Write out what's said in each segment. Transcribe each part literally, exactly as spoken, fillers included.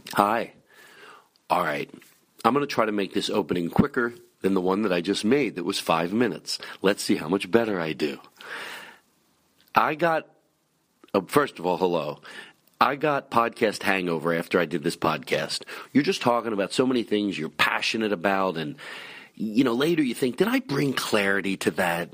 Hi. All right. I'm going to try to make this opening quicker than the one that I just made that was five minutes. Let's see how much better I do. I got, oh, first of all, hello. I got podcast hangover after I did this podcast. You're just talking about so many things you're passionate about, and, you know, later you think, did I bring clarity to that?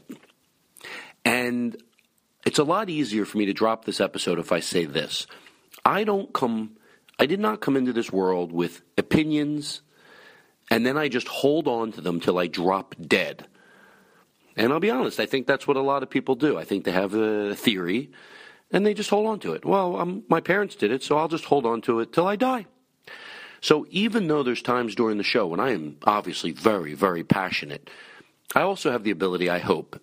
And it's a lot easier for me to drop this episode if I say this. I don't come, I did not come into this world with opinions, and then I just hold on to them till I drop dead. And I'll be honest, I think that's what a lot of people do. I think they have a theory, and they just hold on to it. Well, um, my parents did it, so I'll just hold on to it till I die. So even though there's times during the show when I am obviously very, very passionate, I also have the ability, I hope,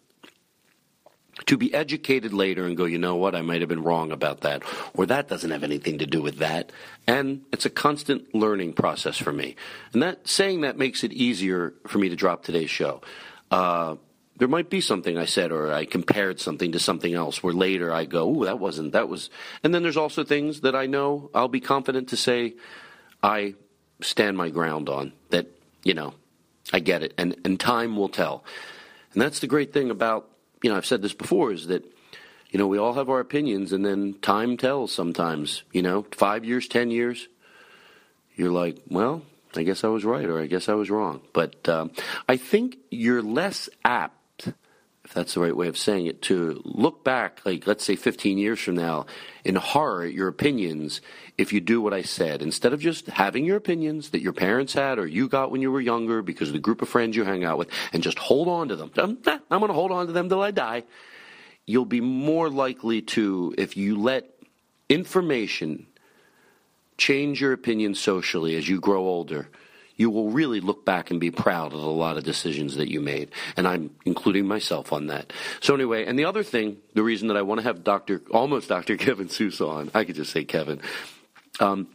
to be educated later and go, you know what, I might have been wrong about that, or that doesn't have anything to do with that. And it's a constant learning process for me. And that saying that makes it easier for me to drop today's show. Uh, there might be something I said, or I compared something to something else, where later I go, ooh, that wasn't, that was. And then there's also things that I know I'll be confident to say I stand my ground on, that, you know, I get it. And, and time will tell. And that's the great thing about, you know, I've said this before, is that, you know, we all have our opinions, and then time tells sometimes, you know, five years, ten years, you're like, well, I guess I was right, or I guess I was wrong. But um, I think you're less apt, if that's the right way of saying it, to look back, like, let's say fifteen years from now, in horror at your opinions if you do what I said. Instead of just having your opinions that your parents had or you got when you were younger because of the group of friends you hang out with, and just hold on to them. I'm, I'm going to hold on to them till I die. You'll be more likely to, if you let information change your opinion socially as you grow older, you will really look back and be proud of a lot of decisions that you made. And I'm including myself on that. So anyway, and the other thing, the reason that I want to have Doctor almost Doctor Kevin Sousa on, I could just say Kevin, um,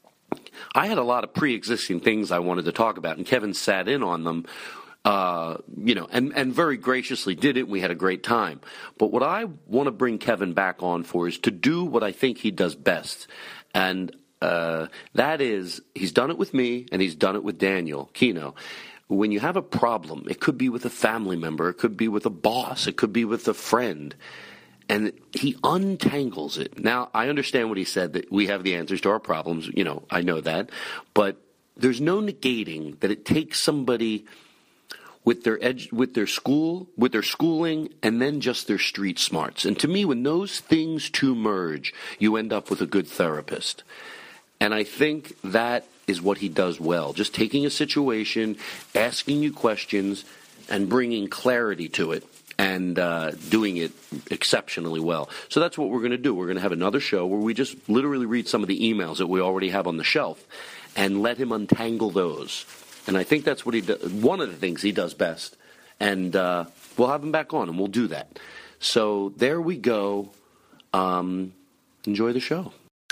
I had a lot of pre-existing things I wanted to talk about, and Kevin sat in on them, uh, you know, and, and very graciously did it, and we had a great time. But what I want to bring Kevin back on for is to do what I think he does best. And Uh, that is, he's done it with me, and he's done it with Daniel Kino. When you have a problem, it could be with a family member, it could be with a boss, it could be with a friend, and he untangles it. Now, I understand what he said, that we have the answers to our problems. You know, I know that. But there's no negating that it takes somebody with their edge, with their school, with their schooling, and then just their street smarts. And to me, when those things two merge, you end up with a good therapist. And I think that is what he does well. Just taking a situation, asking you questions, and bringing clarity to it, and uh, doing it exceptionally well. So that's what we're going to do. We're going to have another show where we just literally read some of the emails that we already have on the shelf and let him untangle those. And I think that's what he does, one of the things he does best. And uh, we'll have him back on, and we'll do that. So there we go. Um, enjoy the show.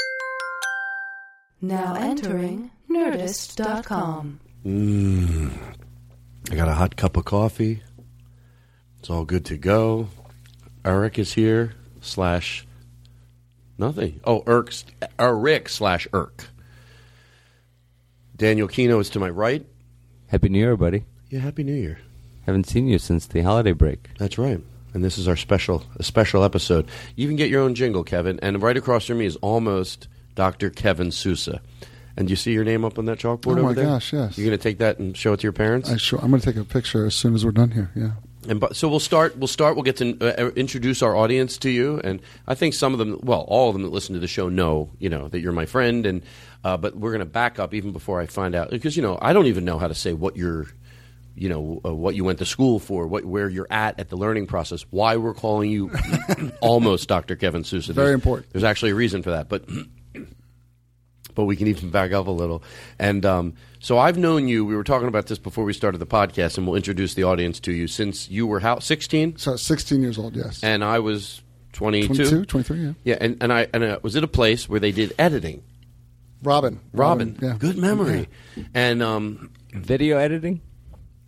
Now entering Nerdist dot com. Mmm. I got a hot cup of coffee. It's all good to go. Eric is here, slash nothing. Oh, Eric, Eric slash Irk. Daniel Kino is to my right. Happy New Year, buddy. Yeah, Happy New Year. Haven't seen you since the holiday break. That's right. And this is our special a special episode. You even get your own jingle, Kevin. And right across from me is almost Doctor Kevin Sousa. And do you see your name up on that chalkboard oh over there? Oh, my gosh, yes. You're going to take that and show it to your parents? I sure, I'm going to take a picture as soon as we're done here, yeah. And but, so we'll start, we'll start, we'll get to uh, introduce our audience to you. And I think some of them, well, all of them that listen to the show know, you know, that you're my friend. And uh, but we're going to back up even before I find out. Because, you know, I don't even know how to say what you're, you know, uh, what you went to school for, what where you're at at the learning process, why we're calling you almost Doctor Kevin Sousa. Very there's, important. There's actually a reason for that. But... But we can even back up a little. And um, so I've known you, we were talking about this before we started the podcast, and we'll introduce the audience to you, since you were how, sixteen? So sixteen years old, yes. And I was twenty-two? twenty-two, twenty-three, yeah. Yeah, and, and I and I was at a place where they did editing. Robin. Robin. Robin yeah. Good memory. Yeah. And um, video editing?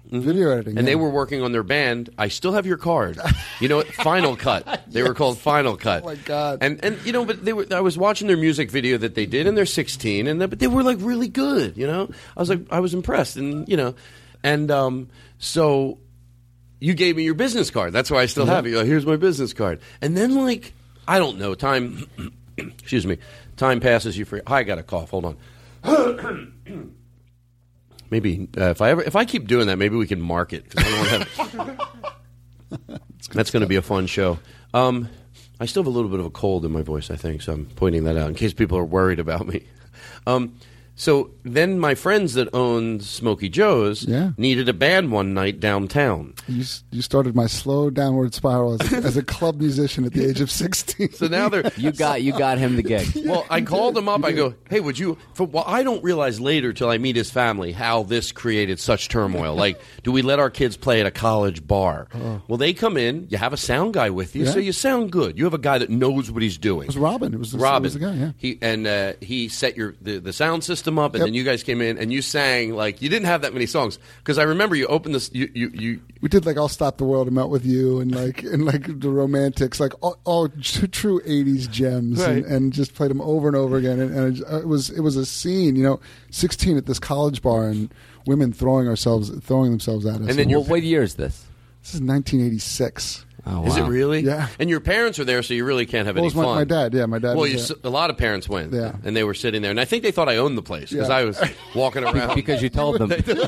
Video editing. And yeah. they were working on their band. I still have your card. You know, Final Cut. They yes. were called Final Cut. Oh my God! And and you know, but they were. I was watching their music video that they did, and they're sixteen, and they, but they were like really good. You know, I was like, I was impressed, and you know, and um, so you gave me your business card. That's why I still mm-hmm. have it. You're like, here's my business card. And then like I don't know, time. excuse me, time passes. You forget. I got a cough. Hold on. Maybe uh, if I ever if I keep doing that, maybe we can mark it because I don't want to have. That's going to be a fun show. Um, I still have a little bit of a cold in my voice, I think, so I'm pointing that out in case people are worried about me. Um, so then my friends that owned Smokey Joe's yeah. needed a band one night downtown. You, you started my slow downward spiral as, as a club musician at the age of sixteen. So now they're you got you got him the gig. Well, I called him up. I go, hey, would you? For, well, I don't realize later till I meet his family how this created such turmoil. Like, do we let our kids play at a college bar? Oh. Well, they come in. You have a sound guy with you, yeah. so you sound good. You have a guy that knows what he's doing. It was Robin. It was the, Robin. It was the guy. Yeah. He and uh, he set your the, the sound system up, and yep. then you guys came in and you sang like you didn't have that many songs because I remember you opened this. You, you you we did like "I'll Stop the World" and "Melt with You" and like and like the Romantics, like all, all true eighties gems, right. and, and just played them over and over again. And, and it was it was a scene, you know, sixteen at this college bar and women throwing ourselves throwing themselves at us. And then well, what year is this? This is nineteen eighty-six. Oh, wow. Is it really? Yeah. And your parents are there, so you really can't have well, any it was fun. my, my dad, yeah, my dad. Well, was you, there. a lot of parents went, yeah. and they were sitting there, and I think they thought I owned the place because Yeah. I was walking around because you told them. because,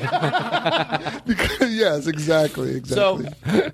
yes, exactly, exactly. So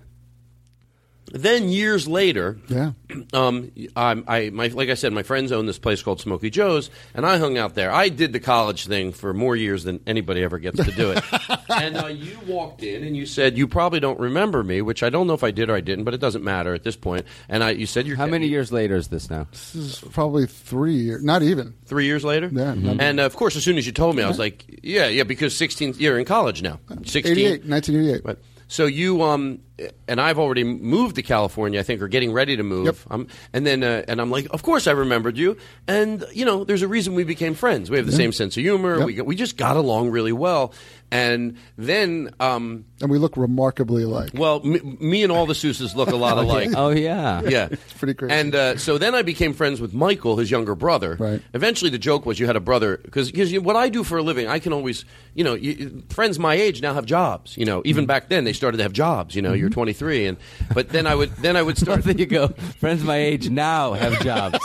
then years later, yeah. um, I, I, my, like I said, my friends owned this place called Smokey Joe's, and I hung out there. I did the college thing for more years than anybody ever gets to do it. And uh, you walked in and you said, you probably don't remember me, which I don't know if I did or I didn't, but it doesn't matter at this point. And I, you said you're... How many years later is this now? This is probably three years, not even. Three years later? Yeah. Mm-hmm. And, uh, of course, as soon as you told me, I was like, yeah, yeah, because sixteen, you're in college now. sixteen. eighty-eight, nineteen eighty-eight. Right. So you um and I've already moved to California, I think, or getting ready to move. Yep. Um, and then uh, and I'm like, of course I remembered you. And you know, there's a reason we became friends. We have the yeah. same sense of humor. Yep. We we just got along really well. And then, um, and we look remarkably alike. well, m- me and all the Souses look a lot alike. Oh yeah, Yeah, It's pretty crazy. And uh, so then I became friends with Michael, his younger brother. Right. Eventually, the joke was you had a brother because you know, what I do for a living, I can always, you know, you, friends my age now have jobs. You know, even Mm-hmm. back then they started to have jobs. You know, you're twenty-three, and but then I would then I would start. There you go. Friends my age now have jobs.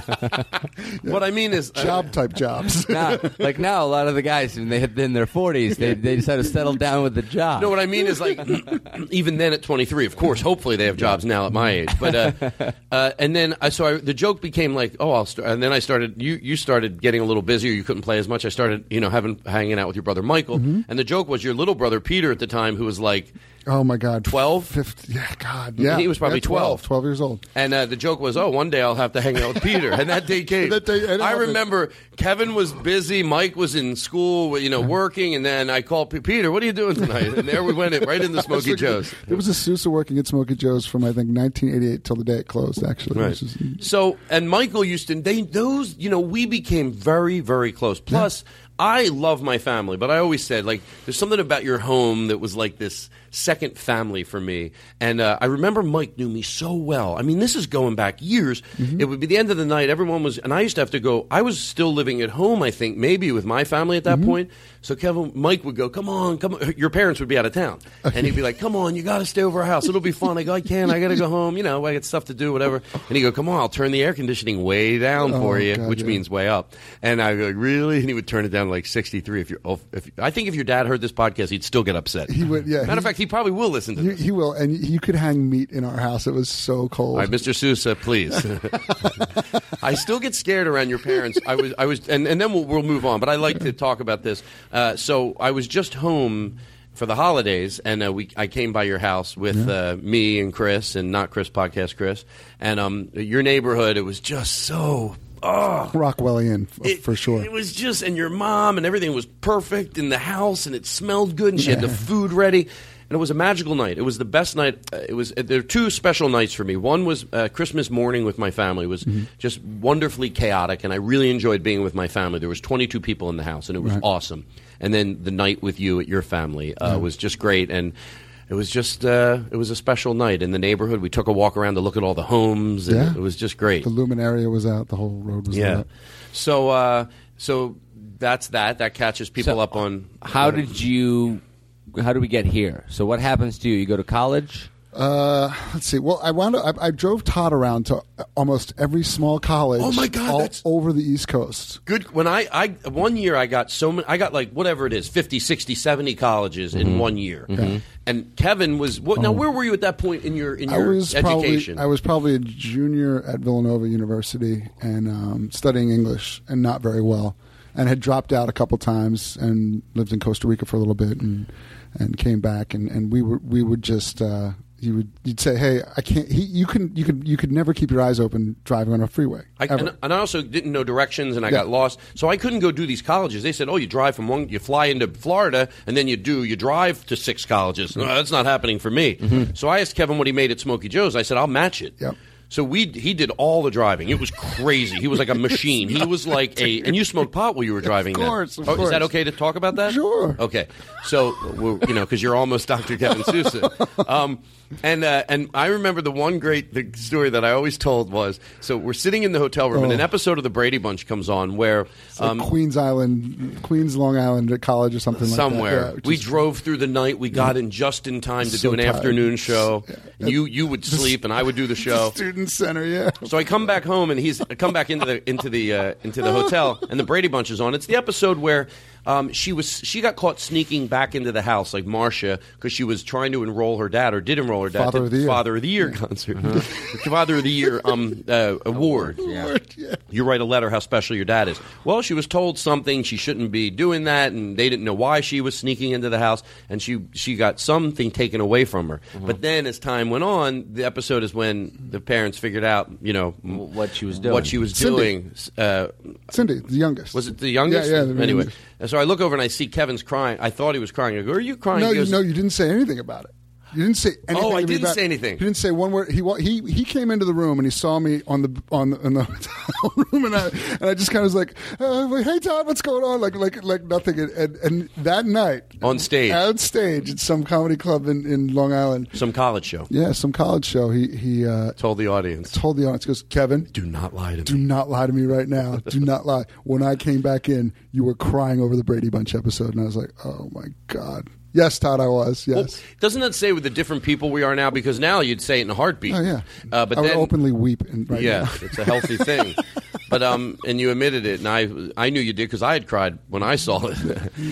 What I mean is, uh, Job type jobs. now, like now, a lot of the guys when they hit in their forties, they they just had to settle down with the job. no, what I mean is like even then at twenty-three, of course, hopefully they have jobs now at my age. But uh, uh, and then uh, so I, the joke became like, oh, I'll start. And then I started. You you started getting a little busier. You couldn't play as much. I started, you know, having hanging out with your brother Michael. Mm-hmm. And the joke was your little brother Peter at the time, who was like. Oh my God, twelve? fifty, yeah, God, yeah. He was probably yeah, twelve, twelve. twelve years old. And uh, the joke was, oh, one day I'll have to hang out with Peter. And that day came. That day- it I happened. remember Kevin was busy, Mike was in school, you know, working, and then I called P- Peter, what are you doing tonight? And there we went in, right into Smokey Joe's. There was a Sousa working at Smokey Joe's from I think nineteen eighty-eight till the day it closed. Actually, Right. which is- So, and Michael used to, they, those, you know, we became very, very close. Plus, I love my family, but I always said, like, there's something about your home that was like this second family for me. And uh, I remember Mike knew me so well. I mean, this is going back years. Mm-hmm. It would be the end of the night. Everyone was, and I used to have to go, I was still living at home, I think, maybe with my family at that Mm-hmm. point. So Kevin, Mike would go, come on, come on. Your parents would be out of town. And he'd be like, come on, you got to stay over our house. It'll be fun. I go, I can't. I got to go home. You know, I got stuff to do, whatever. And he'd go, come on, I'll turn the air conditioning way down Oh, for you, God, which yeah. means way up. And I go, really? And he would turn it down to like sixty-three. If you're, oh, if I think if your dad heard this podcast, he'd still get upset. He would, yeah. Matter he, of fact, he probably will listen to he, this. he will, and you could hang meat in our house. It was so cold. All right, Mister Sousa, please. I still get scared around your parents. I was, I was, and, and then we'll, we'll move on. But I like to talk about this. Uh, so I was just home for the holidays, and uh, we I came by your house with uh, me and Chris, and not Chris Podcast Chris, and um, your neighborhood. It was just so. Oh, Rockwellian, f- It- for sure. It was just, and your mom, and everything was perfect in the house, and it smelled good, and she had the food ready. and it was a magical night. It was the best night. Uh, it was. Uh, there were two special nights for me. One was uh, Christmas morning with my family. It was mm-hmm. just wonderfully chaotic, and I really enjoyed being with my family. There was twenty-two people in the house, and it was right. awesome. And then the night with you at your family uh, yeah. was just great, and it was just uh, it was a special night in the neighborhood. We took a walk around to look at all the homes, and yeah. it was just great. The luminaria was out. The whole road was yeah. out. So uh, so that's that. That catches people So, up on. How uh, did you? How did we get here? So what happens to you? You go to college? Uh, let's see. Well, I wound up, I, I drove Todd around to almost every small college. Oh, my God, all that's- over the East Coast. Good. When I, I one year I got so many, I got like whatever it is, fifty, sixty, seventy colleges Mm-hmm. in one year. Mm-hmm. And Kevin was what? Now, where were you at that point in your in I your was education? probably I was probably a junior at Villanova University and um, studying English and not very well, and had dropped out a couple times and lived in Costa Rica for a little bit and and came back and, and we were we would just. Uh, You would you'd say, "Hey, I can't." He, you can you could you could never keep your eyes open driving on a freeway. I, and, and I also didn't know directions, and I Yeah. got lost, so I couldn't go do these colleges. They said, "Oh, you drive from one, you fly into Florida, and then you do you drive to six colleges." No, that's not happening for me. Mm-hmm. So I asked Kevin what he made at Smokey Joe's. I said, "I'll match it." Yep. So we he did all the driving. It was crazy. He was like a machine. He was like a and you smoked pot while you were driving. Of course, then. of oh, course. Is that okay to talk about that? Sure. Okay. So we're, you know, because you're almost Doctor Kevin Sousa. Um, and uh, and I remember the one great the story that I always told was so we're sitting in the hotel room and an Oh. episode of the Brady Bunch comes on where It's like um, Queens Island, Queens Long Island at college or something somewhere like that. Yeah, we just- drove through the night. We got in just in time to So do an tired. afternoon show. Yeah. You you would sleep and I would do the show. Student center, yeah. So I come back home and he's I come back into the into the uh, into the hotel and the Brady Bunch is on. It's the episode where um, she was she got caught sneaking back into the house like Marcia because she was trying to enroll her dad or did enroll her dad Father to of the Year. Father of the Year concert, Father of the Year um, uh, award. Yeah. Yeah. You write a letter how special your dad is. Well, she was told something she shouldn't be doing that, and they didn't know why she was sneaking into the house, and she she got something taken away from her. But then, as time went on, the episode is when the parents figured out, you know, m- What she was doing. what she was Cindy. doing. Uh, Cindy, the youngest. was it the youngest? Yeah, yeah. the Anyway, youngest. and so I look over and I see Kevin's crying. I thought he was crying. I go, "Are you crying?" No, He you, goes, no, you didn't say anything about it. You didn't say anything. Oh, I to me didn't about- say anything. You didn't say one word. He wa- he he came into the room and he saw me on the on the, in the hotel room, and I and I just kind of was like, uh, like, "Hey, Todd, what's going on?" Like like like nothing. And, and, and that night On stage. on stage at some comedy club in, in Long Island, some college show. yeah, some college show. He he uh, Told the audience, told the audience, he goes, "Kevin, "Do not lie to do me." not lie to me right now. Do not lie. When I came back in, you were crying over the Brady Bunch episode, and I was like, oh my God. Yes, Todd, I was. Well, Yes. doesn't that say with the different people we are now? Because now you'd say it in a heartbeat. Oh yeah. Uh, but I would then, openly weep. In, right yeah, now. it's a healthy thing. But um, and you admitted it, and I I knew you did because I had cried when I saw it.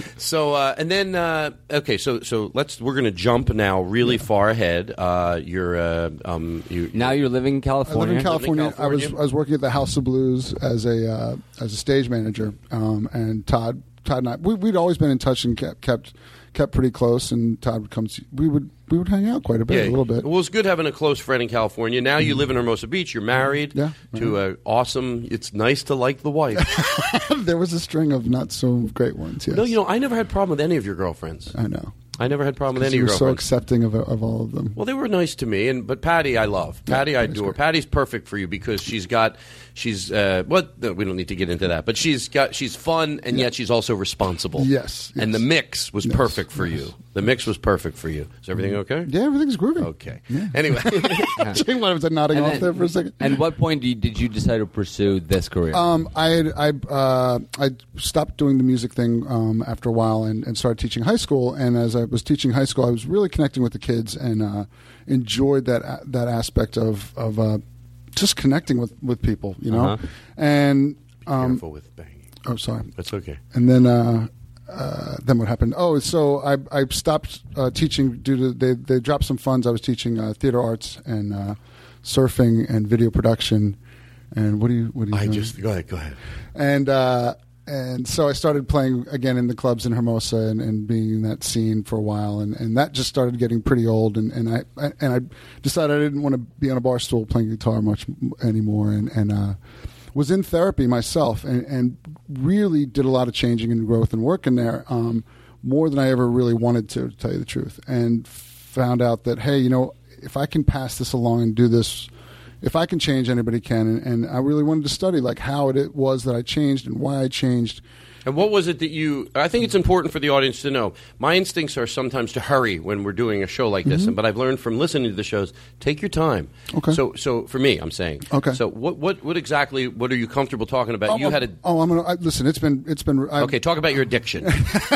so uh, and then uh, okay, so so let's we're going to jump now really far ahead. Uh, you're uh, um you Now you're living in I live California. in California. I was California. I was working at the House of Blues as a uh, as a stage manager, um, and Todd Todd and I we, we'd always been in touch and kept kept kept pretty close. And Todd would come. See, we would we would hang out quite a bit, a little bit. Well, it's good having a close friend in California. Now you live in Hermosa Beach. You're married Yeah, to a awesome. It's nice to like the wife. There was a string of not so great ones. Yes. No, you know, I never had a problem with any of your girlfriends. I know. I never had a problem with any You of were your so girlfriends. accepting of of all of them. Well, they were nice to me, and but Patty, I love. Patty, I Patty's adore. great. Patty's perfect for you because she's got, she's uh, what? No, we don't need to get into that, but she's got, she's fun, and yet she's also responsible. Yes, and yes. the mix was Yes, perfect for yes. you. The mix was perfect for you. Is everything okay? Yeah, everything's groovy. Okay. Yeah. Anyway, Jane was nodding And off then- there for a second. And what point did you, did you decide to pursue this career? Um, I had, I uh, I stopped doing the music thing um, after a while and, and started teaching high school. And as I was teaching high school, I was really connecting with the kids and uh, enjoyed that that aspect of of uh, just connecting with, with people, you know. Uh-huh. And um, careful with banging. oh, sorry. That's okay. And then uh, uh, then what happened? Oh, so I I stopped uh, teaching due to they they dropped some funds. I was teaching uh, theater arts and uh, surfing and video production. And what do you what do you? I doing? just go ahead. Go ahead. and uh, and so I started playing again in the clubs in Hermosa and, and being in that scene for a while, and, and that just started getting pretty old, and, and I, I and I decided I didn't want to be on a bar stool playing guitar much anymore, and and uh, was in therapy myself, and, and really did a lot of changing and growth and work in there. Um, more than I ever really wanted to, to tell you the truth, and found out that, hey, you know, if I can pass this along and do this, if I can change, anybody can. And, and I really wanted to study like how it, it was that I changed and why I changed. And what was it that you – I think it's important for the audience to know. My instincts are sometimes to hurry when we're doing a show like this, mm-hmm. but I've learned from listening to the shows, take your time. Okay. So so for me, I'm saying. Okay. So what what, what exactly – what are you comfortable talking about? Oh, you had a – Oh, I'm going to – listen, it's been – it's been. I, okay, talk about your addiction.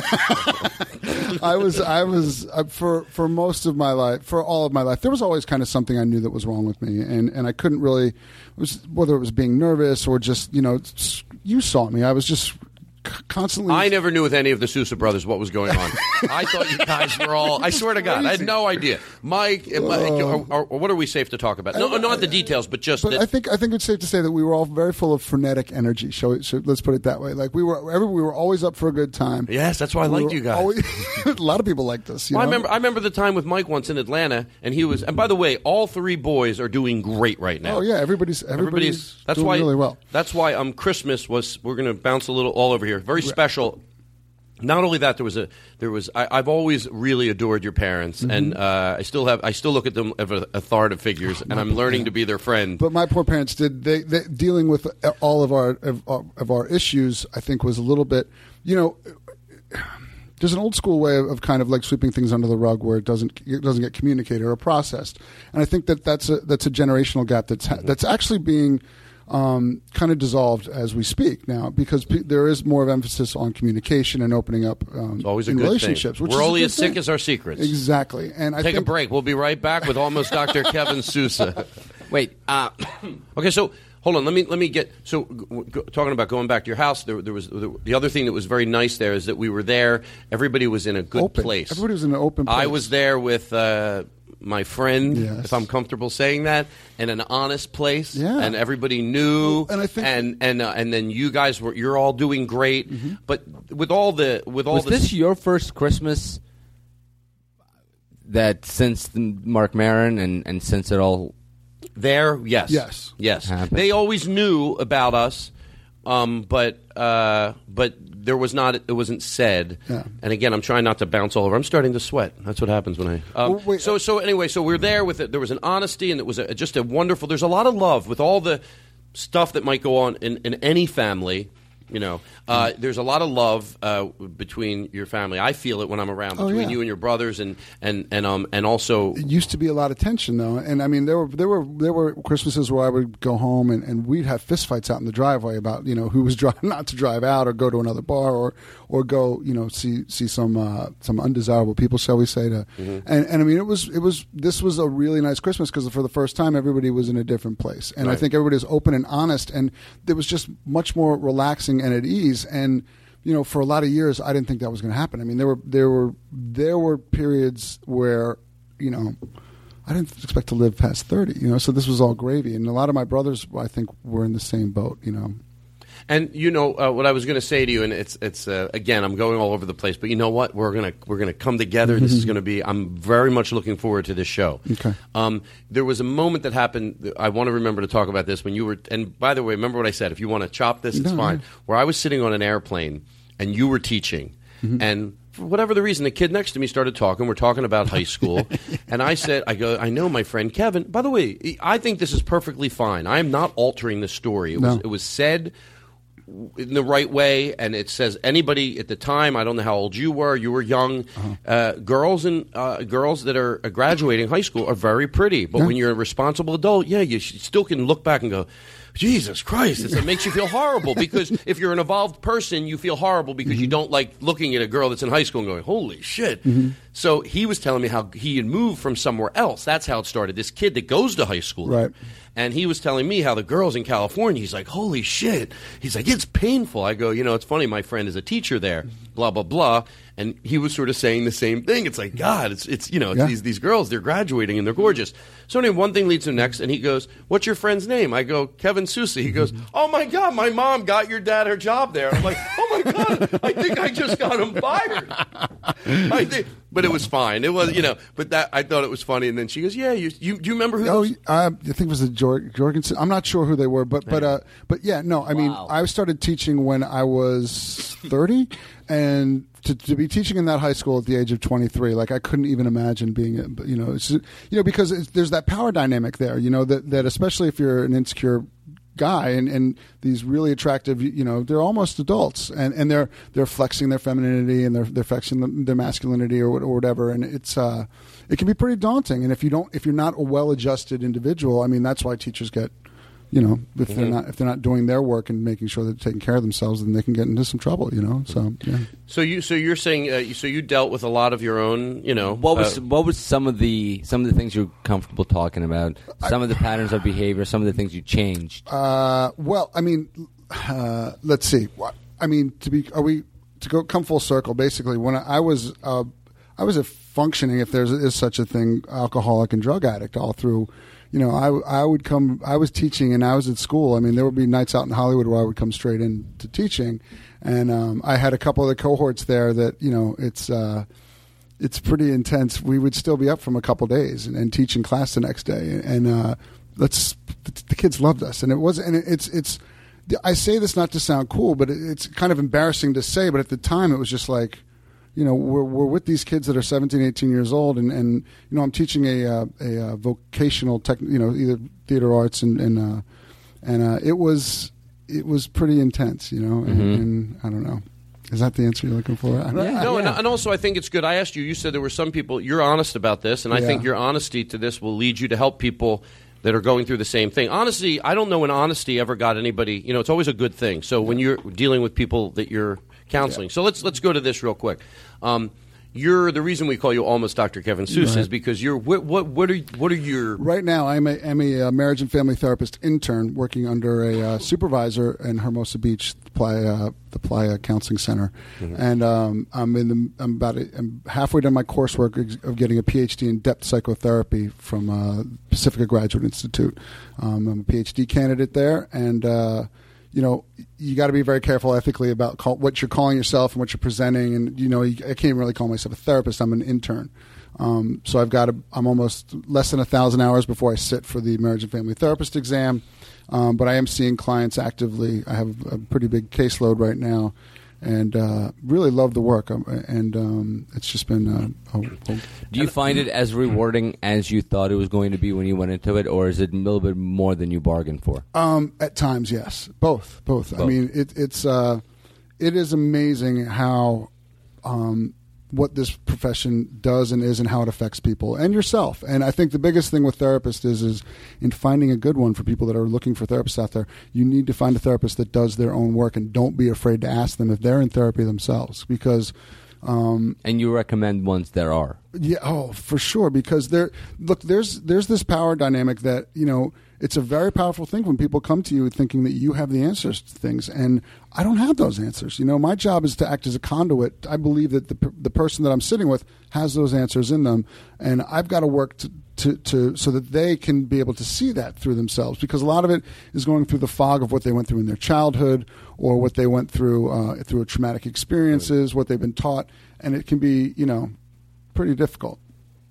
I was – I was uh, – for for most of my life, for all of my life, there was always kind of something I knew that was wrong with me, and, and I couldn't really – was whether it was being nervous or just, you know, you saw me. I was just – constantly. I never knew with any of the Sousa brothers what was going on. I thought you guys were all. I swear to God, I had no idea. Mike, uh, or, or, or what are we safe to talk about? No, not the details, but just. But that, I think I think it's safe to say that we were all very full of frenetic energy. So, so let's put it that way. Like we were, every, we were always up for a good time. Yes, that's why I we liked you guys. Always, a lot of people liked us. You well, know? I remember. I remember the time with Mike once in Atlanta, and he was. And by the way, all three boys are doing great right now. Oh yeah, everybody's everybody's, everybody's that's doing why really well. That's why um Christmas was. We're going to bounce a little all over here. Very special. Not only that, there was a there was. I, I've always really adored your parents, mm-hmm. and uh, I still have. I still look at them as authoritative figures, and I'm learning to be their friend. But my poor parents did. They, they dealing with all of our of, of our issues. I think was a little bit. You know, there's an old school way of, of kind of like sweeping things under the rug where it doesn't it doesn't get communicated or processed, and I think that that's a that's a generational gap that's mm-hmm. that's actually being. Um, kind of dissolved as we speak now because pe- there is more of emphasis on communication and opening up um, it's always a in good relationships. Thing. Which We're is only a as thing. sick as our secrets. Exactly. And I Take think a break. We'll be right back with Almost Doctor Kevin Sousa. Wait. Uh, okay, so hold on. Let me let me get so go, talking about going back to your house. There, there was the, the other thing that was very nice there is that we were there. Everybody was in a good open. place. Everybody was in an open place. I was there with. Uh, my friend, yes. if I'm comfortable saying that, in an honest place, yeah. and everybody knew, well, and I think, and and uh, and then you guys were, you're all doing great, mm-hmm. but with all the with all was the this your first Christmas that since the Mark Maron and and since it all there, yes, yes, yes, happened. They always knew about us, um, but uh, but. There was not. It wasn't said. Yeah. And again, I'm trying not to bounce all over. I'm starting to sweat. That's what happens when I. Um, well, wait, so so anyway, so we're there with it. There was an honesty, and it was a, just a wonderful. There's a lot of love with all the stuff that might go on in, in any family. You know, uh, there's a lot of love uh, between your family. I feel it when I'm around Oh, between yeah. you and your brothers, and and and um and also. It used to be a lot of tension though, and I mean there were there were there were Christmases where I would go home and, and we'd have fistfights out in the driveway about you know who was driving not to drive out or go to another bar or or go you know see see some uh, some undesirable people, shall we say? To Mm-hmm. and and I mean it was it was this was a really nice Christmas because for the first time everybody was in a different place, and Right. I think everybody was open and honest, and it was just much more relaxing and at ease. And you know, for a lot of years, I didn't think that was going to happen. I mean, there were there were there were periods where you know I didn't expect to live past thirty. You know, so this was all gravy. And a lot of my brothers, I think, were in the same boat. You know. And you know uh, what I was going to say to you, and it's it's uh, again I'm going all over the place, but you know what? We're gonna we're gonna come together. This is going to be. I'm very much looking forward to this show. Okay. Um, there was a moment that happened. I want to remember to talk about this when you were. And by the way, remember what I said. If you want to chop this, it's No, fine. no. Where I was sitting on an airplane and you were teaching, Mm-hmm. and for whatever the reason, the kid next to me started talking. We're talking about high school, and I said, "I go, I know my friend Kevin. By the way, I think this is perfectly fine. I am not altering the story. It was No. it was said." In the right way, and it says anybody at the time. I don't know how old you were. You were young. Uh-huh. Uh, girls and uh, girls that are graduating high school are very pretty, but Yeah. when you're a responsible adult, yeah, you sh- still can look back and go, Jesus Christ, it's, it makes you feel horrible because if you're an evolved person, you feel horrible because Mm-hmm. you don't like looking at a girl that's in high school and going, holy shit. Mm-hmm. So he was telling me how he had moved from somewhere else. That's how it started. This kid that goes to high school. Right. And he was telling me how the girls in California, he's like, holy shit. He's like, it's painful. I go, you know, it's funny. My friend is a teacher there, blah, blah, blah. And he was sort of saying the same thing. It's like, God, it's, it's you know, it's Yeah. these, these girls, they're graduating and they're gorgeous. So anyway, one thing leads to the next. And he goes, what's your friend's name? I go, Kevin Sousa. He goes, oh, my God, my mom got your dad her job there. I'm like, oh, my God, I think I just got him fired. I think, but it was fine. It was, you know, but that I thought it was funny. And then she goes, yeah, you, you, do you remember who Oh, those? I, I think it was the Jor- Jorgensen. I'm not sure who they were, but but uh, but yeah, no. I mean, Wow. I started teaching when I was thirty, and to, to be teaching in that high school at the age of twenty-three, like I couldn't even imagine being, a, you know, it's, you know, because it's, there's that power dynamic there, you know, that that especially if you're an insecure guy and, and these really attractive, you know, they're almost adults and, and they're they're flexing their femininity and they're they're flexing their masculinity or, or whatever, and it's uh it can be pretty daunting. And if you don't if you're not a well-adjusted individual, I mean, that's why teachers get, you know, if they're Mhm. not if they're not doing their work and making sure they're taking care of themselves, then they can get into some trouble, you know. So yeah. So you, so you're saying, uh, so you dealt with a lot of your own, you know. What was uh, what was some of the some of the things you're comfortable talking about? Some of the patterns of behavior, some of the things you changed. Uh, well, I mean, uh, let's see. What I mean to be are we to go come full circle? Basically, when I, I was uh, I was a functioning, if there is such a thing, alcoholic and drug addict all through. You know, I, I would come, I was teaching and I was at school. I mean, there would be nights out in Hollywood where I would come straight into teaching. And um, I had a couple of the cohorts there that, you know, it's uh, it's pretty intense. We would still be up from a couple days and, and teaching class the next day. And uh, let's, the, the kids loved us. And it was, and it's, it's, I say this not to sound cool, but it, it's kind of embarrassing to say. But at the time, it was just like, you know, we're we're with these kids that are seventeen, eighteen years old, and, and you know, I'm teaching a uh, a uh, vocational tech, you know, either theater arts, and and uh, and uh, it was it was pretty intense, you know, and, Mhm. and I don't know. Is that the answer you're looking for? I don't, Yeah. No, and, and also I think it's good. I asked you, you said there were some people, you're honest about this, and I Yeah. think your honesty to this will lead you to help people that are going through the same thing. Honesty, I don't know when honesty ever got anybody, you know, it's always a good thing. So when you're dealing with people that you're counseling. So let's let's go to this real quick. Um, you're the reason we call you Almost Doctor Kevin Sousa Right. is because you're what what what are what are your Right now, I'm a, I'm a uh, marriage and family therapist intern working under a uh, supervisor in Hermosa Beach, the Playa, the Playa Counseling Center, and um, I'm in the I'm about a, I'm halfway done my coursework ex- of getting a P H D in depth psychotherapy from uh, Pacifica Graduate Institute. Um, I'm a P H D candidate there, and uh, you know, you got to be very careful ethically about call, what you're calling yourself and what you're presenting. And, you know, you, I can't really call myself a therapist. I'm an intern. Um, so I've got, a, I'm almost less than a thousand hours before I sit for the marriage and family therapist exam. Um, but I am seeing clients actively. I have a pretty big caseload right now, and uh, really love the work. Um, and um, it's just been. Uh, a, a, Do you find it as rewarding as you thought it was going to be when you went into it, or is it a little bit more than you bargained for? Um, at times, yes, both, both. I Both. mean, it, it's uh, it is amazing how um, what this profession does and is, and how it affects people and yourself. And I think the biggest thing with therapists is is in finding a good one for people that are looking for therapists out there. You need to find a therapist that does their own work, and don't be afraid to ask them if they're in therapy themselves, because. Um, And you recommend ones there are. Yeah, oh, for sure. Because there, look, there's there's this power dynamic that, you know, it's a very powerful thing when people come to you thinking that you have the answers to things, and I don't have those answers. You know, my job is to act as a conduit. I believe that the the person that I'm sitting with has those answers in them, and I've got to work to. To, to so that they can be able to see that through themselves, because a lot of it is going through the fog of what they went through in their childhood, or what they went through uh, through traumatic experiences, what they've been taught, and it can be, you know, pretty difficult.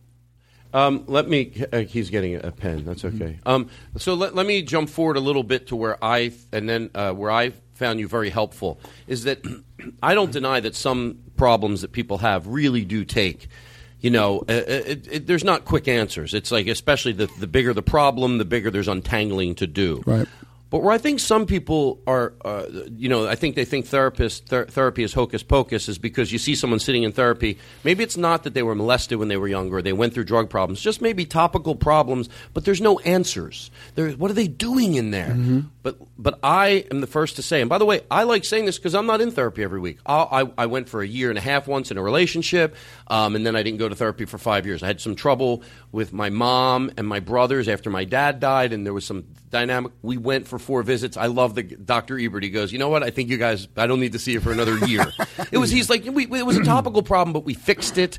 Um, let me. Uh, he's getting a pen. That's okay. Um, so let, let me jump forward a little bit to where I and then uh, where I found you very helpful is that I don't deny that some problems that people have really do take. You know, uh, it, it, there's not quick answers. It's like, especially the the bigger the problem, the bigger there's untangling to do. Right. But where I think some people are, uh, you know, I think they think therapist, ther- therapy is hocus pocus is because you see someone sitting in therapy. Maybe it's not that they were molested when they were younger, or they went through drug problems, just maybe topical problems, but there's no answers. There, what are they doing in there? Mm-hmm. But but I am the first to say, and by the way, I like saying this because I'm not in therapy every week. I'll, I I went for a year and a half once in a relationship, um, and then I didn't go to therapy for five years. I had some trouble with my mom and my brothers after my dad died, and there was some dynamic. We went for four visits. I love the Doctor Ebert. He goes, you know what? I think you guys, I don't need to see you for another year. It was, he's like, we, it was a topical problem, but we fixed it.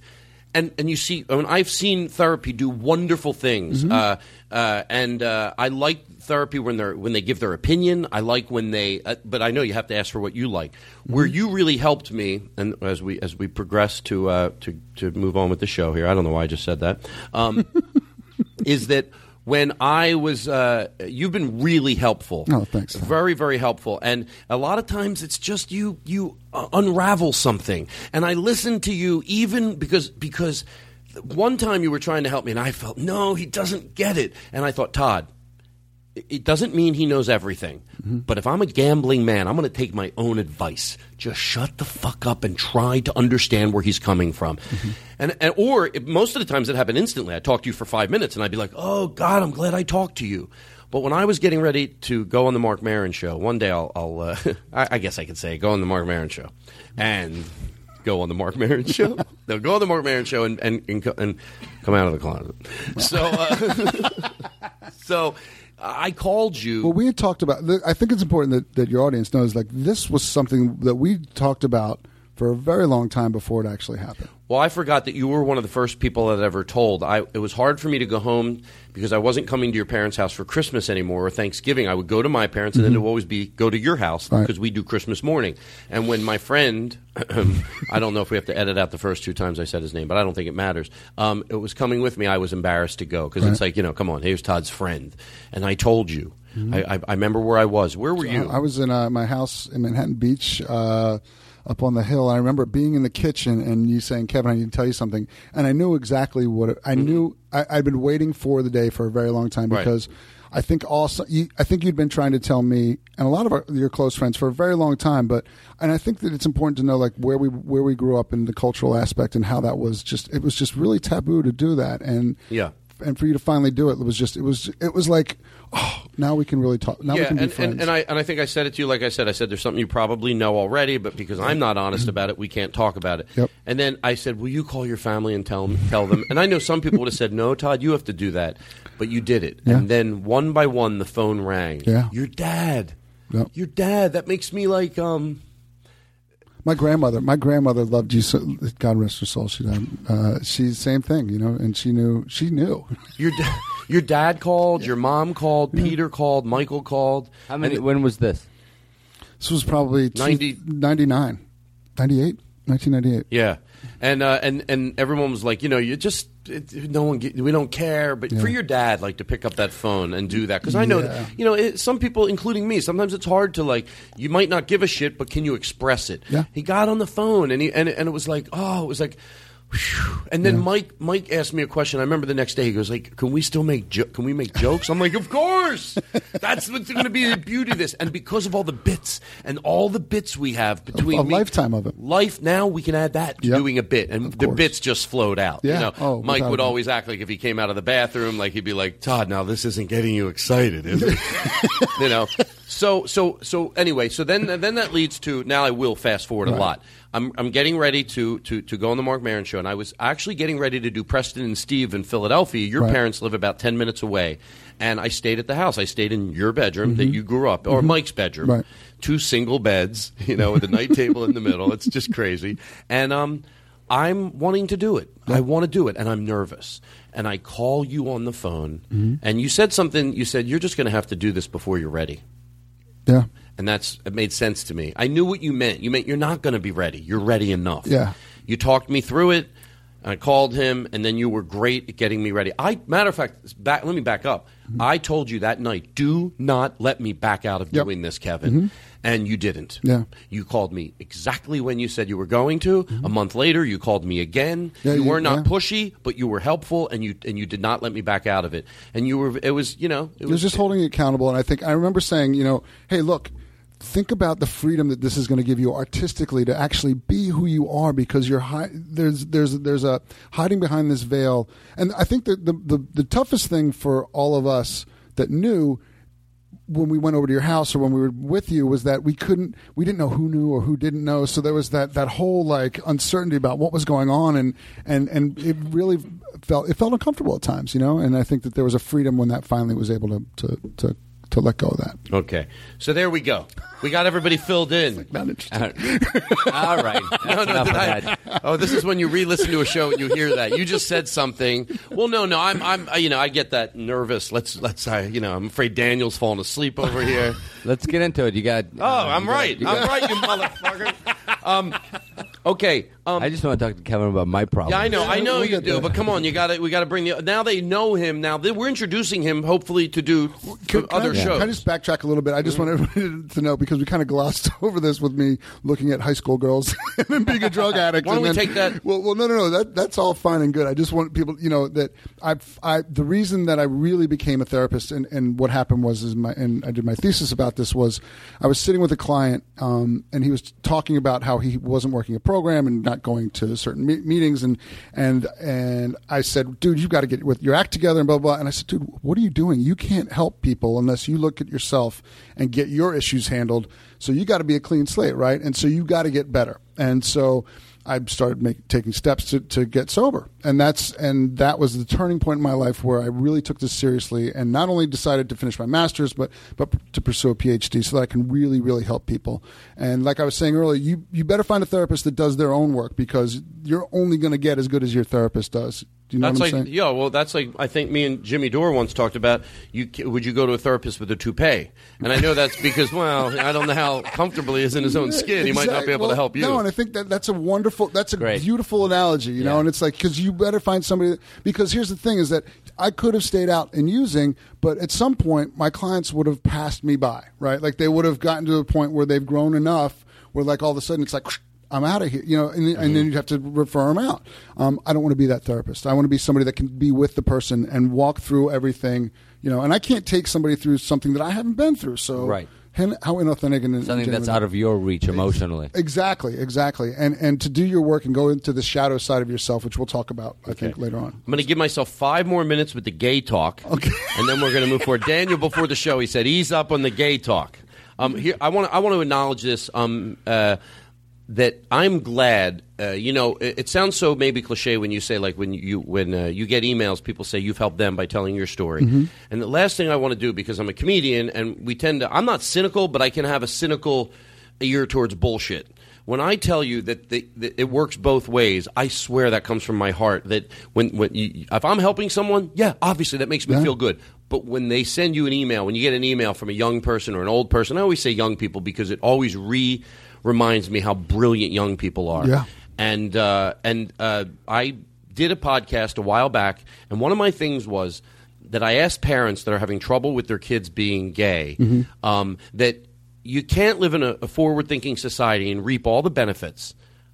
And and you see, I mean, I've seen therapy do wonderful things, Mm-hmm. uh, uh, and uh, I like therapy when they when they give their opinion. I like when they, uh, but I know you have to ask for what you like. Mm-hmm. Where you really helped me, and as we as we progress to uh, to to move on with the show here, I don't know why I just said that, um, is that. When I was, uh, you've been really helpful. Oh, thanks, Tom. Very, very helpful. And a lot of times it's just you, you uh, unravel something. And I listen to you even because, because one time you were trying to help me and I felt, no, he doesn't get it. And I thought, Todd, it doesn't mean he knows everything. Mm-hmm. But if I'm a gambling man, I'm going to take my own advice. Just shut the fuck up and try to understand where he's coming from. Mm-hmm. And, and or it, most of the times it happened instantly. I'd talk to you for five minutes and I'd be like, oh, God, I'm glad I talked to you. But when I was getting ready to go on the Marc Maron show, one day I'll, I'll uh, I, I guess I could say, go on the Marc Maron show. And go on the Marc Maron show. They'll go on the Marc Maron show and, and, and, and come out of the closet. So, uh, so... I called you. Well, we had talked about. I think it's important that, that your audience knows. Like, this was something that we talked about for a very long time before it actually happened. Well, I forgot that you were one of the first people that ever told. I, it was hard for me to go home because I wasn't coming to your parents' house for Christmas anymore or Thanksgiving. I would go to my parents, and mm-hmm. then it would always be go to your house because right. we do Christmas morning. And when my friend, I don't know if we have to edit out the first two times I said his name, but I don't think it matters. Um, it was coming with me. I was embarrassed to go because right. it's like, you know, come on, here's Todd's friend. And I told you. Mm-hmm. I, I, I remember where I was. Where were you? I, I was in uh, my house in Manhattan Beach, uh, up on the hill. I remember being in the kitchen and you saying, Kevin, I need to tell you something. And I knew exactly what it, I mm-hmm. knew. I, I'd been waiting for the day for a very long time because right. I think also, you, I think you'd been trying to tell me and a lot of our, your close friends for a very long time. But, and I think that it's important to know like where we, where we grew up in the cultural aspect and how that was just, it was just really taboo to do that. And yeah. And for you to finally do it, it was just it was it was like, oh, now we can really talk. Now yeah, we can be and, friends. And, and I and I think I said it to you. Like I said, I said there's something you probably know already, but because I'm not honest about it, we can't talk about it. Yep. And then I said, will you call your family and tell them? Tell them. And I know some people would have said, no, Todd, you have to do that, but you did it. Yeah. And then one by one, the phone rang. Yeah. Your dad. Yep. Your dad. That makes me like um. My grandmother, my grandmother loved you. So, God rest her soul. She died. Uh, she's same thing, you know, and she knew. She knew. Your da- your dad called. Your mom called. Yeah. Peter called. Michael called. How many? And, when was this? This was probably ninety ninety-nine, ninety-eight, nineteen ninety-eight. Yeah, and uh, and and everyone was like, you know, you just it, no one get, we don't care, but yeah. for your dad, like to pick up that phone and do that because I know, yeah. that, you know, it, some people, including me, sometimes it's hard to like. You might not give a shit, but can you express it? Yeah. He got on the phone and he and and it was like, oh, it was like. Whew. And then yeah. Mike Mike asked me a question. I remember the next day he goes like, "Can we still make jo- can we make jokes?" I'm like, "Of course." That's what's going to be the beauty of this. And because of all the bits and all the bits we have between a, a me, lifetime of it, life now we can add that to yep. doing a bit, and of the course. bits just flowed out. Yeah. You know, oh, Mike would doubt. always act like if he came out of the bathroom, like he'd be like, "Todd, now this isn't getting you excited, is it?" You know. So so so anyway, so then then that leads to now I will fast forward right. a lot. I'm I'm getting ready to, to, to go on the Marc Maron show, and I was actually getting ready to do Preston and Steve in Philadelphia. Your right. parents live about ten minutes away, and I stayed at the house. I stayed in your bedroom mm-hmm. that you grew up, or mm-hmm. Mike's bedroom. Right. Two single beds, you know, with a night table in the middle. It's just crazy. And um, I'm wanting to do it. Yeah. I want to do it, and I'm nervous. And I call you on the phone, mm-hmm. and you said something. You said, you're just going to have to do this before you're ready. Yeah. And that's it made sense to me. I knew what you meant. You meant you're not going to be ready. You're ready enough. Yeah. You talked me through it. I called him, and then you were great at getting me ready. I matter of fact, back, let me back up. Mm-hmm. I told you that night, do not let me back out of yep. doing this, Kevin. Mm-hmm. And you didn't. Yeah. You called me exactly when you said you were going to. Mm-hmm. A month later, you called me again. Yeah, you you, were not yeah. pushy, but you were helpful, and you and you did not let me back out of it. And you were. It was, you know, it, it was, was just holding you accountable. And I think I remember saying, you know, hey, look. Think about the freedom that this is going to give you artistically to actually be who you are, because you're hi- there's there's there's a hiding behind this veil. And I think that the, the the toughest thing for all of us that knew when we went over to your house or when we were with you was that we couldn't we didn't know who knew or who didn't know. So there was that that whole like uncertainty about what was going on, and and and it really felt it felt uncomfortable at times, you know. And I think that there was a freedom when that finally was able to to, to to let go of that. Okay. So there we go. We got everybody filled in. Not interesting. All right. That's No, no, enough did of I- that. oh, this is when you re-listen to a show and you hear that. You just said something. Well, no, no, I'm, I'm, you know, I get that nervous. Let's, let's, uh, you know, I'm afraid Daniel's falling asleep over here. Let's get into it. You got. Oh, I'm right. I'm right, you motherfucker. Um, okay. Um, I just want to talk to Kevin about my problem. yeah, I know, I know We'll you get do, there. but come on, you got to, we got to bring the. Now they know him. Now they, we're introducing him, hopefully, to do Can, other can I, shows. Can I just backtrack a little bit? I just want everybody to know, because we kind of glossed over this with me looking at high school girls and then being a drug addict. Why don't and we then- take that- Well, well, no, no, no. That that's all fine and good. I just want people, you know, that I've, I the reason that I really became a therapist and, and what happened was is my and I did my thesis about this was I was sitting with a client um, and he was talking about how he wasn't working a program and not going to certain me- meetings and and and I said, dude, you've got to get with your act together and blah blah. And I said, dude, what are you doing? You can't help people unless you look at yourself and get your issues handled. So you got to be a clean slate, right? And so you got to get better. And so I started make, taking steps to, to get sober, and that's and that was the turning point in my life where I really took this seriously, and not only decided to finish my master's, but but to pursue a P H D so that I can really really help people. And like I was saying earlier, you you better find a therapist that does their own work, because you're only going to get as good as your therapist does. Do you know That's what I'm like, saying? yeah, well, that's like, I think me and Jimmy Dore once talked about, you would you go to a therapist with a toupee? And I know that's because, well, I don't know how comfortable he is in his own skin. He might not be Exactly. able to Well, help you. No, and I think that that's a wonderful, that's a Great. beautiful analogy, you know. Yeah. And it's like, because you better find somebody that, because here's the thing: is that I could have stayed out and using, but at some point my clients would have passed me by, right? Like they would have gotten to a point where they've grown enough where, like, all of a sudden it's like, I'm out of here, you know, and, Mm-hmm. and then you'd have to refer them out. Um, I don't want to be that therapist. I want to be somebody that can be with the person and walk through everything, you know. And I can't take somebody through something that I haven't been through. So, Right. hen- how inauthentic and Something that's ingenuine- out of your reach emotionally. Exactly, exactly, and and to do your work and go into the shadow side of yourself, which we'll talk about, I think, later on. I'm going to give myself five more minutes with the gay talk. Okay. And then we're going to move forward. Daniel, before the show, he said, ease up on the gay talk. Um, here, I want to I want to acknowledge this, um, uh, that I'm glad, uh, you know, it, it sounds so maybe cliche when you say, like, when you when uh, you get emails, people say you've helped them by telling your story. Mm-hmm. And the last thing I want to do, because I'm a comedian, and we tend to, I'm not cynical, but I can have a cynical ear towards bullshit. When I tell you that, the, that it works both ways, I swear that comes from my heart. That when, when you, if I'm helping someone, yeah, obviously that makes me Yeah. feel good. But when they send you an email, when you get an email from a young person or an old person, I always say young people because it always re reminds me how brilliant young people are. Yeah. And uh, and uh, I did a podcast a while back, and one of my things was that I asked parents that are having trouble with their kids being gay Mm-hmm. um, that you can't live in a, a forward-thinking society and reap all the benefits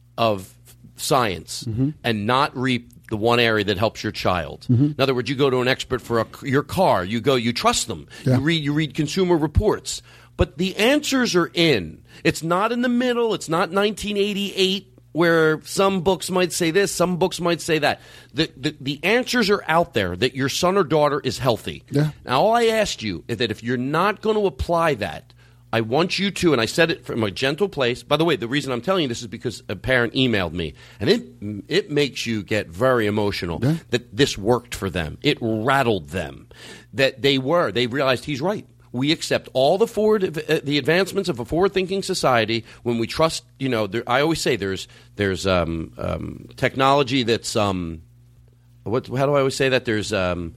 of science Mm-hmm. and not reap the one area that helps your child. Mm-hmm. In other words, you go to an expert for a, your car. You go, you trust them. Yeah. You read, you read consumer reports. But the answers are in. It's not in the middle. It's not nineteen eighty-eight where some books might say this, some books might say that. The, the, the answers are out there that your son or daughter is healthy. Yeah. Now, all I asked you is that if you're not going to apply that, I want you to, and I said it from a gentle place. By the way, the reason I'm telling you this is because a parent emailed me, and it it makes you get very emotional Yeah. that this worked for them. It rattled them. That they were. They realized he's right. We accept all the forward, uh, the advancements of a forward-thinking society when we trust. You know, there, I always say there's there's um, um, technology that's um, what? How do I always say that? There's um,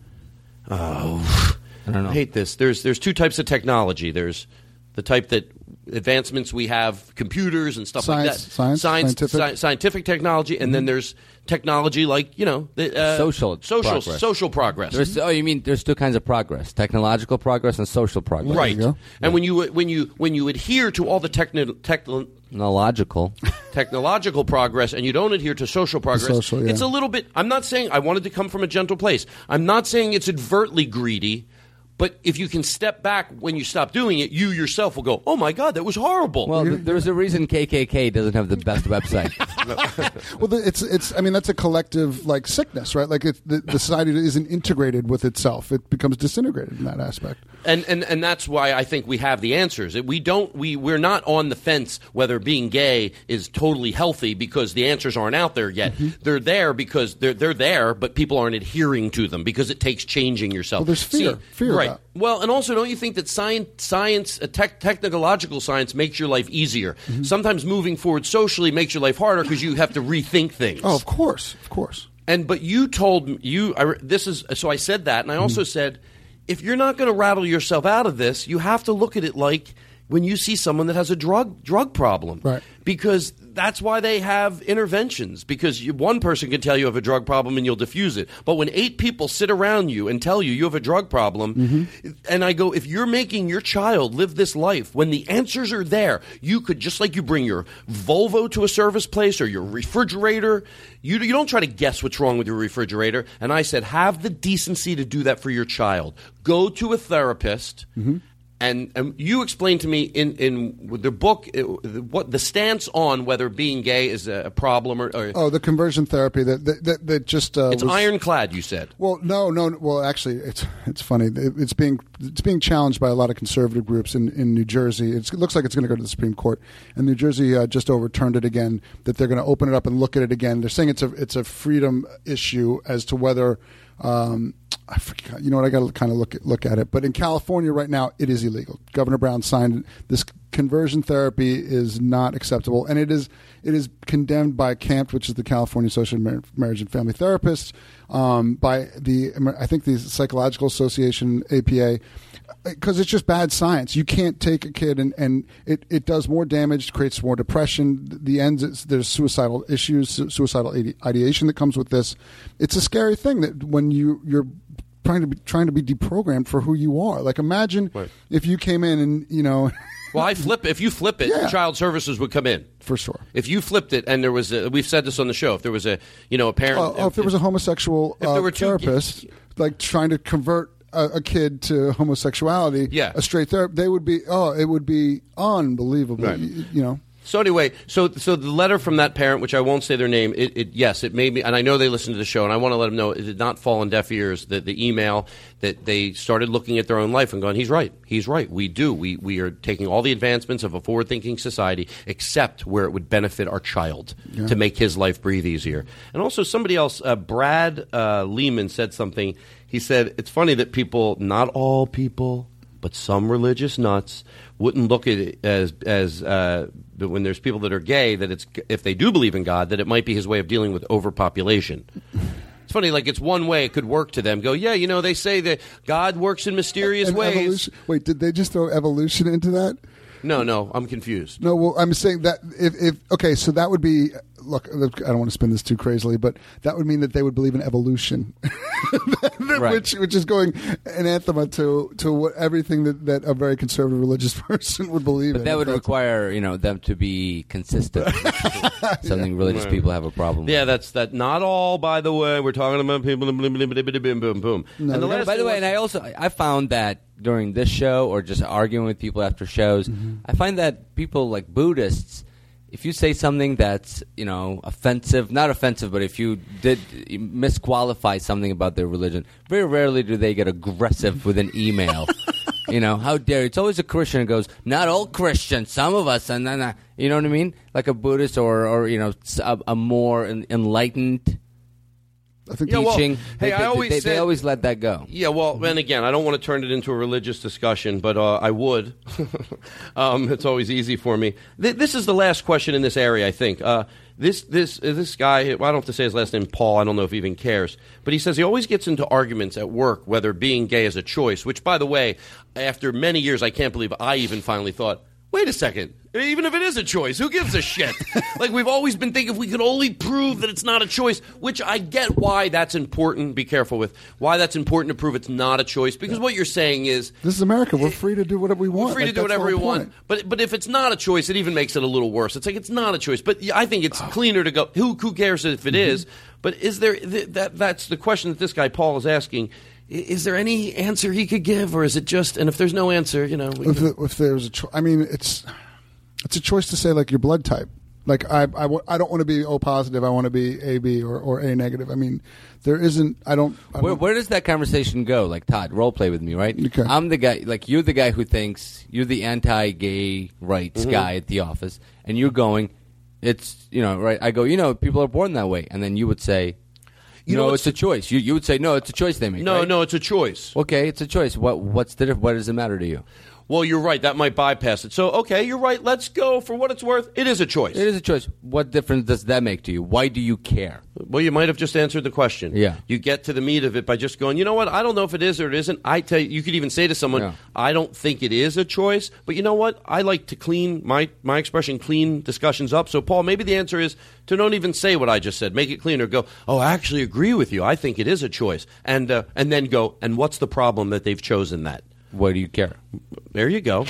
oh, I don't know. I hate this. There's there's two types of technology. There's the type that advancements we have, computers and stuff Science- like that. science, scientific. sci- scientific technology, and then there's technology like, you know, the, uh, Social social, progress. social progress. There's, oh, you mean there's two kinds of progress: technological progress and social progress. right. you go. And when you when you when you adhere to all the techni- techno- Technological. technological progress and you don't adhere to social progress, social, yeah. it's a little bit. I'm not saying I wanted to come from a gentle place. I'm not saying it's overtly greedy. But if you can step back when you stop doing it, you yourself will go, oh, my God, that was horrible. Well, th- there's a reason K K K doesn't have the best website. Well, the- it's it's. I mean, that's a collective like sickness, right? Like it, the, the society isn't integrated with itself; it becomes disintegrated in that aspect. And, and and that's why I think we have the answers. We don't we we're not on the fence whether being gay is totally healthy because the answers aren't out there yet. Mm-hmm. They're there because they're they're there, but people aren't adhering to them because it takes changing yourself. Well, there's fear. See, Fear right? Right. that. Well, and also, don't you think that science, science, uh, tech, technological science makes your life easier? Mm-hmm. Sometimes moving forward socially makes your life harder because you have to rethink things. Oh, of course, of course. And but you told me you I, this is so I said that, and I also Mm-hmm. said if you're not going to rattle yourself out of this, you have to look at it like when you see someone that has a drug drug problem, Right. Because that's why they have interventions. Because you, one person can tell you have a drug problem and you'll diffuse it, but when eight people sit around you and tell you you have a drug problem, Mm-hmm. and I go, if you're making your child live this life, when the answers are there, you could just like you bring your Volvo to a service place or your refrigerator. You you don't try to guess what's wrong with your refrigerator. And I said, have the decency to do that for your child. Go to a therapist. Mm-hmm. And, and you explained to me in, in the book uh, what the stance on whether being gay is a problem or, or Oh, the conversion therapy that that, that, that just uh, it's was, ironclad. You said. Well, no, no. Well, actually, it's it's funny. It- It's being it's being challenged by a lot of conservative groups in, in New Jersey. It's, it looks like it's going to go to the Supreme Court, and New Jersey uh, just overturned it again. That they're going to open it up and look at it again. They're saying it's a it's a freedom issue as to whether. Um, I forgot. You know what? I got to kind of look at, look at it. But in California right now, it is illegal. Governor Brown signed this conversion therapy is not acceptable, and it is it is condemned by CAMP, which is the California Social Mar- Marriage and Family Therapists, um, by the I think the Psychological Association, A P A. Because it's just bad science. You can't take a kid and, and it, it does more damage, creates more depression. The ends, it's, there's suicidal issues, su- suicidal ide- ideation that comes with this. It's a scary thing that when you, you're trying to be, trying to be deprogrammed for who you are. Like imagine Right. if you came in and, you know... Well, I flip. If you flip it, Yeah. child services would come in. For sure. If you flipped it, and there was, a, we've said this on the show. If there was a, you know, a parent, Oh, oh, if there was a homosexual if uh, there were two- therapist, like trying to convert a, a kid to homosexuality, Yeah. a straight therapist, they would be, oh, it would be unbelievable, Right. you, you know. So anyway, so so the letter from that parent, which I won't say their name, it, it yes, it made me, and I know they listened to the show, and I want to let them know it did not fall on deaf ears. The, the email that they started looking at their own life and going, he's right, he's right, we do, we we are taking all the advancements of a forward-thinking society, except where it would benefit our child to make his life breathe easier. And also somebody else, uh, Brad uh, Lehman said something. He said it's funny that people, not all people, but some religious nuts wouldn't look at it as as uh, when there's people that are gay, that it's if they do believe in God, that it might be his way of dealing with overpopulation. It's funny, like it's one way it could work to them. Go, yeah, you know, they say that God works in mysterious And ways. evolution- Wait, did they just throw evolution into that? No, no, I'm confused. No, well, I'm saying that if, if okay, so that would be look. I don't want to spin this too crazily, but that would mean that they would believe in evolution, Right. which which is going anathema to to what everything that, that a very conservative religious person would believe But in. that would That's- require, you know, them to be consistent. Something religious people have a problem with. Yeah, that's that. Not all, by the way. We're talking about people. Boom, boom, boom, boom. And the last By the thing way, was- and I also I found that during this show or just arguing with people after shows, I find that people like Buddhists, if you say something that's, you know, offensive, not offensive, but if you did misqualify something about their religion, very rarely do they get aggressive with an email. You know, how dare you? It's always a Christian who goes, not all Christians, some of us, and then, uh, you know what I mean? Like a Buddhist or, or you know, s- a, a more en- enlightened I think Yeah, well, teaching. hey, they, I they- always they, said- they always let that go. Yeah, well, and again, I don't want to turn it into a religious discussion, but uh, I would. um, it's always easy for me. Th- this is the last question in this area, I think. Uh, this this uh, this guy, I don't have to say his last name, Paul. I don't know if he even cares, but he says he always gets into arguments at work whether being gay is a choice. Which, by the way, after many years, I can't believe I even finally thought, wait a second. Even if it is a choice, who gives a shit? Like, we've always been thinking if we could only prove that it's not a choice, which I get why that's important. Be careful with why that's important to prove it's not a choice. Because what you're saying is, this is America. We're free to do whatever we want. we're free Like, to do that's the whatever we whole want. point. But but if it's not a choice, it even makes it a little worse. It's like it's not a choice. But yeah, I think it's cleaner to go, who who cares if it Mm-hmm. is? But is there, th- that that's the question that this guy Paul is asking. I- Is there any answer he could give, or is it just, and if there's no answer, you know. We If, can- the, if there's a choice, I mean, it's it's a choice to say like your blood type. Like I, I, w- I don't want to be O positive. I want to be A B or, or A negative. I mean, there isn't. I don't. I Where, don't where does that conversation go? Like, Todd, role play with me, right? Okay. I'm the guy, like, you're the guy who thinks you're the anti-gay rights Mm-hmm. guy at the office, and you're going, it's, you know, right? I go, you know, people are born that way. And then you would say, You no, know it's a choice. You you would say no, it's a choice they make. No, right? no, it's a choice. Okay, it's a choice. What what's the diff- what does it matter to you? Well, you're right. That might bypass it. So, okay, you're right. Let's go for what it's worth. It is a choice. It is a choice. What difference does that make to you? Why do you care? Well, you might have just answered the question. Yeah. You get to the meat of it by just going, you know what? I don't know if it is or it isn't. I tell you, you could even say to someone, Yeah. I don't think it is a choice, but you know what? I like to clean, my, my expression, clean discussions up. So, Paul, maybe the answer is to don't even say what I just said. Make it cleaner. Go, oh, I actually agree with you. I think it is a choice. And, uh, and then go, and what's the problem that they've chosen that? Why do you care? There you go.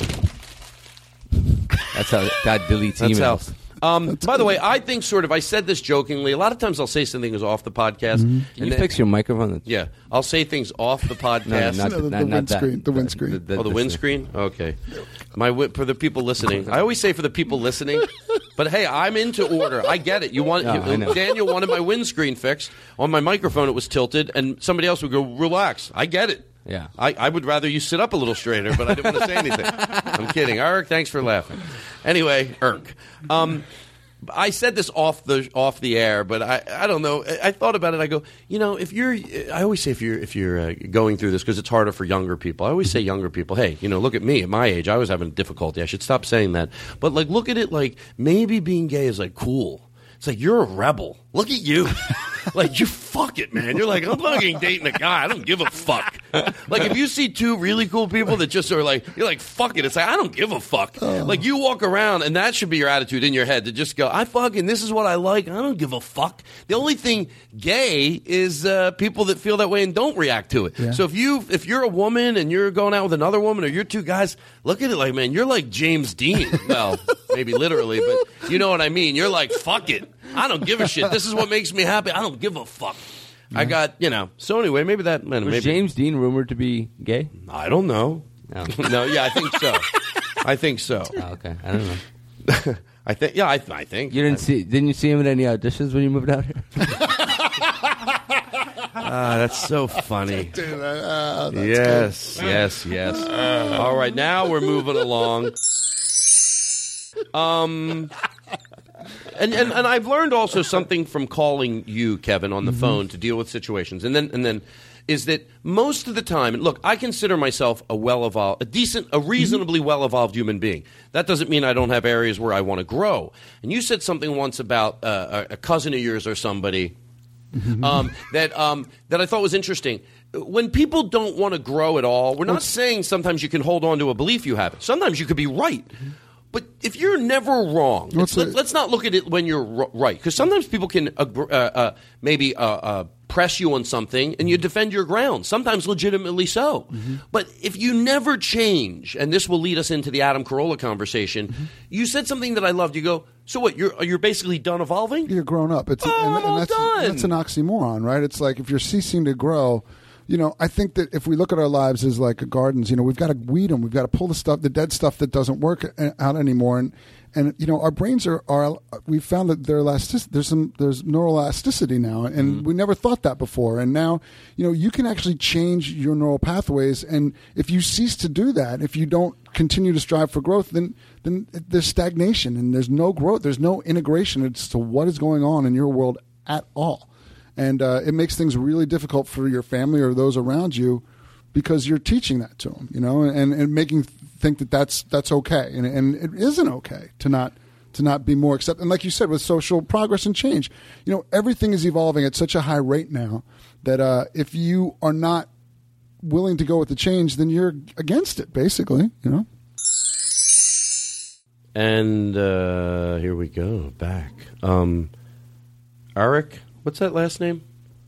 That's how that deletes That's emails. how. Um, by the way, I think sort of, I said this jokingly. A lot of times I'll say something is off the podcast. Can and you then- fix your microphone? Yeah, I'll say things off the podcast. No, not, No, the- not, the not windscreen, that. the windscreen. Oh, the windscreen? Okay. My wi- for the people listening. I always say for the people listening, but hey, I'm into order. I get it. You want No, I you, know. Daniel wanted my windscreen fixed. On my microphone it was tilted and somebody else would go, "Relax." I get it. Yeah. I, I would rather you sit up a little straighter, but I didn't want to say anything. I'm kidding. Eric, thanks for laughing. Anyway, Irk. Um I said this off the off the air, but I, I don't know. I, I thought about it. I go, you know, if you're, I always say if you're if you're uh, going through this because it's harder for younger people. I always say younger people, hey, you know, look at me at my age. I was having difficulty. I should stop saying that. But like, look at it like maybe being gay is like cool. It's like you're a rebel. Look at you. Like, you fuck it, man. You're like, I'm fucking dating a guy. I don't give a fuck. Like, if you see two really cool people that just are like, you're like, fuck it. It's like, I don't give a fuck. Oh. Like, you walk around, and that should be your attitude in your head to just go, I fucking, this is what I like. I don't give a fuck. The only thing gay is uh, people that feel that way and don't react to it. Yeah. So if you if you're a woman and you're going out with another woman or you're two guys, look at it like, man, you're like James Dean. Well, maybe literally, but you know what I mean. You're like, fuck it. I don't give a shit. This is what makes me happy. I don't give a fuck. I got, you know. So anyway, maybe that. Man, Was maybe, James Dean rumored to be gay? I don't know. No. No, yeah, I think so. I think so. Oh, okay, I don't know. I think. Yeah, I, I think. You didn't see? Didn't you see him at any auditions when you moved out here? Ah, that's so funny. Dude, uh, that's Yes, yes, yes. All right, now we're moving along. Um, and, and and I've learned also something from calling you, Kevin, on the phone to deal with situations, and then and then is that most of the time, and look, I consider myself a well evolved, a decent, a reasonably well evolved human being. That doesn't mean I don't have areas where I want to grow. And you said something once about uh, a, a cousin of yours or somebody. Um, that um, that I thought was interesting. When people don't want to grow at all, we're not saying sometimes you can hold on to a belief you have. Sometimes you could be right. But if you're never wrong, What's let, the- let's not look at it when you're r- right. Because sometimes people can uh, uh, uh, maybe uh, uh, press you on something and you defend your ground, sometimes legitimately so. Mm-hmm. But if you never change, and this will lead us into the Adam Carolla conversation, Mm-hmm. you said something that I loved. You go, so what, you're, you're basically done evolving? You're grown up. It's Oh, and, I'm all that's, done. that's an oxymoron, right? It's like if you're ceasing to grow, you know, I think that if we look at our lives as like gardens, you know, we've got to weed them. We've got to pull the stuff, the dead stuff that doesn't work out anymore. And, and you know, our brains are, are we've found that they're elastic. There's some, there's neuroelasticity now. And we never thought that before. And now, you know, you can actually change your neural pathways. And if you cease to do that, if you don't continue to strive for growth, then, then there's stagnation and there's no growth. There's no integration as to what is going on in your world at all. And uh, it makes things really difficult for your family or those around you because you're teaching that to them, you know, and, and making think that that's that's okay, and and it isn't okay to not to not be more accepted. And like you said, with social progress and change, you know, everything is evolving at such a high rate now that uh, if you are not willing to go with the change, then you're against it, basically, you know. And uh, here we go, back. Um, Eric, what's that last name?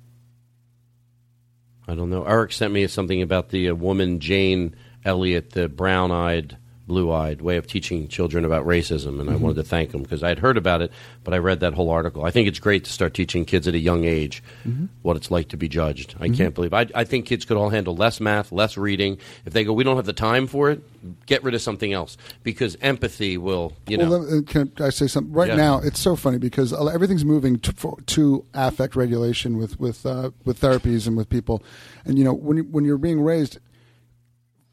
I don't know. Eric sent me something about the uh, woman, Jane Elliott, the brown-eyed, blue-eyed way of teaching children about racism, and I wanted to thank him because I had heard about it, but I read that whole article. I think it's great to start teaching kids at a young age what it's like to be judged. I can't believe I, I think kids could all handle less math, less reading. If they go, we don't have the time for it, get rid of something else because empathy will, you know. Well, let- can I say something? Right Yeah. now, it's so funny because everything's moving to, for, to affect regulation with with uh, with therapies and with people, and you know when you, when you're being raised,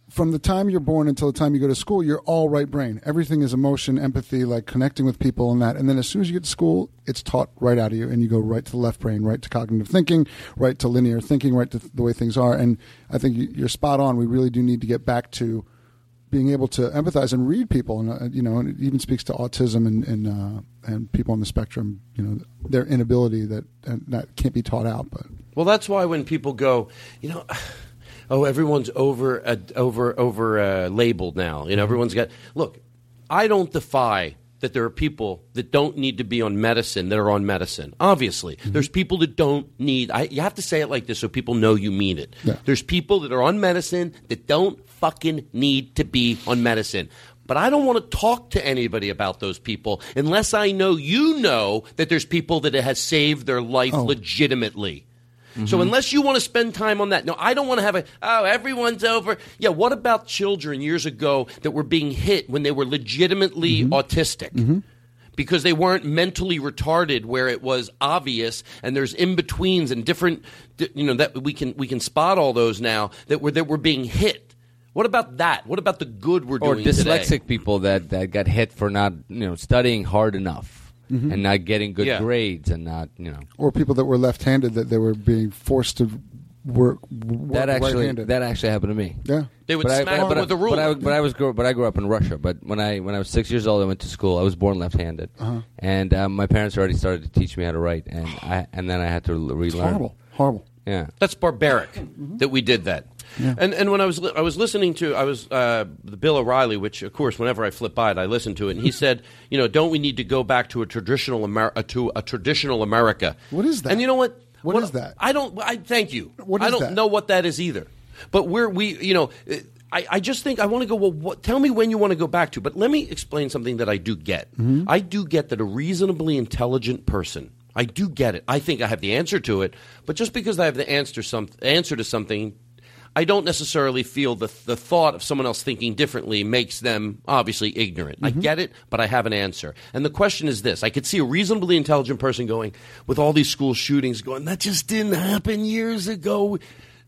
from the time you're born until the time you go to school, you're all right brain. Everything is emotion, empathy, like connecting with people and that. And then as soon as you get to school, it's taught right out of you, and you go right to the left brain, right to cognitive thinking, right to linear thinking, right to the way things are. And I think you're spot on. We really do need to get back to being able to empathize and read people. And, uh, you know, and it even speaks to autism and and, uh, and people on the spectrum, you know, their inability that, and that can't be taught out. But Well, that's why when people go, you know, oh, everyone's over uh, over over uh, labeled now. You know, everyone's got. Look, I don't defy that there are people that don't need to be on medicine that are on medicine. Obviously, mm-hmm. there's people that don't need. I, you have to say it like this so people know you mean it. Yeah. There's people that are on medicine that don't fucking need to be on medicine. But I don't want to talk to anybody about those people unless I know you know that there's people that it has saved their life Oh. legitimately. Mm-hmm. So unless you want to spend time on that, no, I don't want to have a, oh, everyone's over. Yeah, what about children years ago that were being hit when they were legitimately mm-hmm. autistic? Mm-hmm. Because they weren't mentally retarded where it was obvious, and there's in-betweens and different, you know, that we can we can spot all those now that were that were being hit. What about that? What about the good we're or doing dyslexic today? people that, that got hit for not, you know, studying hard enough mm-hmm. and not getting good Yeah. grades and not, you know. or people that were left-handed that they were being forced to work, work That actually right-handed. that actually happened to me. yeah. They would But I, smack but, them I- with a but ruler. I, but I was grow, but I grew up in Russia. But when I when I was six years old, I went to school. I was born left-handed, Uh-huh. and um, my parents already started to teach me how to write, and I and then I had to l- It's relearn. horrible. Horrible. Yeah. That's barbaric that we did that. Yeah. And and when I was li- I was listening to I was uh, the Bill O'Reilly, which of course whenever I flip by it I listen to it, and he said, you know, don't we need to go back to a traditional Amer- uh, to a traditional America? What is that? And you know what? What is that? I don't. I thank you. What I is don't that? know what that is either. But we're we you know. I, I just think I want to go, well, what, tell me when you want to go back to. But let me explain something that I do get. Mm-hmm. I do get that a reasonably intelligent person, I do get it. I think I have the answer to it. But just because I have the answer, some, answer to something, I don't necessarily feel the, the thought of someone else thinking differently makes them obviously ignorant. Mm-hmm. I get it, but I have an answer. And the question is this. I could see a reasonably intelligent person going, with all these school shootings, going, that just didn't happen years ago.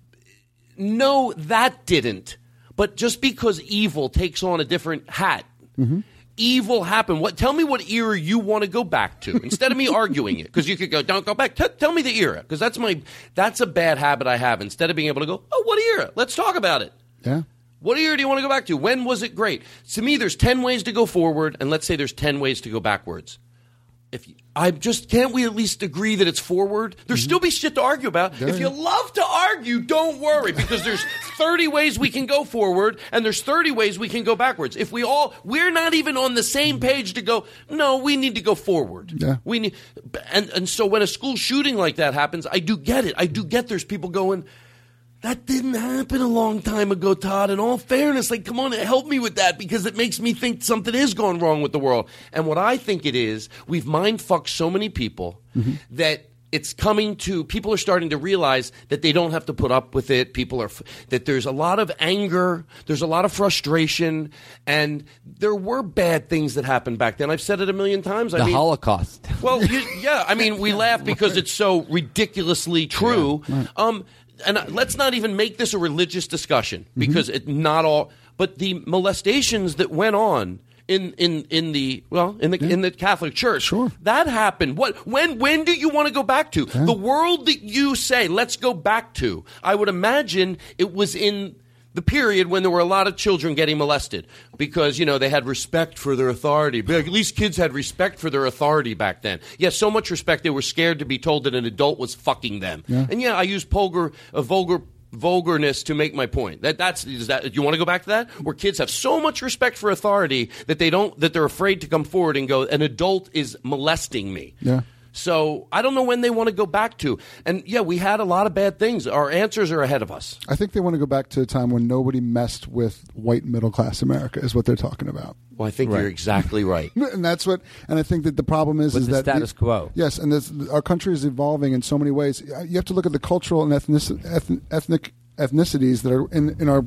No, that didn't. But just because evil takes on a different hat, mm-hmm. evil happened. What? Tell me what era you want to go back to instead of me arguing it. Because you could go, don't go back. T- tell me the era. Because that's my that's a bad habit I have. Instead of being able to go, oh, what era? Let's talk about it. Yeah. What era do you want to go back to? When was it great? To me, there's ten ways to go forward, and let's say there's ten ways to go backwards. If you, I just can't we at least agree that it's forward? There'll still be shit to argue about. Yeah, if you yeah. love to argue, don't worry, because there's thirty ways we can go forward and there's thirty ways we can go backwards. If we all we're not even on the same page to go, no, we need to go forward. Yeah. We need and and so when a school shooting like that happens, I do get it. I do get there's people going, that didn't happen a long time ago, Todd. In all fairness, like, come on, help me with that because it makes me think something is going wrong with the world. And what I think it is, we've mind-fucked so many people mm-hmm. that it's coming to, people are starting to realize that they don't have to put up with it. People are, that there's a lot of anger, there's a lot of frustration, and there were bad things that happened back then. I've said it a million times. I The mean, Holocaust. well, you, yeah, I mean, we laugh because it's so ridiculously true. Yeah, right. Um, and let's not even make this a religious discussion because it not all. But the molestations that went on in in, in the well in the Yeah. in the Catholic Church, Sure. that happened. What when when do you want to go back to the world that you say let's go back to? I would imagine it was in the period when there were a lot of children getting molested because, you know, they had respect for their authority. But at least kids had respect for their authority back then. Yeah, so much respect they were scared to be told that an adult was fucking them. Yeah. And yeah, I use vulgar, uh, vulgar vulgarness to make my point. That that's is that you want to go back to that? Where kids have so much respect for authority that they don't that they're afraid to come forward and go, an adult is molesting me. Yeah. So I don't know when they want to go back to. And yeah, we had a lot of bad things. Our answers are ahead of us. I think they want to go back to a time when nobody messed with white middle class America is what they're talking about. Well, I think Right. you're exactly right. And that's what, and I think that the problem is, With is the that status quo. Yes, and this, our country is evolving in so many ways. You have to look at the cultural and ethnic, ethnic, ethnic ethnicities that are in, in our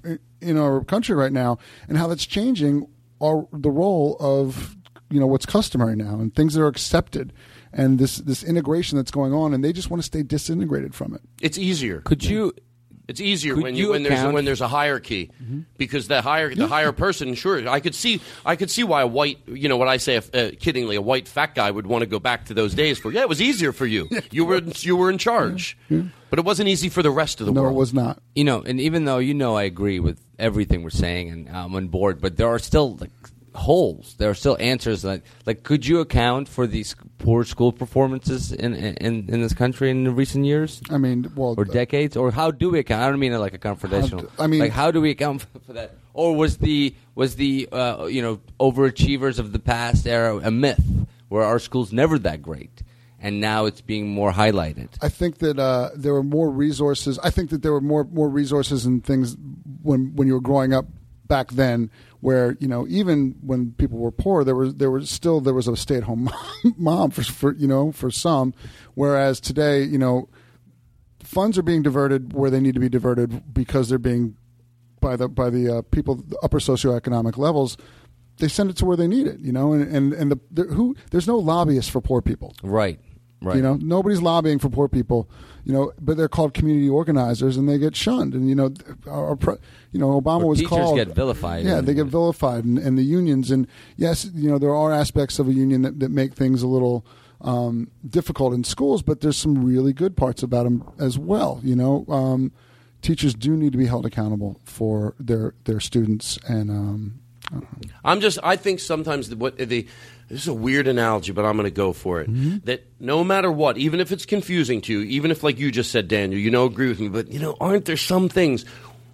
in our country right now, and how that's changing our the role of you know what's customary now and things that are accepted, and this this integration that's going on, and they just want to stay disintegrated from it. It's easier. Could you It's easier Could when you, you when there's a, account- when there's a hierarchy, Mm-hmm. because the higher the higher person, sure, I could see I could see why a white, you know, what I say, uh, kiddingly, a white fat guy would want to go back to those days. For yeah, it was easier for you. You were you were in charge, but it wasn't easy for the rest of the No, world. it was not. You know, and even though you know I agree with everything we're saying and I'm on board, but there are still like holes. There are still answers. Like, like could you account for these poor school performances in in, in this country in the recent years I mean, well, or decades? Or how do we account? I don't mean it like a confrontational. How do- I mean- like how do we account for, for that? Or was the was the uh, you know overachievers of the past era a myth where our school's never that great? And now it's being more highlighted. I think that uh, there were more resources. I think that there were more more resources and things when when you were growing up back then, where you know even when people were poor, there was there was still there was a stay at home mom for, for you know for some, whereas today you know funds are being diverted where they need to be diverted because they're being by the by the uh, people the upper socioeconomic levels. They send it to where they need it, you know, and and, and the, the who there's no lobbyists for poor people. Right. Right. You know, nobody's lobbying for poor people, you know, but they're called community organizers and they get shunned. And, you know, our, our pre- you know, Obama Or was teachers called. get vilified. Yeah, they get vilified. And, and the unions. And, yes, you know, there are aspects of a union that, that make things a little um, difficult in schools, but there's some really good parts about them as well. You know, um, teachers do need to be held accountable for their, their students. And um, I don't know. I'm just. I think sometimes the, what the. This is a weird analogy, but I'm going to go for it. Mm-hmm. That no matter what, even if it's confusing to you, even if, like you just said, Daniel, you know, agree with me, but, you know, aren't there some things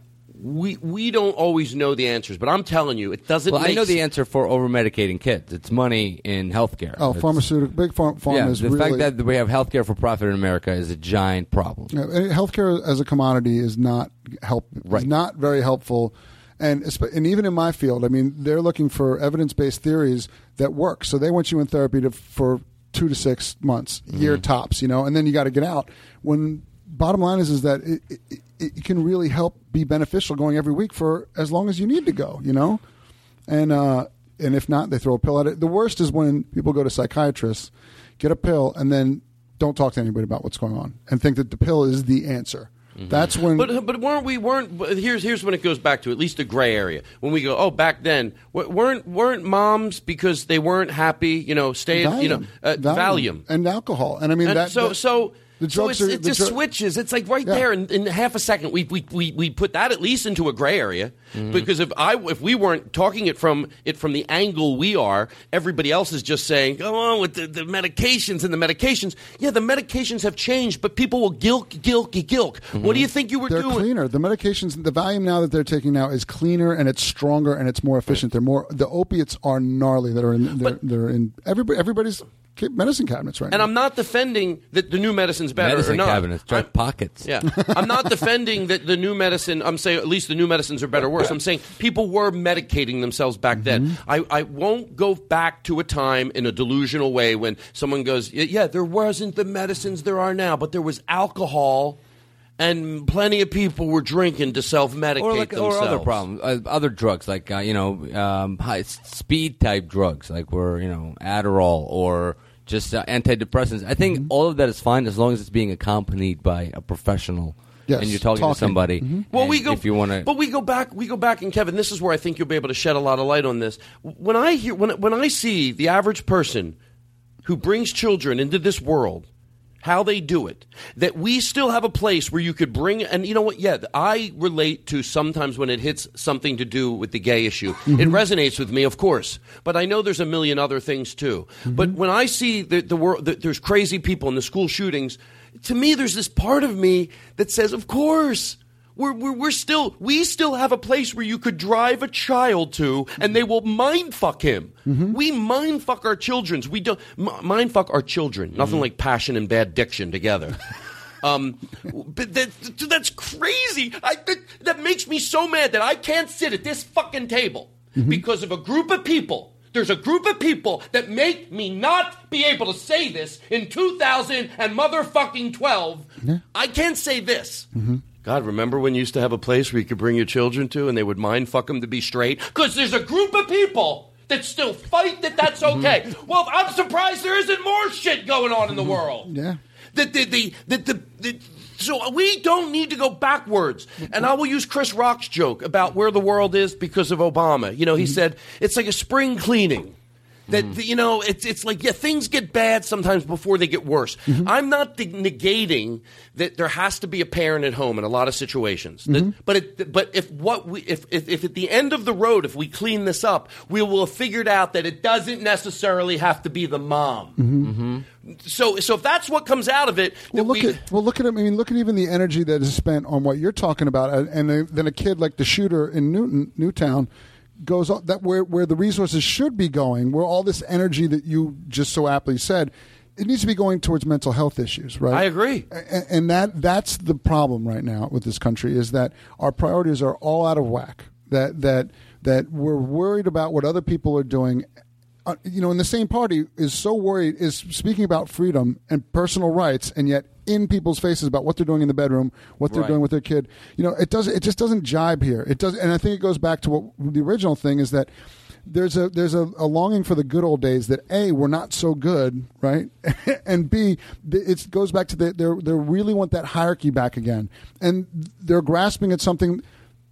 we we don't always know the answers? But I'm telling you, it doesn't Well, make I know the s- answer for over-medicating kids. It's money in healthcare. Oh, It's- pharmaceutical, big pharma, pharma Yeah, is the really. fact that we have healthcare for profit in America is a giant problem. Yeah, and healthcare as a commodity is not help. Right. Is not very helpful, and esp- and even in my field, I mean, they're looking for evidence-based theories that work. So they want you in therapy to, for two to six months, year tops, you know, and then you got to get out. When bottom line is is that it, it, it can really help be beneficial going every week for as long as you need to go, you know, and uh, and if not, they throw a pill at it. The worst is when people go to psychiatrists, get a pill, and then don't talk to anybody about what's going on and think that the pill is the answer. That's when. But but weren't we weren't but here's here's when it goes back to at least a gray area when we go, oh, back then w- weren't weren't moms because they weren't happy, you know, stay you know uh, Valium. and alcohol, and I mean And that. so that- so the so drugs it's, are- it the just dru- switches. It's like right Yeah. there in, in half a second. We, we we we put that at least into a gray area because if I if we weren't talking it from it from the angle we are, everybody else is just saying, go on with the, the medications and the medications. Yeah, the medications have changed, but people will gilk gilk gilk. What do you think you were They're doing? cleaner. The medications, the Valium now that they're taking now is cleaner and it's stronger and it's more efficient. They're more. The opiates are gnarly that are in. They're, But- they're in everybody. Everybody's ca- medicine cabinets right And now. I'm not defending that the new medicine's better Medicine or not. cabinets, I'm- direct pockets. Yeah, I'm not defending that the new medicine. I'm saying at least the new medicines are better or worse. I'm saying people were medicating themselves back then. I, I won't go back to a time in a delusional way when someone goes, yeah, there wasn't the medicines there are now, but there was alcohol, and plenty of people were drinking to self-medicate Or, like, themselves. or other problems, uh, other drugs like uh, you know um, high speed type drugs like were you know Adderall or just uh, antidepressants. I think all of that is fine as long as it's being accompanied by a professional. Yes, and you're talking, talking. to somebody. Well, and we go. if you want to. But we go back. We go back, and Kevin, this is where I think you'll be able to shed a lot of light on this. When I hear, when when I see the average person who brings children into this world, how they do it, that we still have a place where you could bring, and you know what? Yeah, I relate to sometimes when it hits something to do with the gay issue. It resonates with me, of course, but I know there's a million other things too. But when I see the, the world, that there's crazy people in the school shootings, to me, there's this part of me that says, of course. We're, we're, we're still, we still have a place where you could drive a child to and they will mind fuck him. We mind fuck our children. We don't, m- mind fuck our children. Nothing like passion and bad diction together. Um, but that, that's crazy. I, that, that makes me so mad that I can't sit at this fucking table because of a group of people. There's a group of people that make me not be able to say this in two thousand and motherfucking twelve. I can't say this. God, remember when you used to have a place where you could bring your children to and they would mind fuck them to be straight? Because there's a group of people that still fight that that's okay. Mm-hmm. Well, I'm surprised there isn't more shit going on in the world. Yeah. That the, the, the, the, the, so we don't need to go backwards. And I will use Chris Rock's joke about where the world is because of Obama. You know, he mm-hmm. said, it's like a spring cleaning. That, mm-hmm. you know, it's it's like, yeah, things get bad sometimes before they get worse. Mm-hmm. I'm not de- negating that there has to be a parent at home in a lot of situations. Mm-hmm. That, but it, but if what we if, if if at the end of the road, if we clean this up, we will have figured out that it doesn't necessarily have to be the mom. Mm-hmm. Mm-hmm. So so if that's what comes out of it, well, look we, at well, look at I mean, look at even the energy that is spent on what you're talking about, and then a kid like the shooter in Newton, Newtown. Goes on, that where where the resources should be going, where all this energy that you just so aptly said, it needs to be going towards mental health issues, right? I agree, and, and that that's the problem right now with this country is that our priorities are all out of whack. That that that we're worried about what other people are doing. Uh, you know, and the same party is so worried, is speaking about freedom and personal rights, and yet in people's faces about what they're doing in the bedroom, what they're right. doing with their kid. You know, it does. It just doesn't jibe here. It does, and I think it goes back to what the original thing is that there's a there's a, a longing for the good old days that A, we're not so good, right, and B, it goes back to the they they really want that hierarchy back again, and they're grasping at something.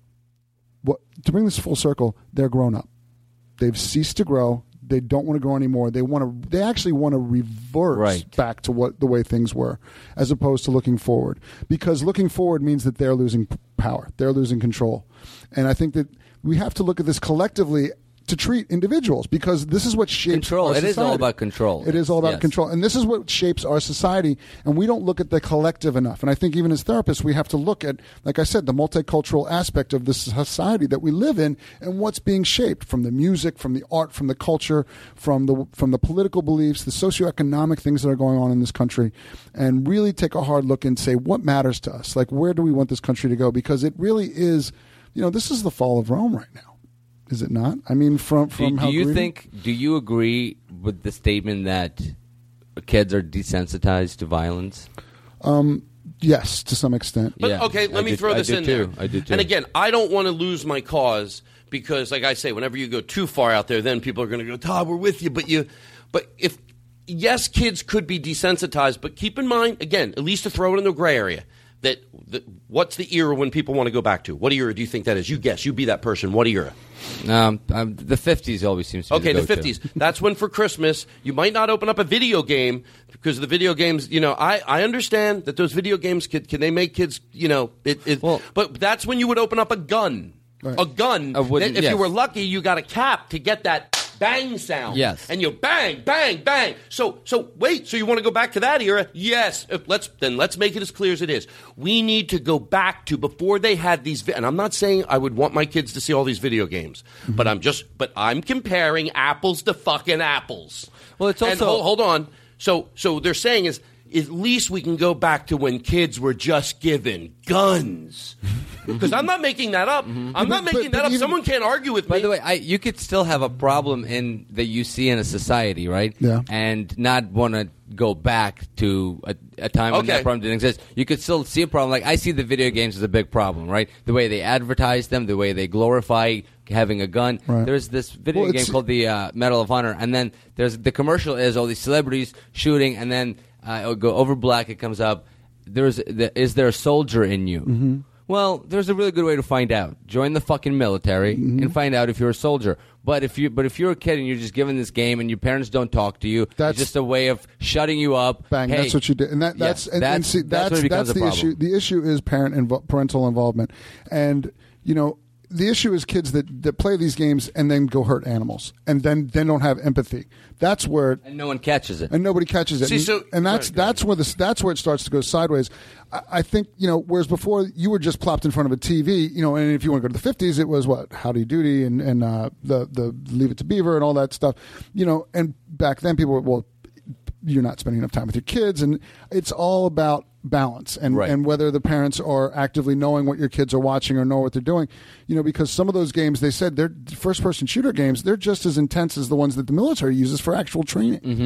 What to bring this full circle? They're grown up. They've ceased to grow. They don't want to grow anymore. They want to. They actually want to revert right. back to what the way things were, as opposed to looking forward. Because looking forward means that they're losing power. They're losing control. And I think that we have to look at this collectively to treat individuals, because this is what shapes control. our it society. Is all about control. It is all about yes. control. And this is what shapes our society, and we don't look at the collective enough. And I think even as therapists, we have to look at, like I said, the multicultural aspect of this society that we live in and what's being shaped from the music, from the art, from the culture, from the from the political beliefs, the socioeconomic things that are going on in this country, and really take a hard look and say, what matters to us? Like, where do we want this country to go? Because it really is, you know, this is the fall of Rome right now. Is it not? I mean, from from do, how do you greedy- think? Do you agree with the statement that kids are desensitized to violence? Um, yes, to some extent. But Yeah, okay, let I me did- throw I this did in too. there. I did too. And again, I don't want to lose my cause because, like I say, whenever you go too far out there, then people are going to go, "Todd, we're with you." But you, but if yes, kids could be desensitized, but keep in mind, again, at least to throw it in the gray area. That, that what's the era when people want to go back to? What era do you think that is? You guess. You be that person. What era? Um, um, the fifties always seems to be Okay, the the go-to. fifties. That's when for Christmas you might not open up a video game because the video games, you know, I, I understand that those video games can, can they make kids, you know, it, it Well- but that's when you would open up a gun. Right. A gun. A wooden- if yes. you were lucky, you got a cap to get that bang sound. Yes. And you bang, bang, bang. So so wait, so you want to go back to that era? Yes. If let's then let's make it as clear as it is. We need to go back to before they had these vi- and I'm not saying I would want my kids to see all these video games, mm-hmm. but I'm just but I'm comparing apples to fucking apples. Well, it's And also- hold, hold on. So so they're saying is at least we can go back to when kids were just given guns. Because I'm not making that up. Mm-hmm. I'm not But- making but that up. even- Someone can't argue with By me. the way, I, you could still have a problem in that you see in a society, right? Yeah. And not want to go back to a, a time when Okay. that problem didn't exist. You could still see a problem. Like I see the video games as a big problem, right? The way they advertise them, the way they glorify having a gun. Right. There's this video Well, game it's- called the uh, Medal of Honor, and then there's the commercial is all these celebrities shooting, and then uh, it'll go over black. It comes up. There's the, is there a soldier in you? Mm-hmm. Well, there's a really good way to find out. Join the fucking military Mm-hmm. and find out if you're a soldier. But if you but if you're a kid and you're just given this game and your parents don't talk to you, That's- it's just a way of shutting you up. Bang! Hey, That's what you did, and that, Yeah, that's and, and that's- see, that's that's when it becomes that's a the problem. issue. The issue is parent invo- parental involvement, and you know the issue is kids that, that play these games and then go hurt animals, and then then don't have empathy. That's where and no one catches it. and nobody catches it. See, and, so- and that's Right, go that's where this that's where it starts to go sideways. I, I think you know, whereas before you were just plopped in front of a T V, you know, and if you want to go to the fifties, it was what Howdy Doody and and uh, the the Leave It to Beaver and all that stuff, you know. And back then, people were well, you're not spending enough time with your kids, and it's all about balance and Right. and whether the parents are actively knowing what your kids are watching or know what they're doing, you know, because some of those games, they said they're first person shooter games, they're just as intense as the ones that the military uses for actual training. Mm-hmm.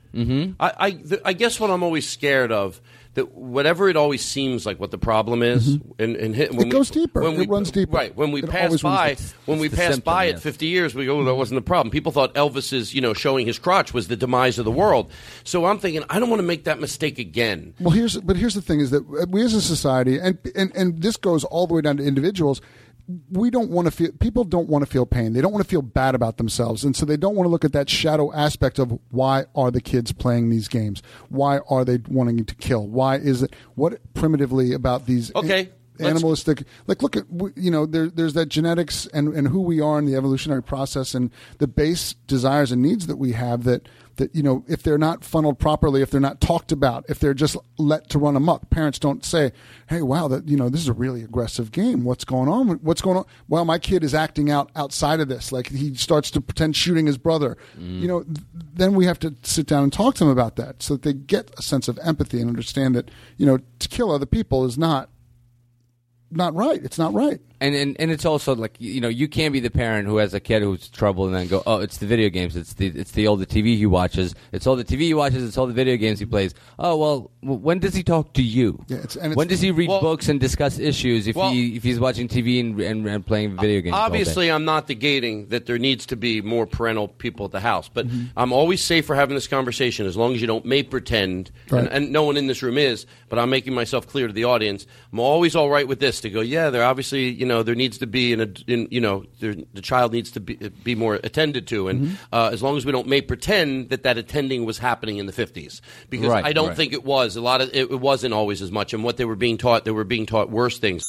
Mm-hmm. I I, th- I guess what I'm always scared of, that whatever it always seems like what the problem is, mm-hmm. and, and hit, when it goes we, deeper. When it we, runs deeper. Right. When we it pass by, when we the pass symptom, by yes. it fifty years, we go, oh, that wasn't the problem. People thought Elvis's, you know, showing his crotch was the demise of the world. So I'm thinking, I don't want to make that mistake again. Well, here's but here's the thing: is that we as a society, and and and this goes all the way down to individuals. We don't want to feel. People don't want to feel pain. They don't want to feel bad about themselves, and so they don't want to look at that shadow aspect of why are the kids playing these games? Why are they wanting to kill? Why is it? What primitively about these? Okay. Animalistic, like look at you know there, there's that genetics and, and who we are in the evolutionary process and the base desires and needs that we have that that you know if they're not funneled properly, if they're not talked about, if they're just let to run amok, parents don't say, hey, wow, that you know this is a really aggressive game. What's going on? What's going on? Well, my kid is acting out outside of this. Like he starts to pretend shooting his brother. Mm. You know, th- then we have to sit down and talk to them about that so that they get a sense of empathy and understand that you know to kill other people is not. Not right. It's not right. And, and and it's also like you know you can't be the parent who has a kid who's trouble and then go, oh, it's the video games, it's the it's the all the T V he watches, it's all the T V he watches, it's all the video games he plays. Oh well, when does he talk to you? Yeah, it's, and it's, when does he read well, books and discuss issues if well, he if he's watching T V and, and, and playing video games? Obviously, I'm not negating that there needs to be more parental people at the house, but mm-hmm. I'm always safe for having this conversation as long as you don't make pretend, right. and, and no one in this room is. But I'm making myself clear to the audience. I'm always all right with this to go. Yeah, there obviously you know there needs to be in a in, you know there, the child needs to be be more attended to, and mm-hmm. uh, as long as we don't make pretend that that attending was happening in the fifties, because right, I don't right. think it was a lot of it, it wasn't always as much, and what they were being taught, they were being taught worse things.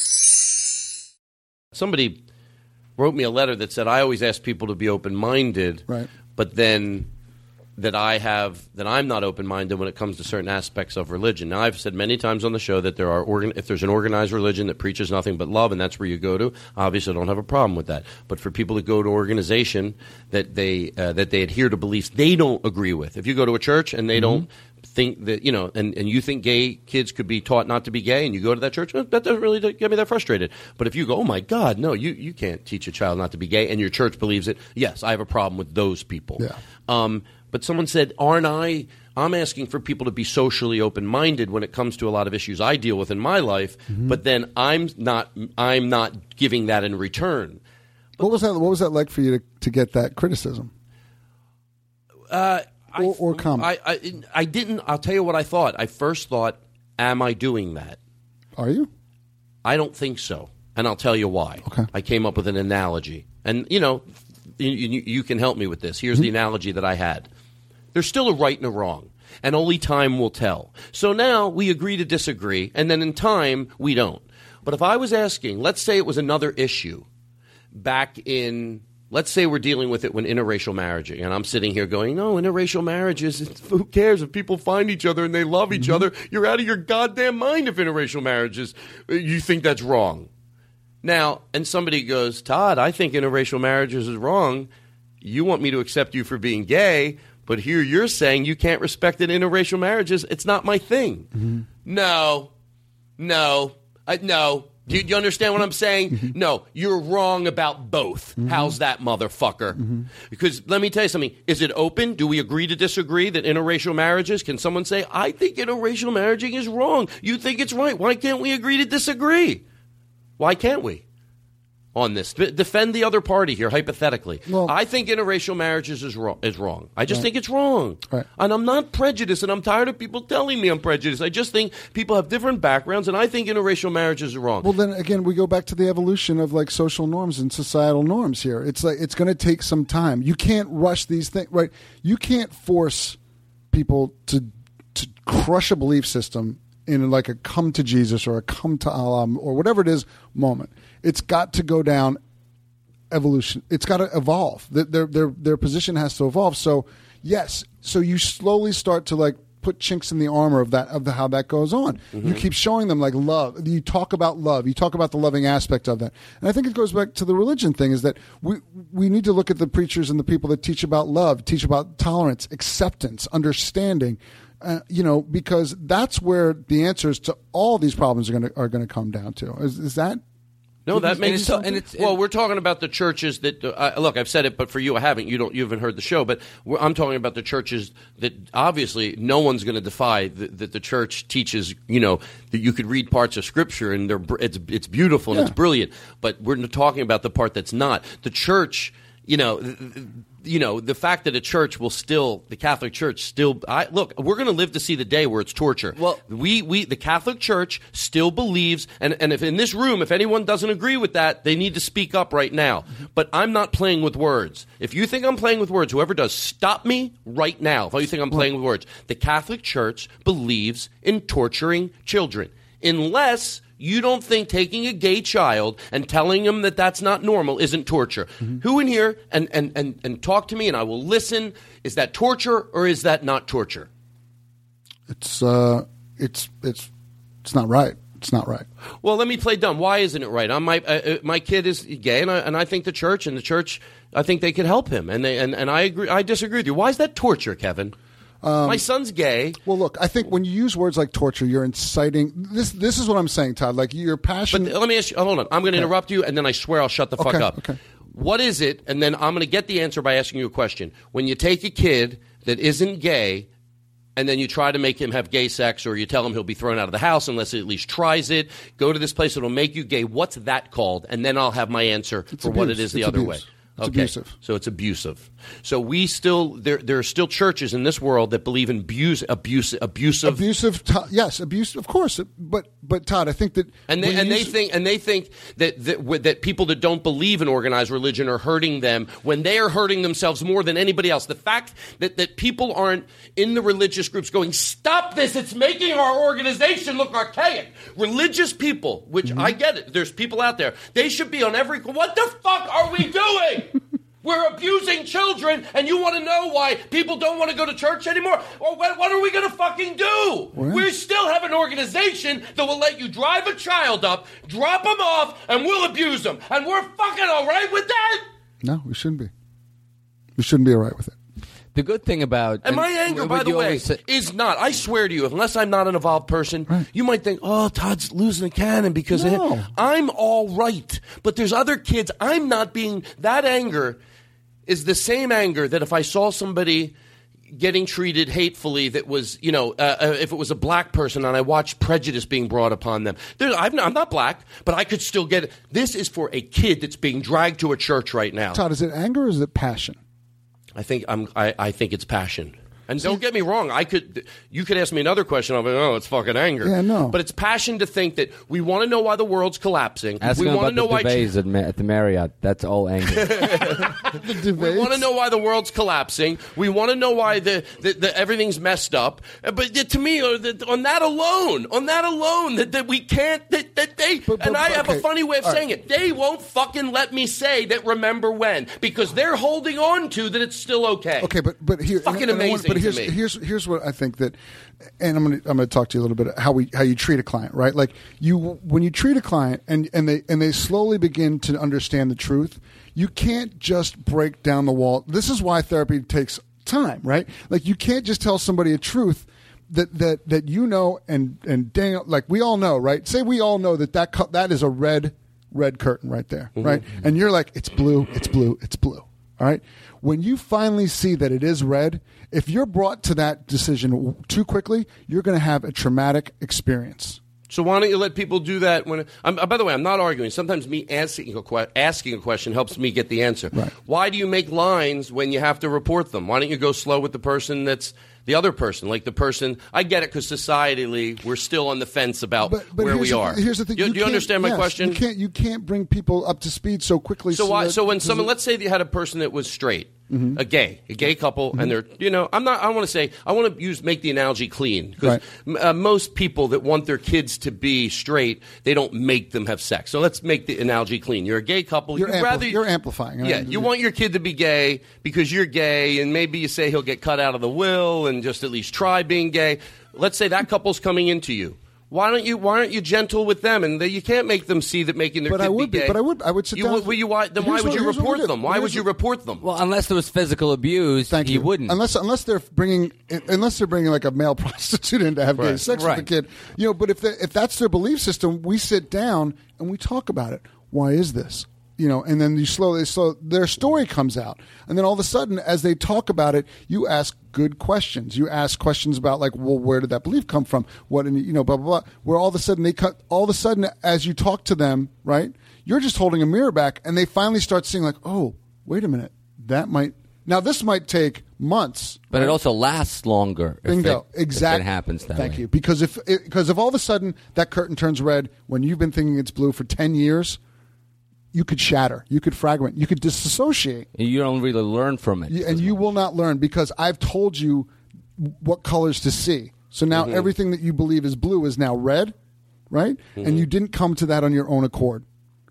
Somebody wrote me a letter that said I always ask people to be open-minded, right. but then that I have that I'm not open-minded when it comes to certain aspects of religion. Now, I've said many times on the show that there are organ- if there's an organized religion that preaches nothing but love, and that's where you go to, obviously I don't have a problem with that. But for people that go to an organization that they uh, that they adhere to beliefs they don't agree with, if you go to a church and they mm-hmm. don't think that, you know, and, and you think gay kids could be taught not to be gay, and you go to that church, that doesn't really get me that frustrated. But if you go, oh my God, no, you, you can't teach a child not to be gay, and your church believes it, yes, I have a problem with those people. Yeah. Um, but someone said, aren't I, I'm asking for people to be socially open-minded when it comes to a lot of issues I deal with in my life, mm-hmm. but then I'm not, I'm not giving that in return. But what was that, what was that like for you to, to get that criticism? Uh, Or, or comment. I, I, I didn't. I'll tell you what I thought. I first thought, am I doing that? Are you? I don't think so. And I'll tell you why. Okay. I came up with an analogy. And, you know, you, you, you can help me with this. Here's mm-hmm. the analogy that I had. There's still a right and a wrong, and only time will tell. So now we agree to disagree, and then in time we don't. But if I was asking, let's say it was another issue back in... Let's say we're dealing with it when interracial marriage, and I'm sitting here going, no, interracial marriages, who cares if people find each other and they love each mm-hmm. other? You're out of your goddamn mind if interracial marriages, you think that's wrong. Now, and somebody goes, Todd, I think interracial marriages is wrong. You want me to accept you for being gay, but here you're saying you can't respect that interracial marriages. It's not my thing. Mm-hmm. No, no, I, no. Do you, do you understand what I'm saying? Mm-hmm. No, you're wrong about both. Mm-hmm. How's that, motherfucker? Mm-hmm. Because let me tell you something. Is it open? Do we agree to disagree that interracial marriages? Can someone say, I think interracial marriaging is wrong. You think it's right. Why can't we agree to disagree? Why can't we on this? D- defend the other party here, hypothetically. Well, I think interracial marriages is wrong. Is wrong. I just right. think it's wrong. Right. And I'm not prejudiced, and I'm tired of people telling me I'm prejudiced. I just think people have different backgrounds, and I think interracial marriages are wrong. Well, then again, we go back to the evolution of like social norms and societal norms here. It's like it's going to take some time. You can't rush these things, right? You can't force people to to crush a belief system in like a come to Jesus or a come to Allah or whatever it is moment. It's got to go down evolution. It's got to evolve. Their their their position has to evolve. So yes, so you slowly start to like put chinks in the armor of that of the, how that goes on. Mm-hmm. You keep showing them like love. You talk about love. You talk about the loving aspect of that. And I think it goes back to the religion thing. Is that we we need to look at the preachers and the people that teach about love, teach about tolerance, acceptance, understanding. Uh, you know, because that's where the answers to all these problems are going to are going to come down to. Is, is that? No, that makes so- and it's- well. We're talking about the churches that uh, look. I've said it, but for you, I haven't. You don't. You haven't heard the show, but we're, I'm talking about the churches that obviously no one's going to defy that, that the church teaches. You know that you could read parts of Scripture and they're br- it's it's beautiful and Yeah. it's brilliant. But we're talking about the part that's not. The church, you know. Th- th- You know, the fact that a church will still, the Catholic Church still, I, look, we're going to live to see the day where it's torture. Well- we, we, the Catholic Church still believes, and, and if in this room, if anyone doesn't agree with that, they need to speak up right now. But I'm not playing with words. If you think I'm playing with words, whoever does, stop me right now. If you think I'm playing with words, the Catholic Church believes in torturing children, unless you don't think taking a gay child and telling him that that's not normal isn't torture. Mm-hmm. Who in here, and, and, and, and talk to me and I will listen, is that torture or is that not torture? It's uh, it's it's it's not right. It's not right. Well, let me play dumb. Why isn't it right? I'm, my uh, my kid is gay, and I, and I think the church and the church, I think they could help him, and they and, and I agree. I disagree with you. Why is that torture, Kevin? Um, my son's gay. Well, look, I think when you use words like torture, you're inciting. This This is what I'm saying, Todd. Like your passion. But let me ask you. Hold on. I'm going to interrupt you, and then I swear I'll shut the fuck Okay, up. okay. What is it? And then I'm going to get the answer by asking you a question. When you take a kid that isn't gay, and then you try to make him have gay sex, or you tell him he'll be thrown out of the house unless he at least tries it, go to this place that'll make you gay. What's that called? And then I'll have my answer It's for what abuse. it is the It's other abuse. way. It's Okay. abusive. So it's abusive. So we still there. There are still churches in this world that believe in abuse, abuse, abusive, Abusive, to- yes, abuse, of course. But but Todd, I think that and they when and you they use- think and they think that that, w- that people that don't believe in organized religion are hurting them when they are hurting themselves more than anybody else. The fact that that people aren't in the religious groups going, stop this! It's making our organization look archaic. Religious people, which Mm-hmm. I get it. There's people out there. They should be on every. What the fuck are we doing? We're abusing children, and you want to know why people don't want to go to church anymore? Or what, what are we going to fucking do? Well, We still have an organization that will let you drive a child up, drop them off, and we'll abuse them. And we're fucking all right with that? no, we shouldn't be. We shouldn't be all right with it. The good thing about And my anger, what by the you way, always say- is not. I swear to you, unless I'm not an evolved person, Right. you might think, oh, Todd's losing a cannon because of No. him. I'm all right. But there's other kids. I'm not being. That anger is the same anger that if I saw somebody getting treated hatefully that was, you know, uh, uh, if it was a black person and I watched prejudice being brought upon them. There, I'm, not, I'm not black, but I could still get it. This is for a kid that's being dragged to a church right now. Todd, is it anger or is it passion? I think I'm. I, I think it's passion. And don't get me wrong. I could. You could ask me another question. I'll be, oh, it's fucking anger. Yeah, no. But it's passion to think that we want to know why the world's collapsing. Ask we him want about to know the why. duvets at, Ma- at the Marriott. That's all anger. We want to know why the world's collapsing. We want to know why the, the, the everything's messed up. Uh, But uh, to me, uh, the, on that alone, on that alone, that, that we can't. That, that they But- but- and I have okay. a funny way of All saying right. it. They won't fucking let me say that. Remember when? Because they're holding on to that. It's still okay. Okay, but but here, Fucking and I- and I want- amazing But to here's me. here's here's what I think that, and I'm gonna I'm gonna talk to you a little bit how we how you treat a client, right? Like you when you treat a client and and they and they slowly begin to understand the truth, you can't just break down the wall. This is why therapy takes time, right? Like you can't just tell somebody a truth that that that you know and and Daniel, like we all know, right? Say we all know that that cu- that is a red red curtain right there, Mm-hmm. right? And you're like, it's blue, it's blue, it's blue. All right. When you finally see that it is red, if you're brought to that decision w- too quickly, you're going to have a traumatic experience. So why don't you let people do that when? I'm, by the way, I'm not arguing. Sometimes me asking a, que- asking a question helps me get the answer. Right. Why do you make lines when you have to report them? Why don't you go slow with the person that's the other person, like the person? I get it because societally we're still on the fence about But, but where here's we the, are. Here's the thing. You, do you can't- understand my yes, question? You can't. You can't bring people up to speed so quickly. So why? that- So when because someone, it- let's say you had a person that was straight, Mm-hmm. a gay, a gay couple, and they're, you know, I'm not. I want to say, I want to use make the analogy clean because Right. uh, most people that want their kids to be straight, they don't make them have sex. So let's make the analogy clean. You're a gay couple. You're You'd ampli- rather you're amplifying, Yeah, right? you want your kid to be gay because you're gay, and maybe you say he'll get cut out of the will and just at least try being gay. Let's say that couple's coming into you. Why don't you? Why aren't you gentle with them? And they, you can't make them see that making their But kid I would be be- gay. but I would- I would sit you, down- would- well, you, why, then why Here's would what- you here's what we report do. them? Why Here's would you what- report them? Well, unless there was physical abuse, Thank he you. wouldn't. Unless unless they're bringing unless they're bringing like a male prostitute in to have gay Right. sex Right. with the kid, you know. But if they, if that's their belief system, we sit down and we talk about it. why is this? You know, and then you slowly, so their story comes out, and then all of a sudden, as they talk about it, you ask good questions. You ask questions about like, well, where did that belief come from? What, and you know, blah blah blah. Where all of a sudden they cut, all of a sudden, as you talk to them, right, you're just holding a mirror back, and they finally start seeing like, oh, wait a minute, that might now this might take months, but right? it also lasts longer. Bingo, if it, exactly. If it happens that Thank way. you, because if because if all of a sudden that curtain turns red when you've been thinking it's blue for ten years. You could shatter. You could fragment. You could disassociate. And you don't really learn from it. You, and you will not learn because I've told you what colors to see. So now Mm-hmm. everything that you believe is blue is now red, right? Mm-hmm. And you didn't come to that on your own accord.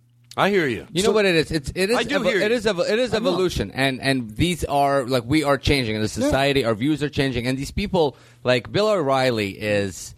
I hear you. You So- know what it is? It's it is I do evo- hear you. it is evo- it is I know. evolution, and and these are like we are changing in the society. Our views are changing, and these people like Bill O'Reilly is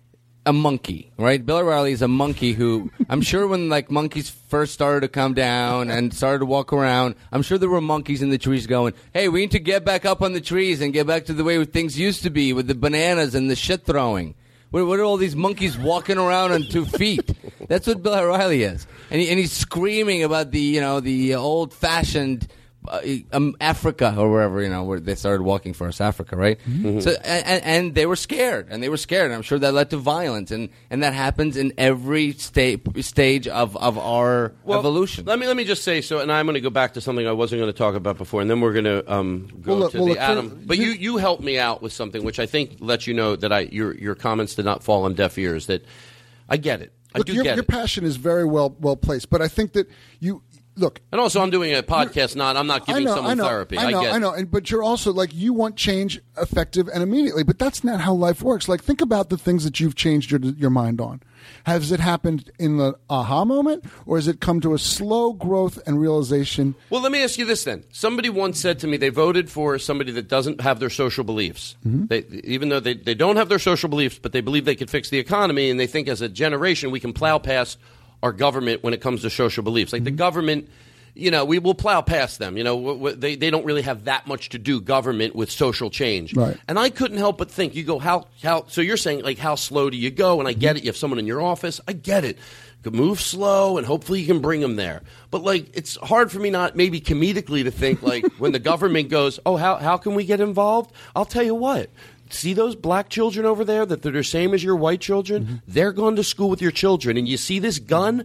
a monkey, right? Bill O'Reilly is a monkey who I'm sure when like monkeys first started to come down and started to walk around, I'm sure there were monkeys in the trees going, "Hey, we need to get back up on the trees and get back to the way things used to be with the bananas and the shit throwing." What, what are all these monkeys walking around on two feet? That's what Bill O'Reilly is, and, he, and he's screaming about the you know the old fashioned. Uh, um, Africa or wherever you know where they started walking first, Africa, right? Mm-hmm. So and, and they were scared, and they were scared. And I'm sure that led to violence, and, and that happens in every sta- stage of, of our Well, evolution. Let me let me just say so, and I'm going to go back to something I wasn't going to talk about before, and then we're going to um, go Well, look- to well, the look, atom. for- But you you helped me out with something which I think lets you know that I your your comments did not fall on deaf ears. That I get it. I Look, do your, get your it. passion is very well well placed, but I think that you look. And also, I'm doing a podcast. Not I'm not giving I know, someone I know, therapy. I know, get I know. And, but you're also like you want change effective and immediately, but that's not how life works. Like think about the things that you've changed your your mind on. Has it happened in the aha moment, or has it come to a slow growth and realization? Well, let me ask you this then. Somebody once said to me they voted for somebody that doesn't have their social beliefs. Mm-hmm. They, even though they, they don't have their social beliefs, but they believe they could fix the economy, and they think as a generation we can plow past our government when it comes to social beliefs. Like Mm-hmm. the government, you know, we will plow past them. You know, w- w- they, they don't really have that much to do, government, with social change. Right. And I couldn't help but think, you go, how, how, so you're saying, like, how slow do you go? And I get it. You have someone in your office. I get it. You can move slow, and hopefully you can bring them there. But, like, it's hard for me not maybe comedically to think, like, when the government goes, oh, how, how can we get involved? I'll tell you what. See those black children over there that they're the same as your white children? Mm-hmm. They're going to school with your children. And you see this gun?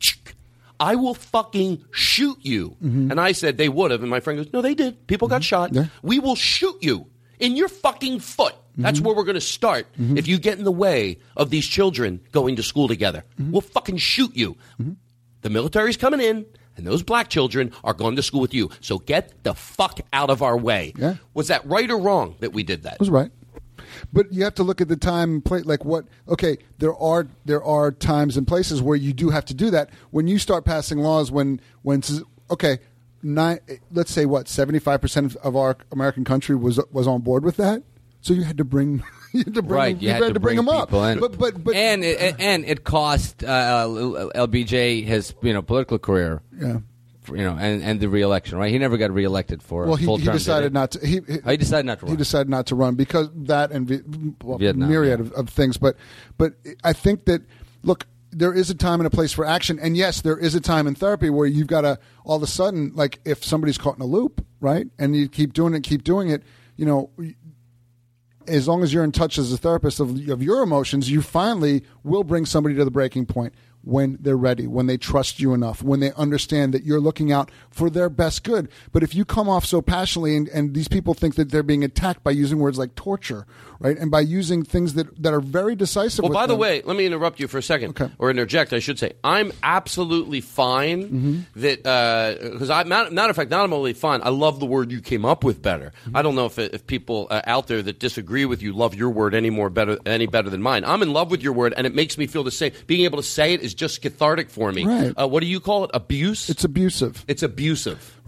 I will fucking shoot you. Mm-hmm. And I said they would have. And my friend goes, no, they did. People mm-hmm. got shot. Yeah. We will shoot you in your fucking foot. Mm-hmm. That's where we're going to start. Mm-hmm. If you get in the way of these children going to school together, mm-hmm. we'll fucking shoot you. Mm-hmm. The military's coming in. And those black children are going to school with you. So get the fuck out of our way. Yeah. Was that right or wrong that we did that? It was right. But you have to look at the time and play, like what, okay, there are there are times and places where you do have to do that. When you start passing laws, when, when okay, nine, let's say what, seventy-five percent of our American country was was on board with that? So you had to bring, you had to bring, right, you, you had, had to to bring, bring them up. in. But, but, but, and it, and it cost uh, L B J his you know political career. Yeah. For, you know, and, and the re-election, right? He never got re-elected for well, a he, full he term. decided not to. He, he, oh, he decided not to run. He decided not to run because that and v- well, Vietnam, myriad yeah. of, of things. But but I think that look, there is a time and a place for action, and yes, there is a time in therapy where you've got to all of a sudden, like if somebody's caught in a loop, right, and you keep doing it, keep doing it, you know. As long as you're in touch as a therapist of, of your emotions, you finally will bring somebody to the breaking point when they're ready, when they trust you enough, when they understand that you're looking out for their best good. But if you come off so passionately, and, and these people think that they're being attacked by using words like torture, right, and by using things that, that are very decisive. Well, with by the them. way, let me interrupt you for a second, Okay. or interject, I should say. I'm absolutely fine Mm-hmm. that because I matter, matter of fact, not only fine, I love the word you came up with better. Mm-hmm. I don't know if if people uh, out there that disagree with you love your word any more better any better than mine. I'm in love with your word, and it makes me feel the same. Being able to say it is just cathartic for me. Right. Uh, what do you call it? Abuse? It's abusive. It's abusive.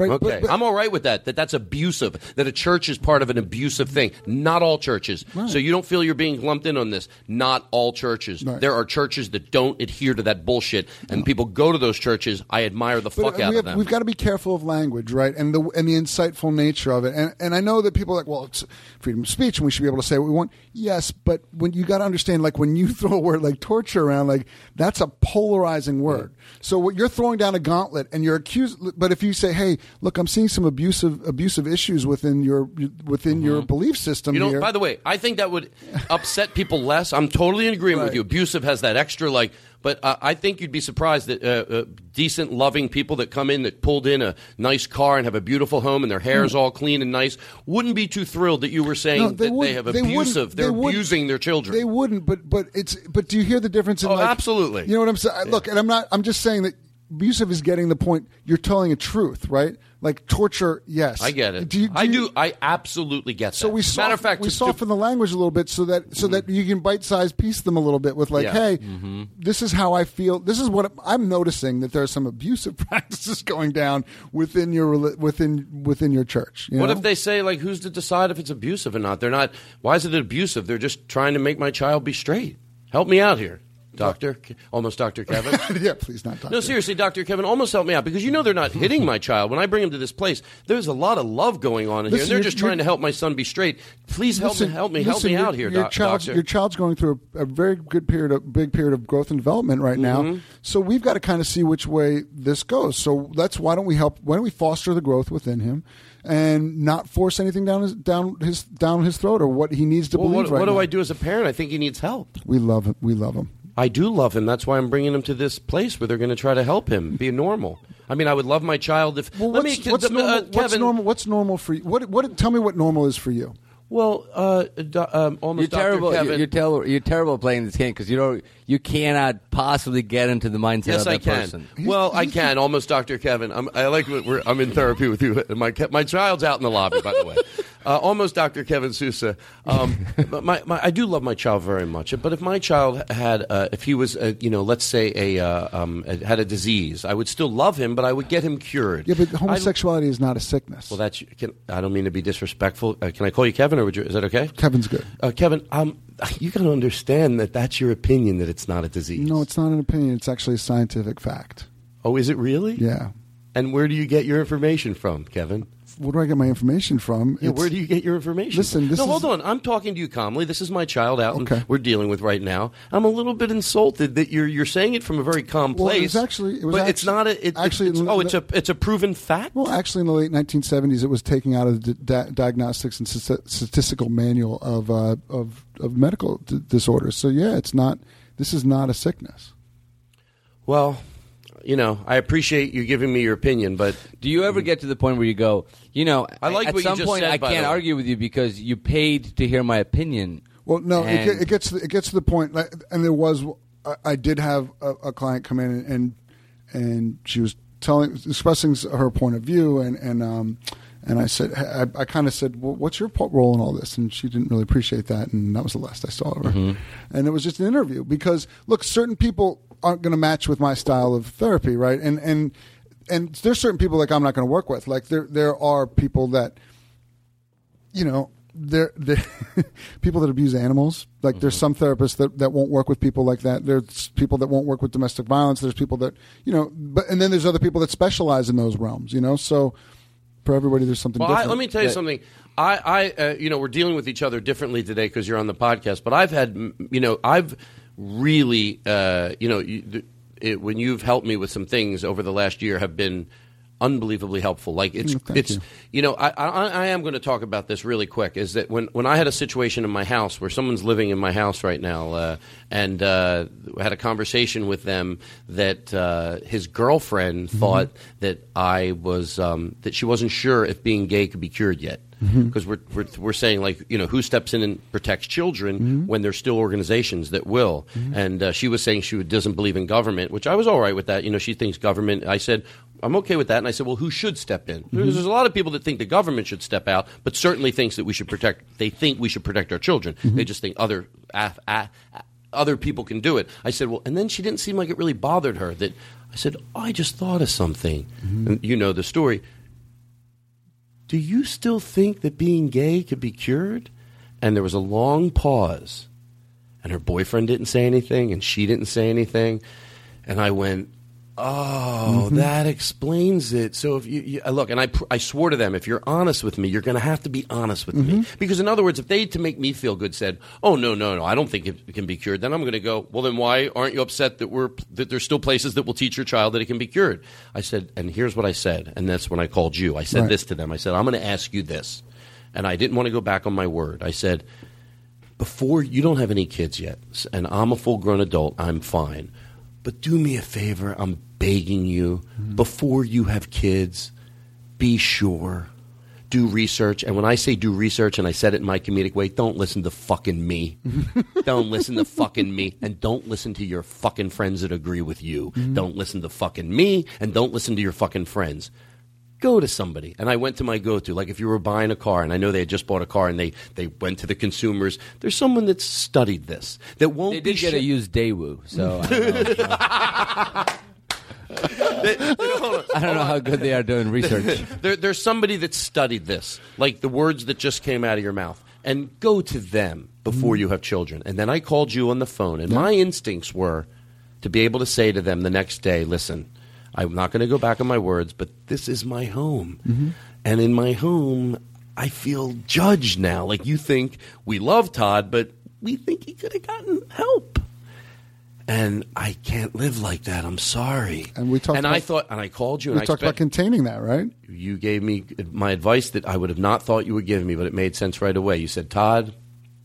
Right, Okay, but- but- I'm all right with that. That that's abusive. That a church is part of an abusive thing. Not all churches. Right. So you don't feel you're being lumped in on this. Not all churches. Right. There are churches that don't adhere to that bullshit, and people go to those churches. I admire the fuck But out we of have, them. we've got to be careful of language, right? And the and the insightful nature of it. And and I know that people are like, well, it's freedom of speech, and we should be able to say what we want. Yes, but when you got to understand, like when you throw a word like torture around, like that's a polarizing word. So what you're throwing down a gauntlet, and you're accused. But if you say, hey, look, I'm seeing some abusive abusive issues within your within your belief system You know, here. by the way, I think that would upset people less. I'm totally in agreement with Right. you. Abusive has that extra, like, but uh, I think you'd be surprised that uh, uh, decent, loving people that come in that pulled in a nice car and have a beautiful home and their hair's all clean and nice wouldn't be too thrilled that you were saying No, that they wouldn't- have they wouldn't- abusive. they They're wouldn't- abusing their children. They wouldn't, but but it's but do you hear the difference in Oh, like, absolutely. You know what I'm saying? Look, and I'm not I'm just saying that abusive is getting the point. You're telling a truth, right? Like torture, yes. I get it. Do you- do I you- do. I absolutely get that. So we Matter soften, of fact, we to- to- soften the language a little bit so that so that you can bite-size piece them a little bit with like, Yeah. hey, Mm-hmm. this is how I feel. This is what I'm noticing that there are some abusive practices going down within your reli- within within your church. You What know? if they say, like, who's to decide if it's abusive or not? They're not. Why is it abusive? They're just trying to make my child be straight. Help me out here, Doctor. Almost Doctor Kevin. yeah, please not talk. No, seriously, Doctor Kevin, almost help me out because you know they're not hitting my child. When I bring him to this place, there's a lot of love going on in here, Listen, and they're you're- just trying you're- to help my son be straight. Please help Listen, me, help me, help listen, me your- out here, your doc- child's, Doctor. Your child's going through a, a very good period, of big period of growth and development right Mm-hmm. now. So we've got to kind of see which way this goes. So that's why don't we help? Why don't we foster the growth within him, and not force anything down his down his down his throat or what he needs to Well, believe what, right what do now. I do as a parent? I think he needs help. We love him. We love him. I do love him. That's why I'm bringing him to this place where they're going to try to help him be normal. I mean, I would love my child if. Well, let what's, me, what's, uh, normal, Kevin, what's normal? What's normal for you? What? What? Tell me what normal is for you. Well, uh, do, um, almost You're Doctor terrible. Kevin. You're, you're terrible. You're terrible at playing this game because you don't. You cannot possibly get into the mindset Yes, of that I can. person. Well, I can. Almost, Doctor Kevin. I'm, I like what we're. I'm in therapy with you. My my child's out in the lobby, by the way. Uh, almost, Doctor Kevin Sousa. Um, but my, my I do love my child very much. But if my child had, uh, if he was, uh, you know, let's say a uh, um, had a disease, I would still love him, but I would get him cured. Yeah, but I- homosexuality is not a sickness. well, that's. Can, I don't mean to be disrespectful. Uh, can I call you Kevin, or would you, is that okay? Kevin's good. Uh, Kevin, um, you got to understand that that's your opinion that it's not a disease. No, it's not an opinion. It's actually a scientific fact. Oh, is it really? Yeah. And where do you get your information from, Kevin? Where do I get my information from? Yeah, It's- where do you get your information? Listen, from? this no, is- hold on. I'm talking to you calmly. This is my child out, Okay. and we're dealing with right now. I'm a little bit insulted that you're you're saying it from a very calm Well, it place. was actually- it was but it's actu- not a. It, actually, it's, oh, it's a it's a proven fact. Well, actually, in the late nineteen seventies, it was taken out of the di- Diagnostics and St- Statistical Manual of uh, of, of medical d- disorders. So, yeah, it's not. This is not a sickness. Well, you know, I appreciate you giving me your opinion, but Do you ever get to the point where you go, you know, I like at what you some just point said, I by can't the way. argue with you because you paid to hear my opinion. Well, no, it, And- get- it gets to, it gets to the point, like, and there was. I, I did have a, a client come in and, and and she was telling, expressing her point of view, and and um, and I said, I, I kind of said, well, what's your po- role in all this? And she didn't really appreciate that, and that was the last I saw of her. Mm-hmm. And it was just an interview because look, certain people aren't going to match with my style of therapy, right? And and and there's certain people like I'm not going to work with. Like there there are people that, you know, there there people that abuse animals. Like there's some therapists that, that won't work with people like that. There's people that won't work with domestic violence. There's people that, you know, but and then there's other people that specialize in those realms. You know, so for everybody there's something Well, I, different. let me tell you That- something. I, I uh, you know, we're dealing with each other differently today because you're on the podcast. But I've had, mm, you know, I've really, uh, you know, you, th- it, when you've helped me with some things over the last year, have been unbelievably helpful. Like it's, Mm, thank it's, you. you know, I, I, I am going to talk about this really quick. Is that when, when I had a situation in my house where someone's living in my house right now, uh, and uh, had a conversation with them that uh, his girlfriend Mm-hmm. thought that I was um, that she wasn't sure if being gay could be cured yet. Mm-hmm. Because we're, we're we're saying like you know who steps in and protects children Mm-hmm. when there's still organizations that will, and uh, she was saying she doesn't believe in government, which I was all right with that. You know she thinks government. I said I'm okay with that, and I said well who should step in? Mm-hmm. There's, there's a lot of people that think the government should step out, but certainly thinks that we should protect. They think we should protect our children. Mm-hmm. They just think other af, a, a- other people can do it. I said well, and then she didn't seem like it really bothered her that I said oh, I just thought of something, Mm-hmm. and you know the story. do you still think that being gay could be cured? And there was a long pause. And her boyfriend didn't say anything, and she didn't say anything. And I went, oh, mm-hmm. that explains it. So if you, you look, and I, I swore to them, if you're honest with me, you're going to have to be honest with mm-hmm. me. Because in other words, if they, to make me feel good, said, oh, no, no, no, I don't think it can be cured, then I'm going to go, well, then why aren't you upset that we're that there's still places that will teach your child that it can be cured? I said, and here's what I said, and that's when I called you. I said right. this to them. I said, I'm going to ask you this. And I didn't want to go back on my word. I said, before, you don't have any kids yet, and I'm a full-grown adult, I'm fine. But do me a favor, I'm begging you, mm-hmm. before you have kids, be sure, do research. And when I say do research, and I said it in my comedic way, don't listen to fucking me. Don't listen to fucking me. And don't listen to your fucking friends that agree with you. Mm-hmm. Don't listen to fucking me, and don't listen to your fucking friends. Go to somebody. And I went to my go-to. Like if you were buying a car, and I know they had just bought a car, and they, they went to the consumers. There's someone that's studied this. That won't They be did get sh- a used Daewoo, so I don't know. they, they don't, I don't know how good they are doing research. there, there's somebody that studied this, like the words that just came out of your mouth. And go to them before mm. you have children. And then I called you on the phone, and yeah. my instincts were to be able to say to them the next day, listen, I'm not going to go back on my words, but this is my home. Mm-hmm. And in my home, I feel judged now. Like you think we love Todd, but we think he could have gotten help. And I can't live like that. I'm sorry. And we talked. And about, I thought, and I called you. We and talked I expect, about containing that, right? You gave me my advice that I would have not thought you would give me, but it made sense right away. You said, Todd,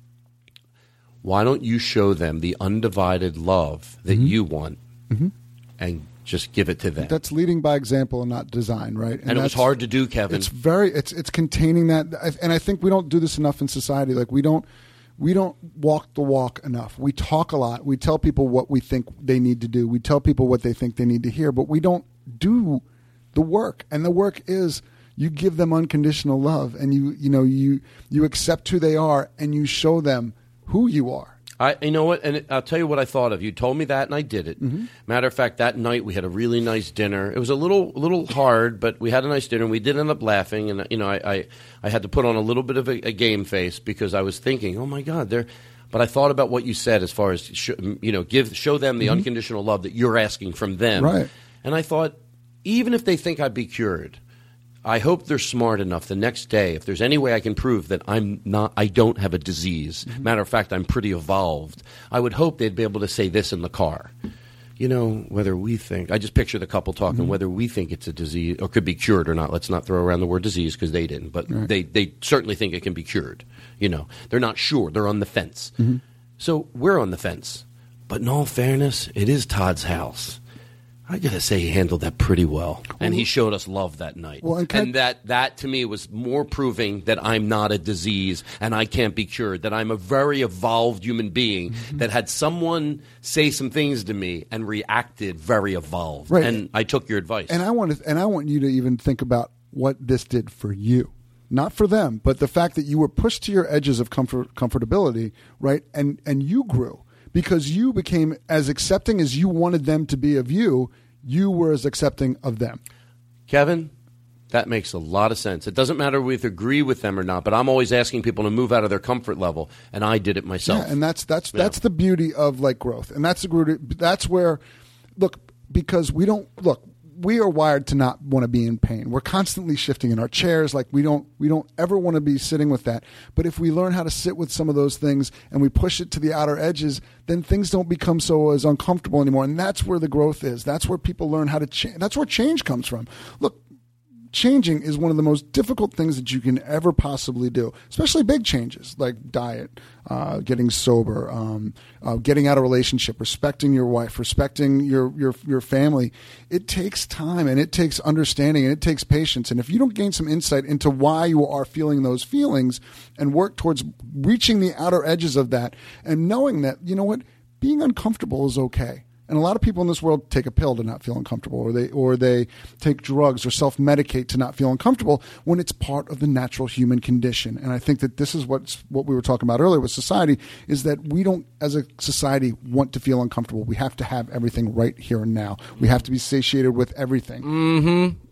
why don't you show them the undivided love that mm-hmm. you want, mm-hmm. and just give it to them. That's leading by example and not design, right? And, and it was hard to do, Kevin. It's very, it's it's containing that, and I think we don't do this enough in society. Like we don't, we don't walk the walk enough. We talk a lot. We tell people what we think they need to do. We tell people what they think they need to hear, but we don't do the work. And the work is you give them unconditional love, and you you know you you accept who they are, and you show them who you are. I, you know what, and it, I'll tell you what I thought of. You told me that, and I did it. Mm-hmm. Matter of fact, that night we had a really nice dinner. It was a little, a little hard, but we had a nice dinner. And we did end up laughing, and you know, I, I, I had to put on a little bit of a, a game face because I was thinking, oh my God, they're. But I thought about what you said as far as sh- you know, give show them the mm-hmm. unconditional love that you're asking from them, right? And I thought, even if they think I'd be cured, I hope they're smart enough the next day, if there's any way I can prove that I'm not, I don't have a disease. Mm-hmm. Matter of fact, I'm pretty evolved. I would hope they'd be able to say this in the car. You know, whether we think, I just picture the couple talking, mm-hmm. whether we think it's a disease or could be cured or not. Let's not throw around the word disease because they didn't, but right. they, they certainly think it can be cured. You know, they're not sure. They're on the fence. Mm-hmm. So we're on the fence. But in all fairness, it is Todd's house. I gotta say, he handled that pretty well, and he showed us love that night. Well, and, and that, that to me was more proving that I'm not a disease and I can't be cured. That I'm a very evolved human being mm-hmm. that had someone say some things to me and reacted very evolved. Right. And I took your advice. And I want to, and I want you to even think about what this did for you, not for them, but the fact that you were pushed to your edges of comfort, comfortability, right? And and you grew. Because you became as accepting as you wanted them to be of you, you were as accepting of them. Kevin, that makes a lot of sense. It doesn't matter if we agree with them or not, but I'm always asking people to move out of their comfort level, and I did it myself. Yeah, and that's that's yeah. that's the beauty of like growth, and that's the beauty, that's where, look, because we don't look. We are wired to not want to be in pain. We're constantly shifting in our chairs. Like we don't, we don't ever want to be sitting with that. But if we learn how to sit with some of those things and we push it to the outer edges, then things don't become so as uncomfortable anymore. And that's where the growth is. That's where people learn how to change. That's where change comes from. Look, changing is one of the most difficult things that you can ever possibly do, especially big changes like diet, uh, getting sober, um, uh, getting out of a relationship, respecting your wife, respecting your, your, your family. It takes time and it takes understanding and it takes patience. And if you don't gain some insight into why you are feeling those feelings and work towards reaching the outer edges of that and knowing that, you know what, being uncomfortable is okay. And a lot of people in this world take a pill to not feel uncomfortable, or they or they take drugs or self-medicate to not feel uncomfortable when it's part of the natural human condition. And I think that this is what's, what we were talking about earlier with society, is that we don't, as a society, want to feel uncomfortable. We have to have everything right here and now. We have to be satiated with everything. Mm-hmm.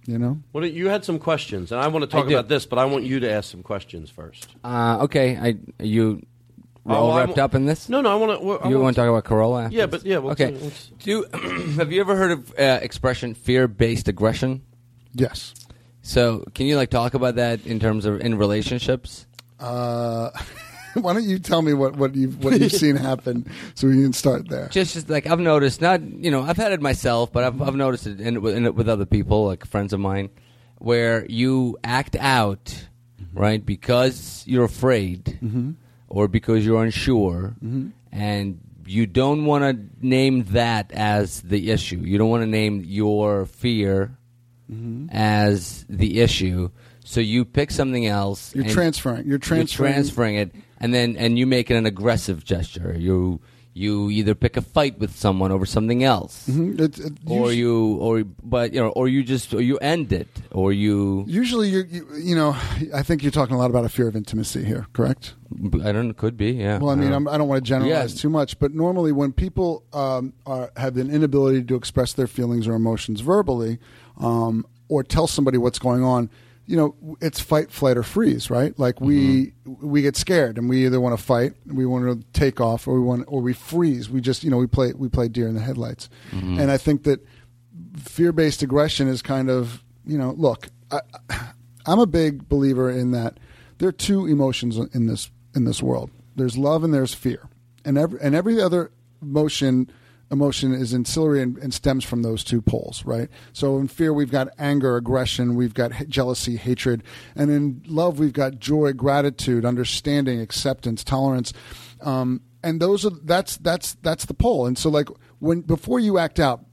You know. Well, you had some questions, and I want to talk I do. about this, but I want you to ask some questions first. Uh, okay, I you we're Oh, all I'm- wrapped up in this. No, no, I want to. You want to talk about Corolla? After Yeah, this? but yeah. We'll okay. let's- Do have you ever heard of uh, expression fear-based aggression? Yes. So, can you like talk about that in terms of in relationships? Uh, why don't you tell me what, what you've what you've seen happen so we can start there. Just, just like I've noticed, not you know, I've had it myself, but I've I've noticed it in, in it with other people, like friends of mine, where you act out, mm-hmm. right, because you're afraid, mm-hmm. or because you're unsure, mm-hmm. and you don't want to name that as the issue. You don't want to name your fear mm-hmm. as the issue. So you pick something else. You're and transferring. You're transferring. You're transferring it, and then and you make it an aggressive gesture. You you either pick a fight with someone over something else, Mm-hmm. It, it, or usually, you or but you know, or you just or you end it, or you. Usually, you you you know, I think you're talking a lot about a fear of intimacy here, correct? I don't know. Could be. Yeah. Well, I mean, don't I'm, I don't want to generalize Yeah. too much, but normally when people um, are have an inability to express their feelings or emotions verbally, um, or tell somebody what's going on, you know, it's fight, flight, or freeze, right? Like we mm-hmm. we get scared and we either want to fight, we want to take off, or we want, or we freeze. We just, you know, we play we play deer in the headlights. Mm-hmm. And I think that fear-based aggression is kind of, you know, look, I, I'm a big believer in that there are two emotions in this in this world. There's love and there's fear, and every and every other emotion. Emotion is ancillary and, and stems from those two poles, right? So in fear, we've got anger, aggression, we've got h- jealousy, hatred. And in love, we've got joy, gratitude, understanding, acceptance, tolerance. Um, and those are, that's, that's, that's the pole. And so like when, before you act out,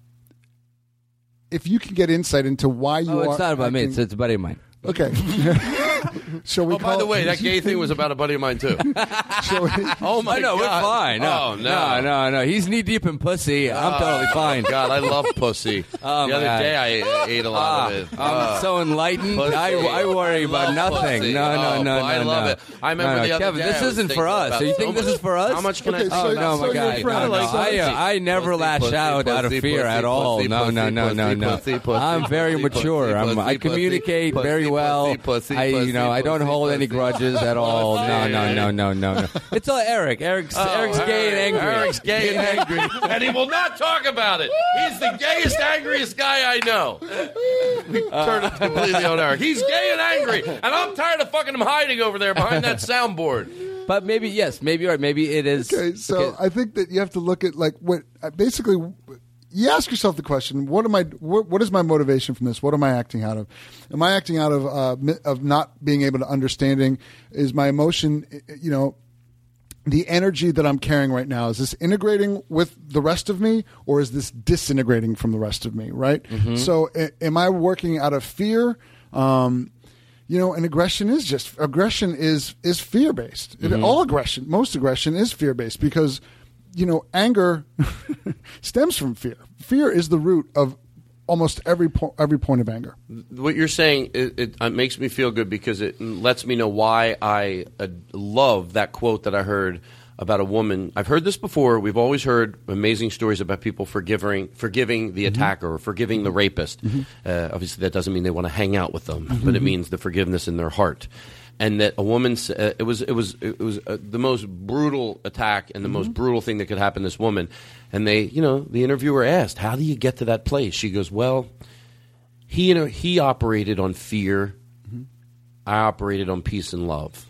if you can get insight into why you Oh, are. it's not about me. acting- It's, it's a buddy of mine. Okay. Shall we Oh, call by the way, that gay thing was about a buddy of mine too. shall we, Oh my no, god! we're fine. No, oh no, no, no, no. He's knee deep in pussy. I'm totally fine. God, I love pussy. Oh, the my other God. day I ate a lot of it. I'm Ah. so enlightened. Pussy. I, I worry I about love nothing. pussy. No, no, Oh, no, no, I no. love it. I remember no, no, the other Kevin, day this I was isn't for thinking us. about So you so think this much. is for us? How much can Okay, I? so- Oh no, so my your God! friend- No, no, like I, pussy. uh, I never Pussy, lash pussy, out out of pussy, fear pussy, at all. pussy, No, no, pussy, no, no, pussy, no. pussy, pussy, I'm very pussy, mature. pussy, I'm, I pussy, communicate pussy, very well. pussy, pussy, I, you pussy, know, I don't pussy, hold any pussy. grudges at all. No, no, no, no, no, no. It's all Eric. Eric's Oh, Eric's gay and Eric- angry. Eric's gay and angry, and he will not talk about it. He's the gayest, angriest guy I know. We turned it completely on Eric. He's gay and angry, and I'm tired of fucking him hiding over there behind that soundboard. But maybe yes, maybe you're right. Maybe it is. Okay, so okay. I think that you have to look at like what uh, basically you ask yourself the question: What am I? What, what is my motivation from this? What am I acting out of? Am I acting out of uh, mi- of not being able to understanding? Is my emotion, you know, the energy that I'm carrying right now? Is this integrating with the rest of me, or is this disintegrating from the rest of me? Right. Mm-hmm. So, a- am I working out of fear? Um, You know, and aggression is just aggression is is fear based. Mm-hmm. All aggression, most aggression is fear based because, you know, anger stems from fear. Fear is the root of almost every po- every point of anger. What you're saying it, it, it makes me feel good because it lets me know why I uh, love that quote that I heard about a woman. I've heard this before. We've always heard amazing stories about people forgiving forgiving the attacker or forgiving the rapist. Mm-hmm. Uh, obviously, that doesn't mean they want to hang out with them, mm-hmm. but it means the forgiveness in their heart. And that a woman, uh, it was it was it was uh, the most brutal attack and the mm-hmm. most brutal thing that could happen to this woman. And they, you know, the interviewer asked, "How do you get to that place?" She goes, "Well, he, you know, he operated on fear. Mm-hmm. I operated on peace and love.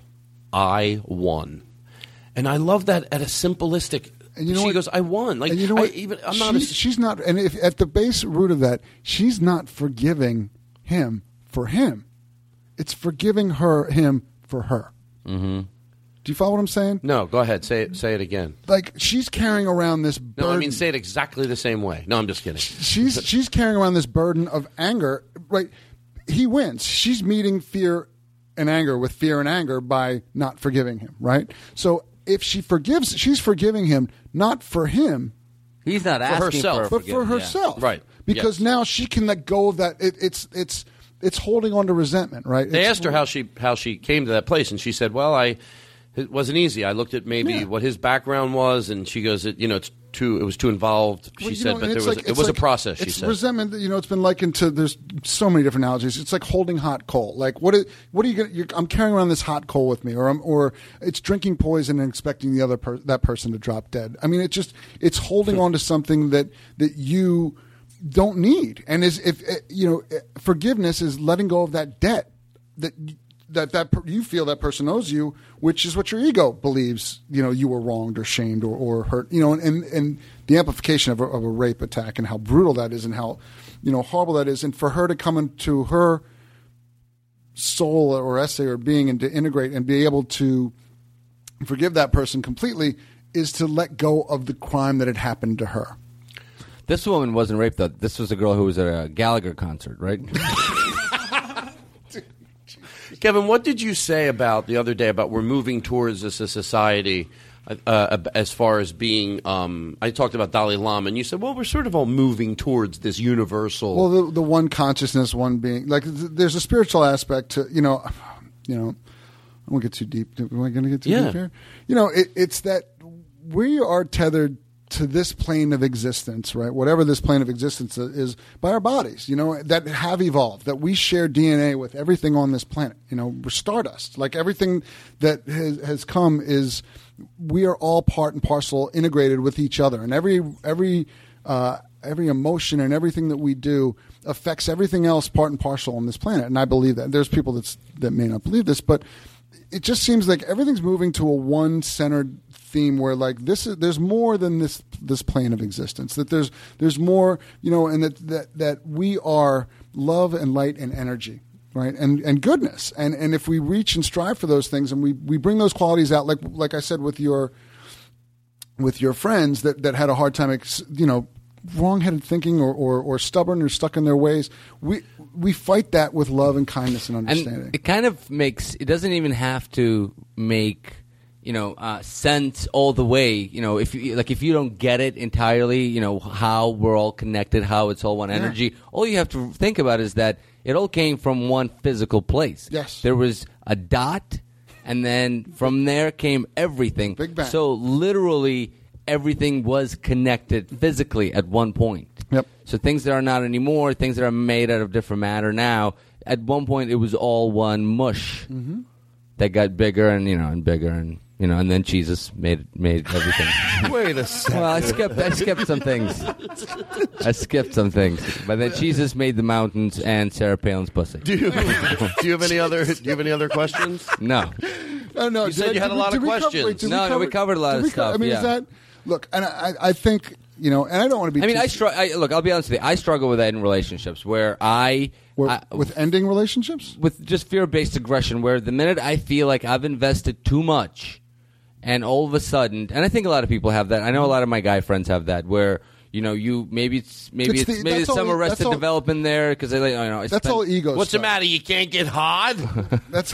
I won." And I love that at a simplistic. And you know she what? goes, "I won." Like And you know I, what? even I'm she's, not. A, she's not, and if at the base root of that, she's not forgiving him for him. It's forgiving her him for her. mm-hmm. Do you follow what I'm saying? No, go ahead. Say it. Say it again. Like she's carrying around this burden. No, I mean say it exactly the same way. No, I'm just kidding. she's she's carrying around this burden of anger. Right? He wins. She's meeting fear and anger with fear and anger by not forgiving him. Right? So if she forgives, she's forgiving him not for him, He's not asking herself. for but for forgiveness. herself. Right. Because Yes. now she can let go of that. It, it's it's it's holding on to resentment. Right? They It's- asked her how she how she came to that place, and she said, "Well, I it wasn't easy. I looked at maybe Yeah. what his background was, and she goes, it, you know, it's too. It was too involved. She Well, you said, know, but and there it's was like- it it's was like- a process. She it's said. resentment. You know, it's been likened to. There's so many different analogies. It's like holding hot coal. Like what? Is, what are you going? I'm carrying around this hot coal with me, or I'm, or it's drinking poison and expecting the other per, that person to drop dead. I mean, it just it's holding on to something that that you don't need. And is if you know, forgiveness is letting go of that debt that. That that per, you feel that person owes you, which is what your ego believes. You know, you were wronged or shamed or, or hurt. You know, and, and, and the amplification of a, of a rape attack and how brutal that is and how, you know, horrible that is. And for her to come into her soul or essay or being and to integrate and be able to forgive that person completely is to let go of the crime that had happened to her. This woman wasn't raped, though. This was a girl who was at a Gallagher concert, right? Kevin, what did you say about the other day about we're moving towards this a society uh, as far as being? Um, I talked about Dalai Lama, and you said, "Well, we're sort of all moving towards this universal." Well, the the one consciousness, one being like th- there's a spiritual aspect to you know, you know. I won't get too deep. Am I going to get too Yeah. deep here? You know, it, it's that we are tethered to this plane of existence, right? Whatever this plane of existence is, by our bodies, you know, that have evolved, that we share D N A with everything on this planet. You know, we're stardust. Like everything that has, has come is, we are all part and parcel integrated with each other. And every, every, uh, every emotion and everything that we do affects everything else part and parcel on this planet. And I believe that. There's people that's, that may not believe this, but it just seems like everything's moving to a one-centered theme where, like, this is there's more than this this plane of existence. That there's there's more, you know, and that that, that we are love and light and energy, right, and and goodness. And and if we reach and strive for those things, and we, we bring those qualities out, like like I said with your with your friends that, that had a hard time, you know, wrong-headed thinking or, or, or stubborn or stuck in their ways, we we fight that with love and kindness and understanding. And it kind of makes, it doesn't even have to make, you know, uh, sense all the way. You know, if you, like if you don't get it entirely, you know, how we're all connected, how it's all one energy, yeah. all you have to think about is that it all came from one physical place. Yes. There was a dot, and then from there came everything. Big Bang. So literally everything was connected physically at one point. Yep. So things that are not anymore, things that are made out of different matter now, at one point it was all one mush mm-hmm. that got bigger and, you know, and bigger and, you know, and then Jesus made made everything. Wait a second. Well, I skipped I skipped some things. I skipped some things. But then Jesus made the mountains and Sarah Palin's pussy. Do you, do you have any other do you have any other questions? No. Oh, no, You said did- you had did a we- lot did of we cover- questions. wait, did No, no, we covered a lot did of we co- stuff, I mean, yeah. is that look? And I, I think you know, and I don't want to be. I mean, too, I, str- I look. I'll be honest with you. I struggle with that in relationships where I, where- I with ending relationships. with just fear-based aggression, where the minute I feel like I've invested too much, and all of a sudden, and I think a lot of people have that. I know a lot of my guy friends have that, where you know, you maybe it's maybe It's it's, the- maybe that's there's some all- arrested that's all- development there because they, like, you know, I That's spent- all ego. What's the stuff. matter? You can't get hard? That's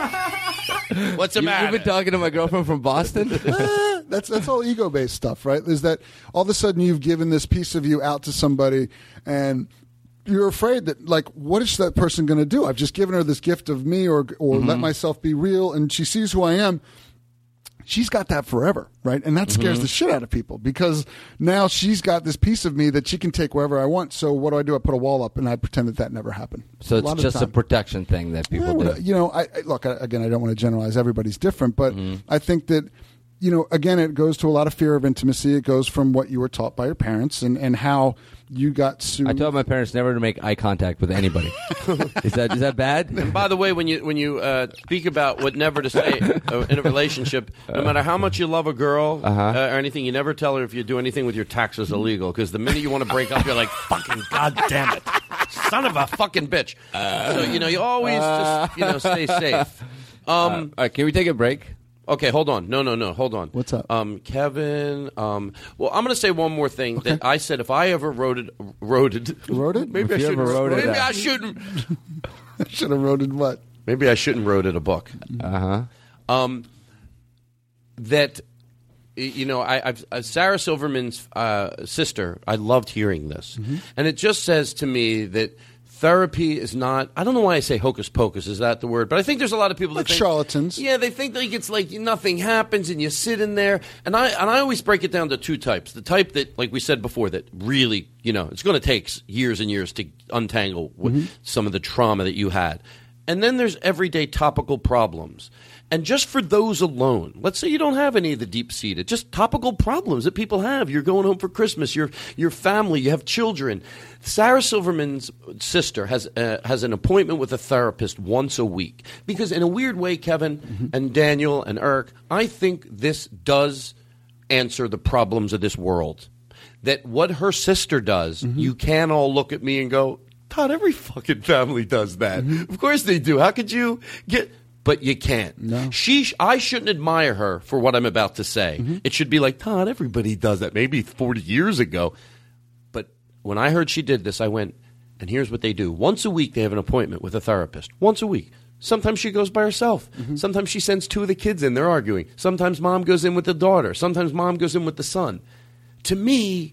What's the You, matter? you've been talking to my girlfriend from Boston. that's that's all ego based stuff, right? Is that all of a sudden you've given this piece of you out to somebody and you're afraid that, like, what is that person going to do? I've just given her this gift of me, or or Mm-hmm. let myself be real, and she sees who I am. She's got that forever, right? And that scares Mm-hmm. the shit out of people because now she's got this piece of me that she can take wherever I want. So what do I do? I put a wall up and I pretend that that never happened. So A lot it's of just the a time. protection thing that people Yeah, do. well, you know, I, I look I, again. I don't want to generalize. Everybody's different, but Mm-hmm. I think that, you know, again, it goes to a lot of fear of intimacy. It goes from what you were taught by your parents and, and how you got sued. I told my parents never to make eye contact with anybody. is that is that bad? And by the way, when you when you uh, speak about what never to say uh, in a relationship, no matter how much you love a girl Uh-huh. uh, or anything, you never tell her if you do anything with your taxes illegal. Because the minute you want to break up, you're like, "Fucking goddamn it, son of a fucking bitch." So you know, you always just you know stay safe. Um, All right, can we take a break? Okay, hold on. No, no, no. Hold on. What's up? Um, Kevin. Um, well, I'm going to say one more thing that I said. If I ever wrote it, wrote it, Wrote it? Maybe If I you shouldn't. ever wrote it, maybe uh, I shouldn't. I should have wrote it. What? Maybe I shouldn't wrote it a book. Uh huh. Um, that you know, I, I've uh, Sarah Silverman's uh, sister. I loved hearing this, and it just says to me that therapy is not, I don't know why I say hocus pocus, is that the word? But I think there's a lot of people Like that think, charlatans. Yeah, they think like it's like nothing happens and you sit in there. And I and I always break it down to two types. The type that, like we said before, that really, you know, it's going to take years and years to untangle with Mm-hmm. some of the trauma that you had. And then there's everyday topical problems. And just for those alone, let's say you don't have any of the deep-seated, just topical problems that people have. You're going home for Christmas, your your family, you have children. Sarah Silverman's sister has uh, has an appointment with a therapist once a week. Because in a weird way, Kevin mm-hmm. and Daniel and Eric, I think this does answer the problems of this world. That what her sister does, mm-hmm. you can all look at me and go, Todd, every fucking family does that. Mm-hmm. Of course they do. How could you get... But you can't. No. She, sh- I shouldn't admire her for what I'm about to say. Mm-hmm. It should be like, Todd, everybody does that. Maybe forty years ago. But when I heard she did this, I went, and here's what they do. Once a week, they have an appointment with a therapist. Once a week. Sometimes she goes by herself. Mm-hmm. Sometimes she sends two of the kids in. They're arguing. Sometimes mom goes in with the daughter. Sometimes mom goes in with the son. To me,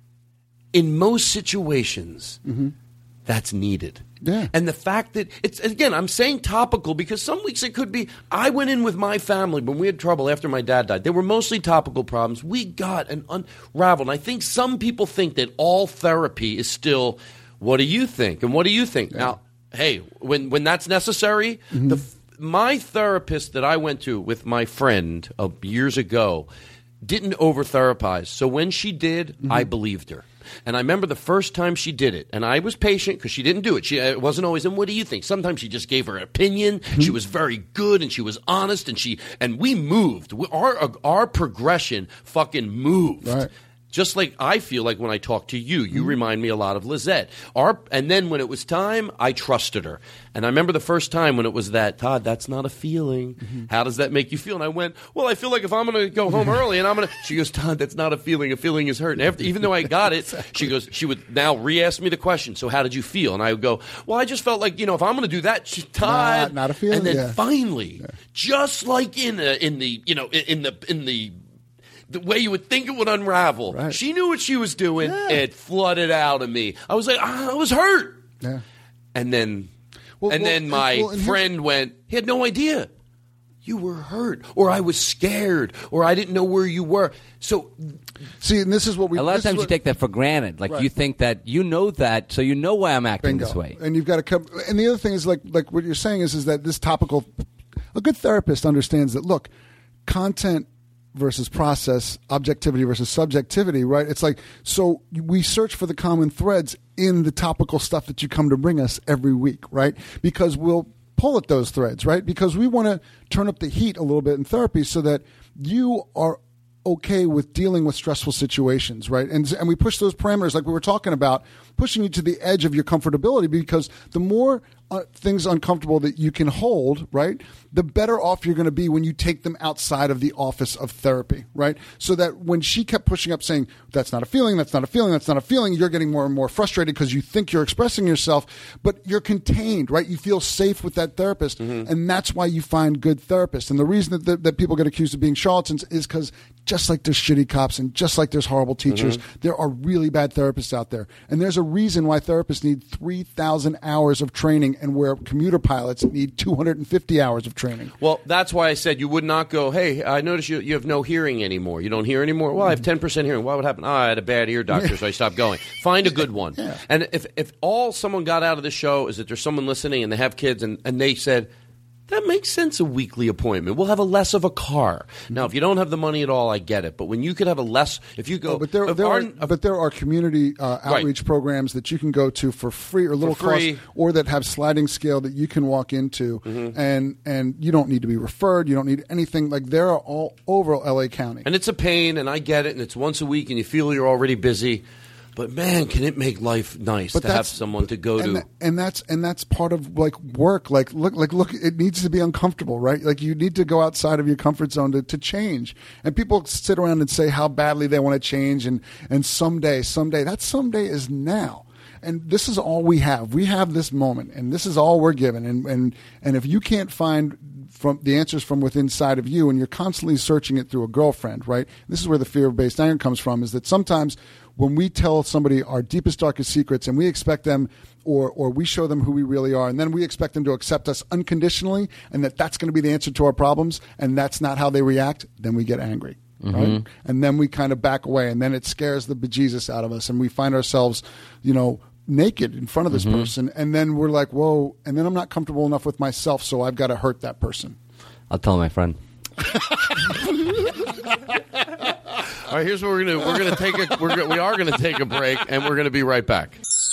in most situations, mm-hmm. that's needed. Yeah. And the fact that it's, again, I'm saying topical because some weeks it could be, I went in with my family when we had trouble after my dad died. They were mostly topical problems. We got an unraveled. And I think some people think that all therapy is still, what do you think? And what do you think? Yeah. Now, hey, when, when that's necessary, mm-hmm. the, my therapist that I went to with my friend uh, years ago didn't over-therapize. So when she did, mm-hmm. I believed her. And I remember the first time she did it, and I was patient because she didn't do it. She it wasn't always, and what do you think? Sometimes she just gave her opinion. Mm-hmm. She was very good, and she was honest, and she and we moved. We, our our progression fucking moved. Right. Just like I feel like when I talk to you, you mm-hmm. remind me a lot of Lizette. Our, and then when it was time, I trusted her. And I remember the first time when it was that, Todd, that's not a feeling. Mm-hmm. How does that make you feel? And I went, well, I feel like if I'm going to go home early and I'm going to, she goes, Todd, that's not a feeling. A feeling is hurt. And after, even though I got it, exactly. she goes, she would now re-ask me the question. So how did you feel? And I would go, well, I just felt like, you know, if I'm going to do that, she, Todd. Not, not a feeling. And then yeah. finally, yeah. just like in, a, in the, you know, in the, in the, the way you would think it would unravel. Right. She knew what she was doing. Yeah. It flooded out of me. I was like, ah, I was hurt. Yeah. And then, well, and well, then my well, and friend went, he had no idea. You were hurt, or I was scared, or I didn't know where you were. So, see, and this is what we. A lot of times what, you take that for granted. Like right. you think that you know that, so you know why I'm acting Bingo. this way. And you've got to come. And the other thing is, like, like what you're saying is, is that this topical. A good therapist understands that. Look, content versus process, objectivity versus subjectivity, right? It's like, so we search for the common threads in the topical stuff that you come to bring us every week, right? Because we'll pull at those threads, right? Because we want to turn up the heat a little bit in therapy so that you are okay with dealing with stressful situations, right? And and we push those parameters like we were talking about, pushing you to the edge of your comfortability, because the more uh, things uncomfortable that you can hold, right, the better off you're going to be when you take them outside of the office of therapy, right? So that when she kept pushing up saying, that's not a feeling, that's not a feeling, that's not a feeling, you're getting more and more frustrated because you think you're expressing yourself, but you're contained, right? You feel safe with that therapist, mm-hmm. and that's why you find good therapists. And the reason that, that, that people get accused of being charlatans is because just like there's shitty cops and just like there's horrible teachers, mm-hmm. there are really bad therapists out there. And there's a reason why therapists need three thousand hours of training and where commuter pilots need two hundred fifty hours of training. Well, that's why I said you would not go, hey, I notice you, you have no hearing anymore. You don't hear anymore? Well, I have ten percent hearing. What would happen? Oh, I had a bad ear doctor, so I stopped going. Find a good one. Yeah. And if, if all someone got out of this show is that there's someone listening and they have kids and, and they said, that makes sense, a weekly appointment. We'll have a less of a car. Now, if you don't have the money at all, I get it. But when you could have a less, if you go. Oh, but, there, there our, are, but there are community uh, outreach right. programs that you can go to for free or little free. cost, or that have sliding scale that you can walk into, mm-hmm. and and you don't need to be referred. You don't need anything. Like, they're all over L A County. And it's a pain, and I get it, and it's once a week, and you feel you're already busy. But man, can it make life nice but to have someone to go and to? That, and that's and that's part of like work. Like look, like look, it needs to be uncomfortable, right? Like you need to go outside of your comfort zone to, to change. And people sit around and say how badly they want to change, and and someday, someday, that someday is now. And this is all we have. We have this moment, and this is all we're given. And and and if you can't find from the answers from within inside of you, and you're constantly searching it through a girlfriend, right? This is where the fear of based anger comes from. Is that sometimes when we tell somebody our deepest, darkest secrets, and we expect them, or or we show them who we really are, and then we expect them to accept us unconditionally, and that that's going to be the answer to our problems, and that's not how they react, then we get angry. Mm-hmm. Right? And then we kind of back away, and then it scares the bejesus out of us, and we find ourselves, you know, naked in front of this mm-hmm. person, and then we're like, whoa, and then I'm not comfortable enough with myself, so I've got to hurt that person. I'll tell my friend. All right, here's what we're gonna we're gonna take a we're gonna, we are gonna take a break, and we're gonna be right back.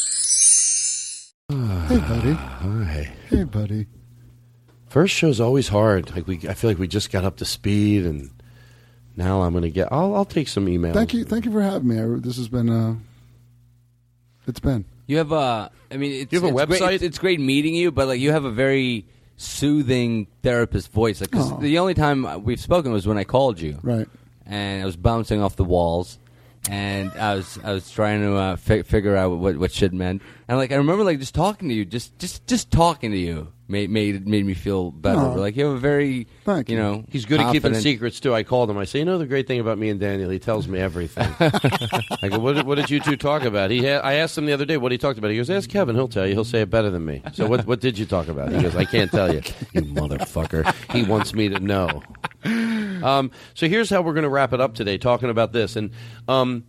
Hey, buddy. Hi. Hey, buddy. First show's always hard. Like we, I feel like we just got up to speed, and now I'm gonna get. I'll I'll take some emails. Thank you, thank you for having me. I, this has been. Uh, it's been. You have a. I mean, it's, you have a it's website. Great, it's, it's great meeting you, but like you have a very soothing therapist voice. Like, 'cause oh. the only time we've spoken was when I called you, Right. and I was bouncing off the walls, and I was I was trying to uh, fi- figure out what what shit meant, and like I remember like just talking to you, just just just talking to you made made made me feel better. Oh. Like you have a very Thank you you. know He's good at keeping confident- secrets too. I called him. I say, you know, the great thing about me and Daniel, he tells me everything. I go, what, what did you two talk about? He, ha- I asked him the other day what he talked about. He goes, ask Kevin. He'll tell you. He'll say it better than me. So what, what did you talk about? He goes, I can't tell you. You motherfucker. He wants me to know. Um, so here's how we're going to wrap it up today, talking about this. And um,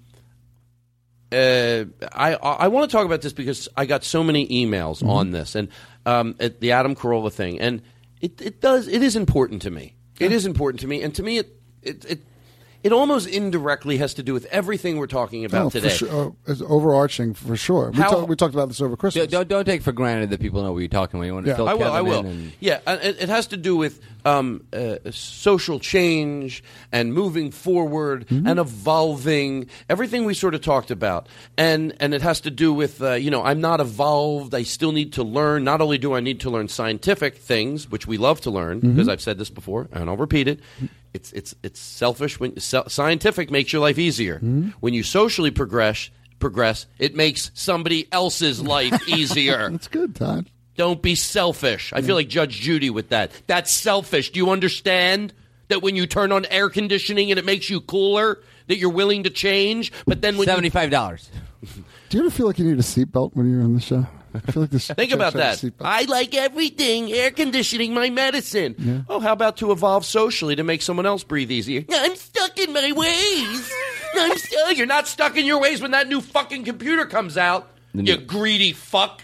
uh, I I want to talk about this because I got so many emails mm-hmm. on this and um, at the Adam Carolla thing, and it, it does it is important to me. It is important to me, and to me it it. it It almost indirectly has to do with everything we're talking about oh, today. For sure. Oh, it's overarching for sure. We, How- talk, we talked about this over Christmas. Don't, don't take for granted that people know what you're talking about. You want to Yeah. fill I will. Kevin I will. in and- Yeah, and it, it has to do with um, uh, social change and moving forward Mm-hmm. and evolving. Everything we sort of talked about, and and it has to do with uh, you know I'm not evolved. I still need to learn. Not only do I need to learn scientific things, which we love to learn, Mm-hmm. because I've said this before, and I'll repeat it. It's it's it's selfish when se- scientific makes your life easier. Mm-hmm. When you socially progress, progress, it makes somebody else's life easier. That's good, Todd. Don't be selfish. I feel like Judge Judy with that. That's selfish. Do you understand that when you turn on air conditioning and it makes you cooler, that you're willing to change? But then when you, seventy-five dollars. Do you ever feel like you need a seatbelt when you're on the show? I feel like this. think about that. I like everything. Air conditioning, my medicine. Yeah. Oh, how about to evolve socially to make someone else breathe easier? I'm stuck in my ways. I'm stuck. You're not stuck in your ways when that new fucking computer comes out. You greedy fuck.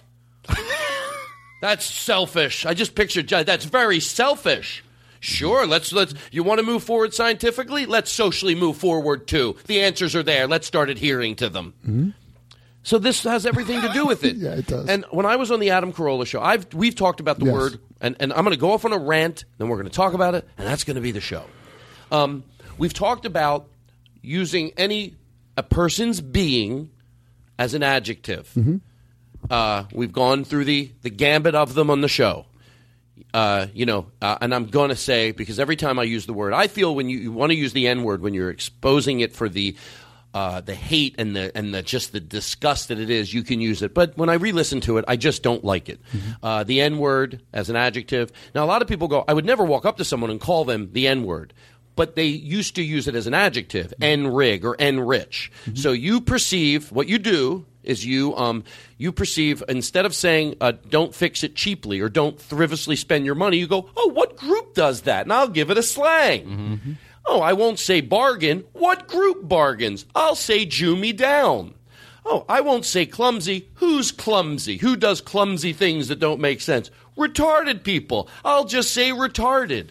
That's selfish. I just pictured that's very selfish. Sure, let's let's you want to move forward scientifically? Let's socially move forward too. The answers are there. Let's start adhering to them. Mm-hmm. So this has everything to do with it. Yeah, it does. And when I was on the Adam Carolla show, I've we've talked about the Yes. word, and, and I'm going to go off on a rant, then we're going to talk about it, and that's going to be the show. Um, we've talked about using any a person's being as an adjective. Mm-hmm. Uh, we've gone through the the gambit of them on the show. Uh, you know, uh, and I'm going to say, because every time I use the word, I feel when you, you want to use the N word when you're exposing it for the uh, the hate and the and the just the disgust that it is, you can use it. But when I re-listen to it, I just don't like it. Mm-hmm. Uh, the N word as an adjective. Now, a lot of people go, I would never walk up to someone and call them the N word. But they used to use it as an adjective, N-rig or N-rich. Mm-hmm. So you perceive, what you do is you um, you perceive, instead of saying uh, don't fix it cheaply or don't frivolously spend your money, you go, oh, what group does that? And I'll give it a slang. Mm-hmm. Oh, I won't say bargain. What group bargains? I'll say Jew me down. Oh, I won't say clumsy. Who's clumsy? Who does clumsy things that don't make sense? Retarded people. I'll just say retarded.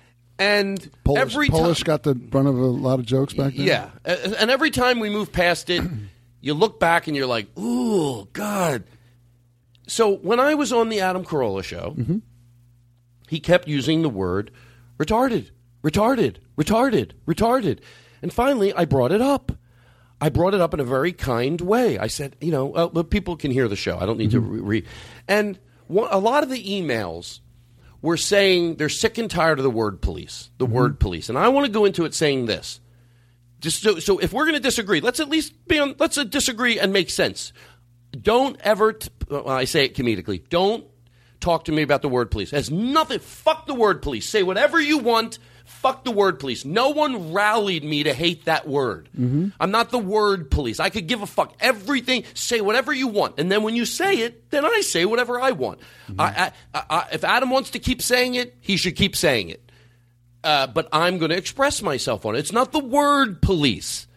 And Polish, every Polish time, got the brunt of a lot of jokes back then. yeah, and every time we move past it, you look back and you're like, "Ooh, God." So when I was on the Adam Carolla show, mm-hmm. he kept using the word retarded, retarded, retarded, retarded, and finally I brought it up. I brought it up in a very kind way. I said, "You know, uh, people can hear the show. I don't need mm-hmm. to read." And one, a lot of the emails were saying they're sick and tired of the word police, the mm-hmm. word police. And I want to go into it saying this. Just so, so if we're going to disagree, let's at least be on, let's uh, disagree and make sense. Don't ever, t- well, I say it comedically, don't talk to me about the word police. It has nothing, fuck the word police. Say whatever you want, Fuck the word police. No one rallied me to hate that word. Mm-hmm. I'm not the word police. I could give a fuck. Everything, say whatever you want. And then when you say it, then I say whatever I want. Mm-hmm. I, I, I, if Adam wants to keep saying it, he should keep saying it. Uh, but I'm going to express myself on it. It's not the word police.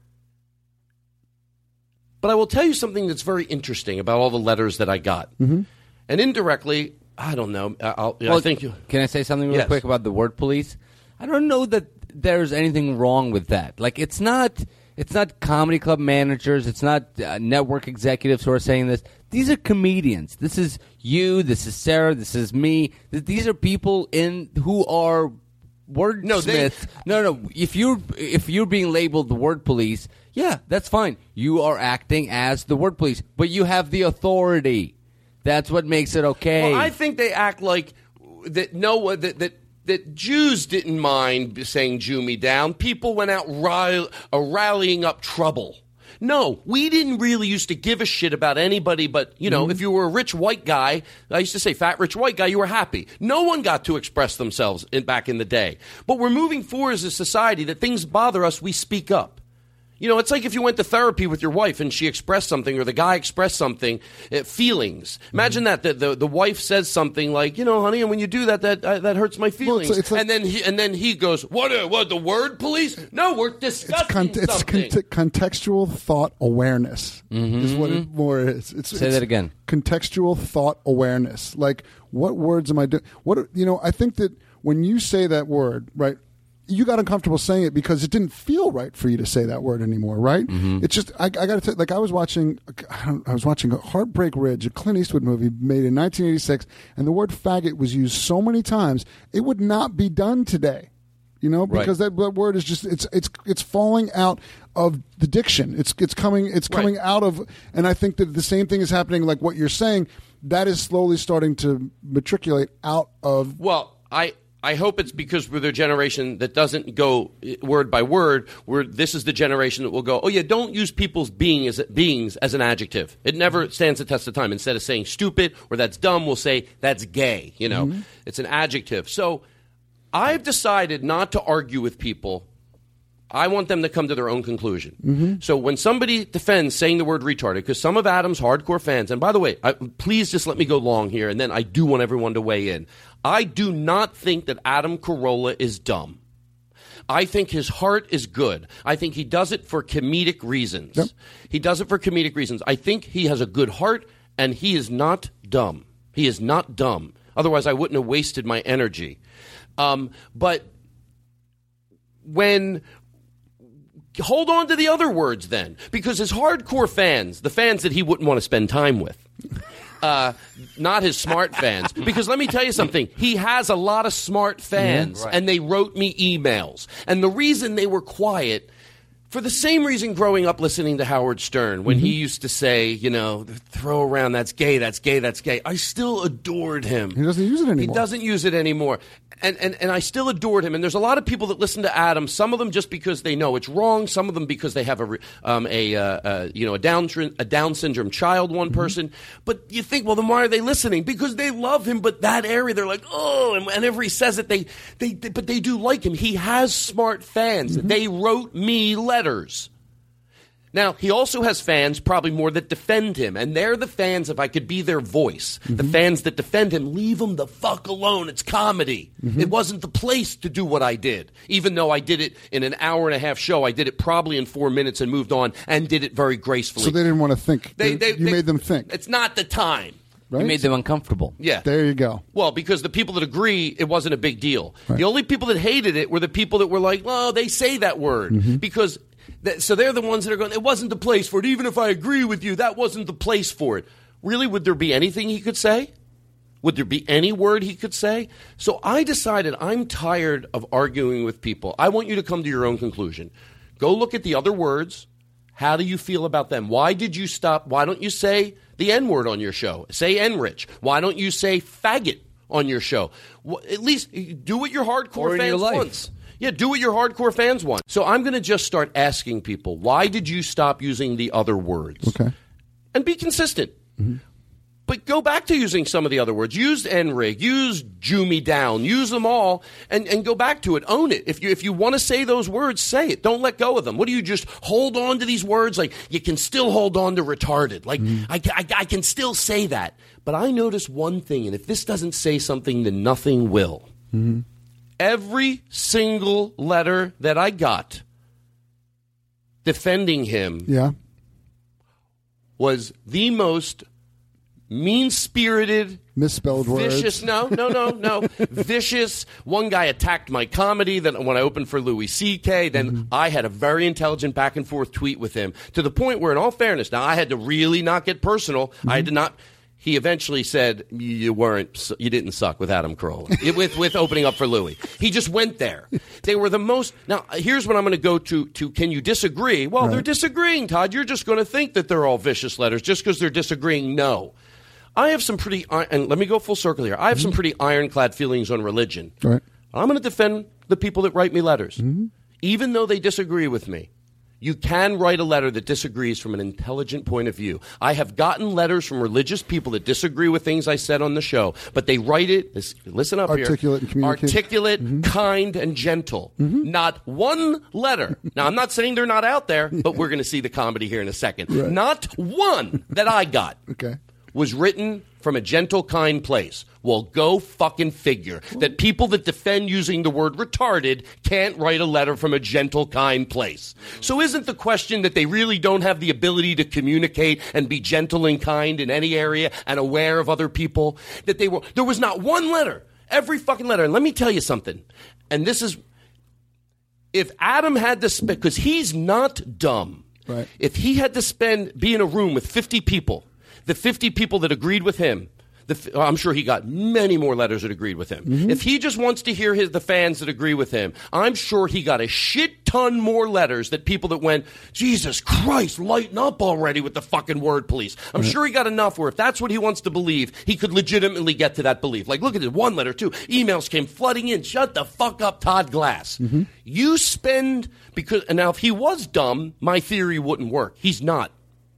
But I will tell you something that's very interesting about all the letters that I got. Mm-hmm. And indirectly, I don't know. I'll, well, I think you, can I say something real yes. quick about the word police? I don't know that there's anything wrong with that. Like, it's not it's not comedy club managers. It's not uh, network executives who are saying this. These are comedians. This is you. This is Sarah. This is me. Th- These are people in who are wordsmiths. No, they- no, no. If you're if you're being labeled the word police, yeah, that's fine. You are acting as the word police, but you have the authority. That's what makes it okay. Well, I think they act like that. No, that that. That Jews didn't mind saying "Jew me down." People went out rile, uh, rallying up trouble. No, we didn't really used to give a shit about anybody but, you know, mm-hmm. if you were a rich white guy, I used to say fat rich white guy, you were happy. No one got to express themselves in, back in the day. But we're moving forward as a society that things bother us, we speak up. You know, it's like if you went to therapy with your wife and she expressed something or the guy expressed something, uh, feelings. Imagine mm-hmm. that, the, the the wife says something like, you know, honey, and when you do that, that uh, that hurts my feelings. Well, it's, it's like, and then he and then he goes, what, uh, what, the word police? No, we're discussing it's con- it's something. con- contextual thought awareness mm-hmm. is what it more is. It's, Say it's that again. Contextual thought awareness. Like, what words am I doing? What, you know, I think that when you say that word, right, you got uncomfortable saying it because it didn't feel right for you to say that word anymore, right? Mm-hmm. It's just I, I got to tell, like I was watching, I, I was watching Heartbreak Ridge, a Clint Eastwood movie made in nineteen eighty-six, and the word faggot was used so many times it would not be done today, you know, because right. that, that word is just it's it's it's falling out of the diction. It's it's coming it's coming right. out of, and I think that the same thing is happening. Like what you're saying, that is slowly starting to matriculate out of. Well, I. I hope it's because we're the generation that doesn't go word by word. We're, this is the generation that will go, oh, yeah, don't use people's being as, beings as an adjective. It never stands the test of time. Instead of saying stupid or that's dumb, we'll say that's gay. You know, mm-hmm. It's an adjective. So I've decided not to argue with people. I want them to come to their own conclusion. Mm-hmm. So when somebody defends saying the word retarded, because some of Adam's hardcore fans, and by the way, I, please just let me go long here, and then I do want everyone to weigh in. I do not think that Adam Carolla is dumb. I think his heart is good. I think he does it for comedic reasons. Yep. He does it for comedic reasons. I think he has a good heart, and he is not dumb. He is not dumb. Otherwise, I wouldn't have wasted my energy. Um, but when... Hold on to the other words then, because his hardcore fans, the fans that he wouldn't want to spend time with, uh, not his smart fans, because let me tell you something, he has a lot of smart fans, yeah, right. and they wrote me emails. And the reason they were quiet, for the same reason growing up listening to Howard Stern, when mm-hmm. he used to say, you know, throw around, that's gay, that's gay, that's gay, I still adored him. He doesn't use it anymore. He doesn't use it anymore. And, and and I still adored him. And there's a lot of people that listen to Adam. Some of them just because they know it's wrong. Some of them because they have a um, a uh, uh, you know a Down a Down syndrome child. One mm-hmm. person. But you think, well, then why are they listening? Because they love him. But that area, they're like, oh. And whenever he says it, they they, they but they do like him. He has smart fans. Mm-hmm. They wrote me letters. Now, he also has fans, probably more, that defend him. And they're the fans, if I could be their voice, mm-hmm. the fans that defend him, leave him the fuck alone. It's comedy. Mm-hmm. It wasn't the place to do what I did. Even though I did it in an hour and a half show, I did it probably in four minutes and moved on and did it very gracefully. So they didn't want to think. They, they, you they, made them think. It's not the time. Right? You made them uncomfortable. Yeah. There you go. Well, because the people that agree, it wasn't a big deal. Right. The only people that hated it were the people that were like, oh, they say that word. Mm-hmm. Because... So they're the ones that are going, it wasn't the place for it. Even if I agree with you, that wasn't the place for it. Really, would there be anything he could say? Would there be any word he could say? So I decided I'm tired of arguing with people. I want you to come to your own conclusion. Go look at the other words. How do you feel about them? Why did you stop? Why don't you say the N-word on your show? Say N-rich. Why don't you say faggot on your show? Well, at least do what your hardcore fans want. Yeah, do what your hardcore fans want. So I'm going to just start asking people, why did you stop using the other words? Okay. And be consistent. Mm-hmm. But go back to using some of the other words. Use N-rig, use Jew me down, use them all, and, and go back to it. Own it. If you if you want to say those words, say it. Don't let go of them. What do you just hold on to these words? Like, you can still hold on to retarded. Like, mm-hmm. I, I, I can still say that. But I notice one thing, and if this doesn't say something, then nothing will. Mm-hmm. Every single letter that I got defending him yeah. was the most mean-spirited, misspelled vicious, words. no, no, no, no, vicious. One guy attacked my comedy that when I opened for Louis C K, then mm-hmm. I had a very intelligent back-and-forth tweet with him to the point where, in all fairness, now I had to really not get personal. Mm-hmm. I did not. He eventually said, you weren't, you didn't suck with Adam Carolla, with, with opening up for Louis. He just went there. They were the most, now here's what I'm going to go to, to can you disagree? Well, right. They're disagreeing, Todd. You're just going to think that they're all vicious letters just because they're disagreeing. No. I have some pretty, and let me go full circle here. I have mm-hmm. some pretty ironclad feelings on religion. Right. I'm going to defend the people that write me letters. Mm-hmm. Even though they disagree with me. You can write a letter that disagrees from an intelligent point of view. I have gotten letters from religious people that disagree with things I said on the show, but they write it, listen up articulate here, and articulate, mm-hmm. kind, and gentle. Mm-hmm. Not one letter. Now, I'm not saying they're not out there, but we're going to see the comedy here in a second. Right. Not one that I got okay. was written from a gentle, kind place. Well, go fucking figure that people that defend using the word retarded can't write a letter from a gentle, kind place. So isn't the question that they really don't have the ability to communicate and be gentle and kind in any area and aware of other people? That they were, there was not one letter, every fucking letter. And let me tell you something. And this is, if Adam had to spend, because he's not dumb. Right. If he had to spend, be in a room with fifty people, the fifty people that agreed with him, the, I'm sure he got many more letters that agreed with him. Mm-hmm. If he just wants to hear his the fans that agree with him, I'm sure he got a shit ton more letters that people that went, Jesus Christ, lighten up already with the fucking word police. I'm mm-hmm. sure he got enough where if that's what he wants to believe, he could legitimately get to that belief. Like, look at it, one letter, two. Emails came flooding in. Shut the fuck up, Todd Glass. Mm-hmm. You spend, because, and now if he was dumb, my theory wouldn't work. He's not.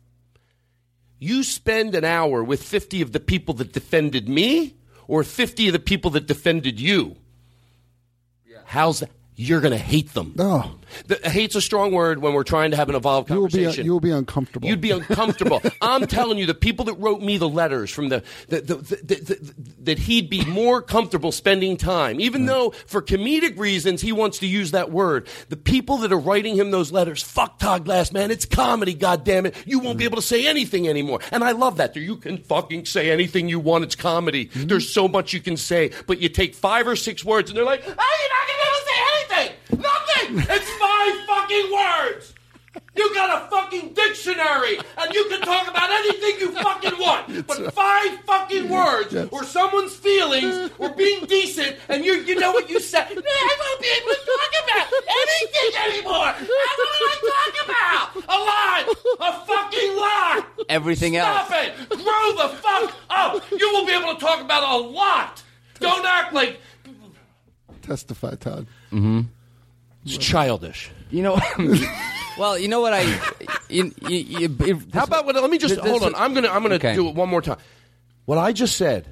You spend an hour with fifty of the people that defended me or fifty of the people that defended you. Yeah. How's that? You're going to hate them. Oh. The, hate's a strong word when we're trying to have an evolved conversation. You will be, you will be uncomfortable. You'd be uncomfortable. I'm telling you, the people that wrote me the letters from the, the, the, the, the, the that he'd be more comfortable spending time, even right. though for comedic reasons he wants to use that word. The people that are writing him those letters, fuck Todd Glass, man, it's comedy, goddammit. You won't mm. be able to say anything anymore. And I love that. You can fucking say anything you want. It's comedy. Mm. There's so much you can say, but you take five or six words and they're like, oh, you're not going to be able to say anything. Nothing! It's five fucking words! You got a fucking dictionary, and you can talk about anything you fucking want. But five fucking words, yes. or someone's feelings, or being decent, and you you know what you said. I won't be able to talk about anything anymore. That's what I talk about. A lie. A fucking lie. Everything Stop else. Stop it. Grow the fuck up. You will be able to talk about a lot. Don't act like... Testify, Todd. Mm-hmm. It's childish. You know, well, you know what I. You, you, you, How about what? Let me just this, hold this, on. I'm gonna I'm gonna okay. do it one more time. What I just said.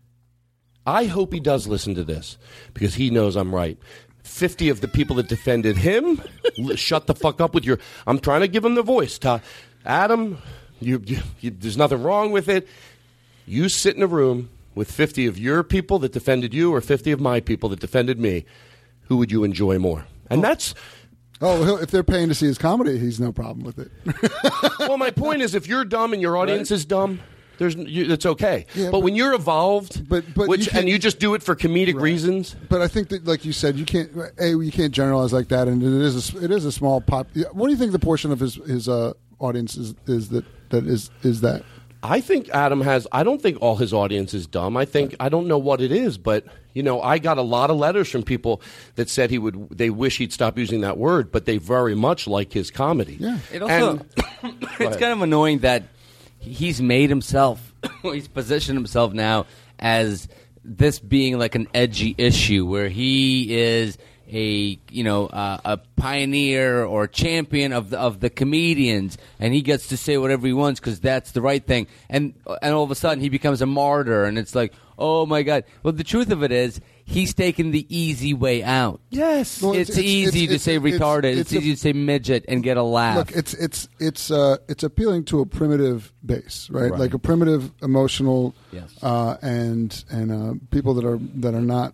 I hope he does listen to this because he knows I'm right. Fifty of the people that defended him, shut the fuck up with your. I'm trying to give him the voice. To Adam, you, you, you, there's nothing wrong with it. You sit in a room with fifty of your people that defended you, or fifty of my people that defended me. Who would you enjoy more? And oh. that's... Oh, if they're paying to see his comedy, he's no problem with it. Well, my point is, if you're dumb and your audience right. is dumb, there's you, it's okay. Yeah, but, but when you're evolved, but, but which, you and you just do it for comedic right. reasons... But I think that, like you said, you can't a you can't generalize like that, and it is a, it is a small pop... What do you think the portion of his, his uh, audience is, is that that is is that? I think Adam has... I don't think all his audience is dumb. I think... I don't know what it is, but... You know, I got a lot of letters from people that said he would. They wish he'd stop using that word, but they very much like his comedy. Yeah, it also and, it's kind of annoying that he's made himself, he's positioned himself now as this being like an edgy issue where he is a you know uh, a pioneer or champion of the, of the comedians, and he gets to say whatever he wants because that's the right thing, and and all of a sudden he becomes a martyr, and it's like, oh my God. Well, the truth of it is, he's taken the easy way out. Yes. Well, it's, it's- it's- easy it's- to it's- say it's- retarded. It's, it's a- easy to say midget and get a laugh. Look, it's it's it's uh, it's appealing to a primitive base, right? Right. Like a primitive, emotional, Yes. uh, and and uh, people that are that are not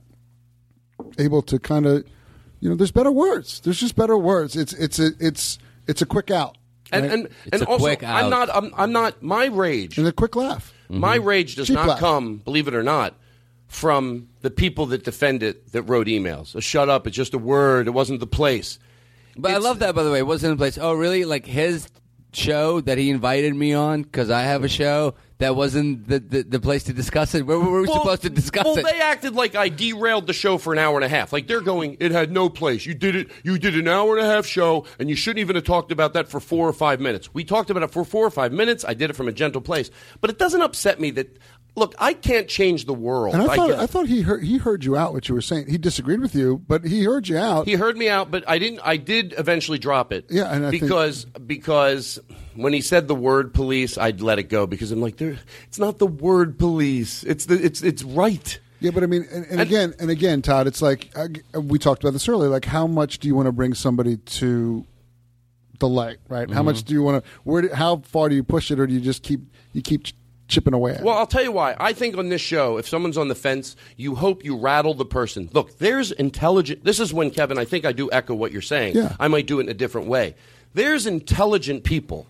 able to kind of, you know, there's better words. There's just better words. It's it's a it's it's a quick out, And right? and, It's and a also, quick I'm out. not. I'm, I'm not. My rage. and a quick laugh. My rage does Cheap not laugh. come, believe it or not, from the people that defend it that wrote emails. Oh, shut up! It's just a word. It wasn't the place. But I It's- love that, by the way. It wasn't in place. Oh, really? Like his show that he invited me on because I have a show that wasn't the, the, the place to discuss it. Where were we Well- supposed to discuss well, it? they acted like I derailed the show for an hour and a half. Like they're going, it had no place. You did it. You did an hour and a half show, and you shouldn't even have talked about that for four or five minutes. We talked about it for four or five minutes. I did it from a gentle place, but it doesn't upset me that. Look, I can't change the world. And I thought get it. I thought he heard he heard you out what you were saying. He disagreed with you, but he heard you out. He heard me out, but I didn't. I did eventually drop it. Yeah, and I think- because because when he said the word police, I'd let it go because I'm like, there. It's not the word police. It's the. It's it's right. Yeah, but I mean, and, and again, and again, Todd, it's like uh, we talked about this earlier. Like, how much do you want to bring somebody to the light, right? How much do you want to? Where? Do, how far do you push it, or do you just keep you keep ch- chipping away at it? Well, I'll tell you why. I think on this show, if someone's on the fence, you hope you rattle the person. Look, there's intelligent. This is when, Kevin, I think I do echo what you're saying. Yeah. I might do it in a different way. There's intelligent people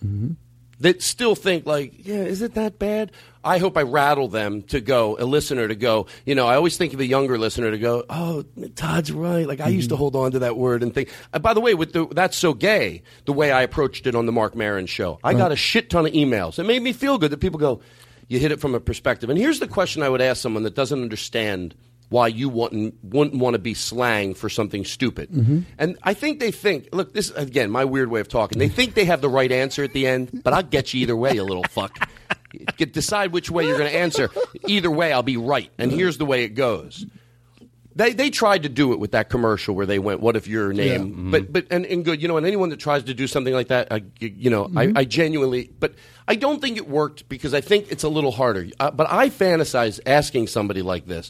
that still think, like, yeah, is it that bad? I hope I rattle them to go, a listener to go, you know, I always think of a younger listener to go, oh, Todd's right. Like, I used to hold on to that word and think. Uh, by the way, with the That's So Gay, the way I approached it on the Mark Maron show, I got a shit ton of emails. It made me feel good that people go, you hit it from a perspective. And here's the question I would ask someone that doesn't understand why you wouldn't, wouldn't want to be slang for something stupid. And I think they think, look, this, again, my weird way of talking, they think they have the right answer at the end, but I'll get you either way, you little fuck. Get, decide which way you're going to answer. Either way, I'll be right. And here's the way it goes. They they tried to do it with that commercial where they went, "What if your name?" Yeah. Mm-hmm. But but and, and good, you know, and anyone that tries to do something like that, I, you know, I, I genuinely, but I don't think it worked because I think it's a little harder. Uh, but I fantasize asking somebody like this.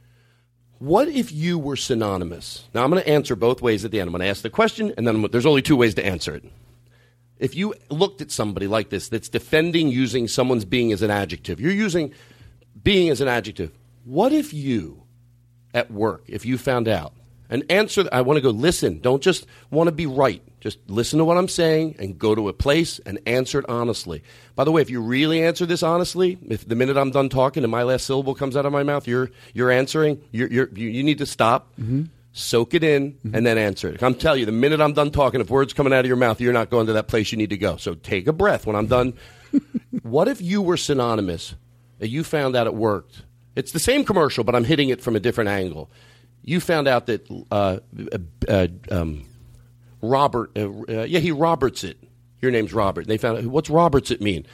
What if you were synonymous? Now, I'm going to answer both ways at the end. I'm going to ask the question, and then I'm, there's only two ways to answer it. If you looked at somebody like this that's defending using someone's being as an adjective, you're using being as an adjective. What if you, at work, if you found out, and answer, I want to go listen. Don't just want to be right. Just listen to what I'm saying and go to a place and answer it honestly. By the way, if you really answer this honestly, if the minute I'm done talking and my last syllable comes out of my mouth, you're you're answering, you're, you're, you you need to stop, mm-hmm. soak it in, mm-hmm. and then answer it. I'm telling you, the minute I'm done talking, if words coming out of your mouth, you're not going to that place you need to go. So take a breath when I'm done. What if you were synonymous and you found out it worked? It's the same commercial, but I'm hitting it from a different angle. You found out that uh, uh, um, Robert, uh, uh, yeah, he Roberts it. Your name's Robert. They found out, what's Roberts it mean?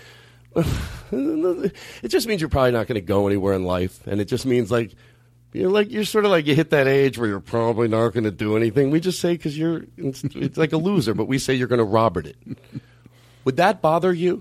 It just means you're probably not going to go anywhere in life, and it just means like you're like you're sort of like you hit that age where you're probably not going to do anything. We just say because you're it's, it's like a loser, but we say you're going to Robert it. Would that bother you?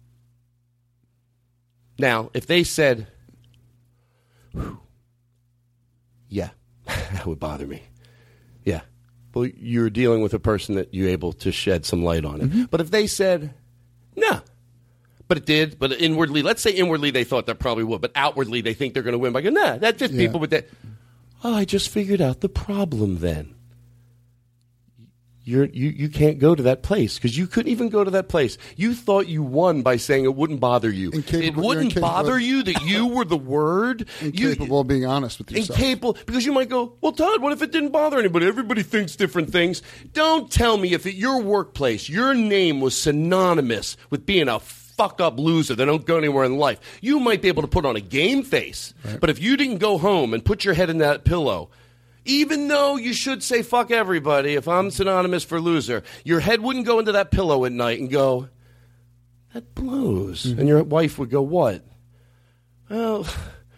Now, if they said, whew, yeah, that would bother me. Yeah. Well, you're dealing with a person that you're able to shed some light on it. Mm-hmm. But if they said, no, but it did, but inwardly, let's say inwardly they thought that probably would, but outwardly they think they're going to win by going, nah, that's just Yeah. people with that. Oh, I just figured out the problem then. You're, you you can't go to that place because you couldn't even go to that place. You thought you won by saying it wouldn't bother you. Incapable- it wouldn't you're incapable- bother you that you were the word. Incapable you, of being honest with yourself. Incapable, because you might go, well, Todd, what if it didn't bother anybody? Everybody thinks different things. Don't tell me if at your workplace your name was synonymous with being a fuck-up loser that don't go anywhere in life. You might be able to put on a game face, Right. but if you didn't go home and put your head in that pillow, even though you should say fuck everybody, if I'm synonymous for loser, your head wouldn't go into that pillow at night and go, that blows. Mm-hmm. And your wife would go, what? Well,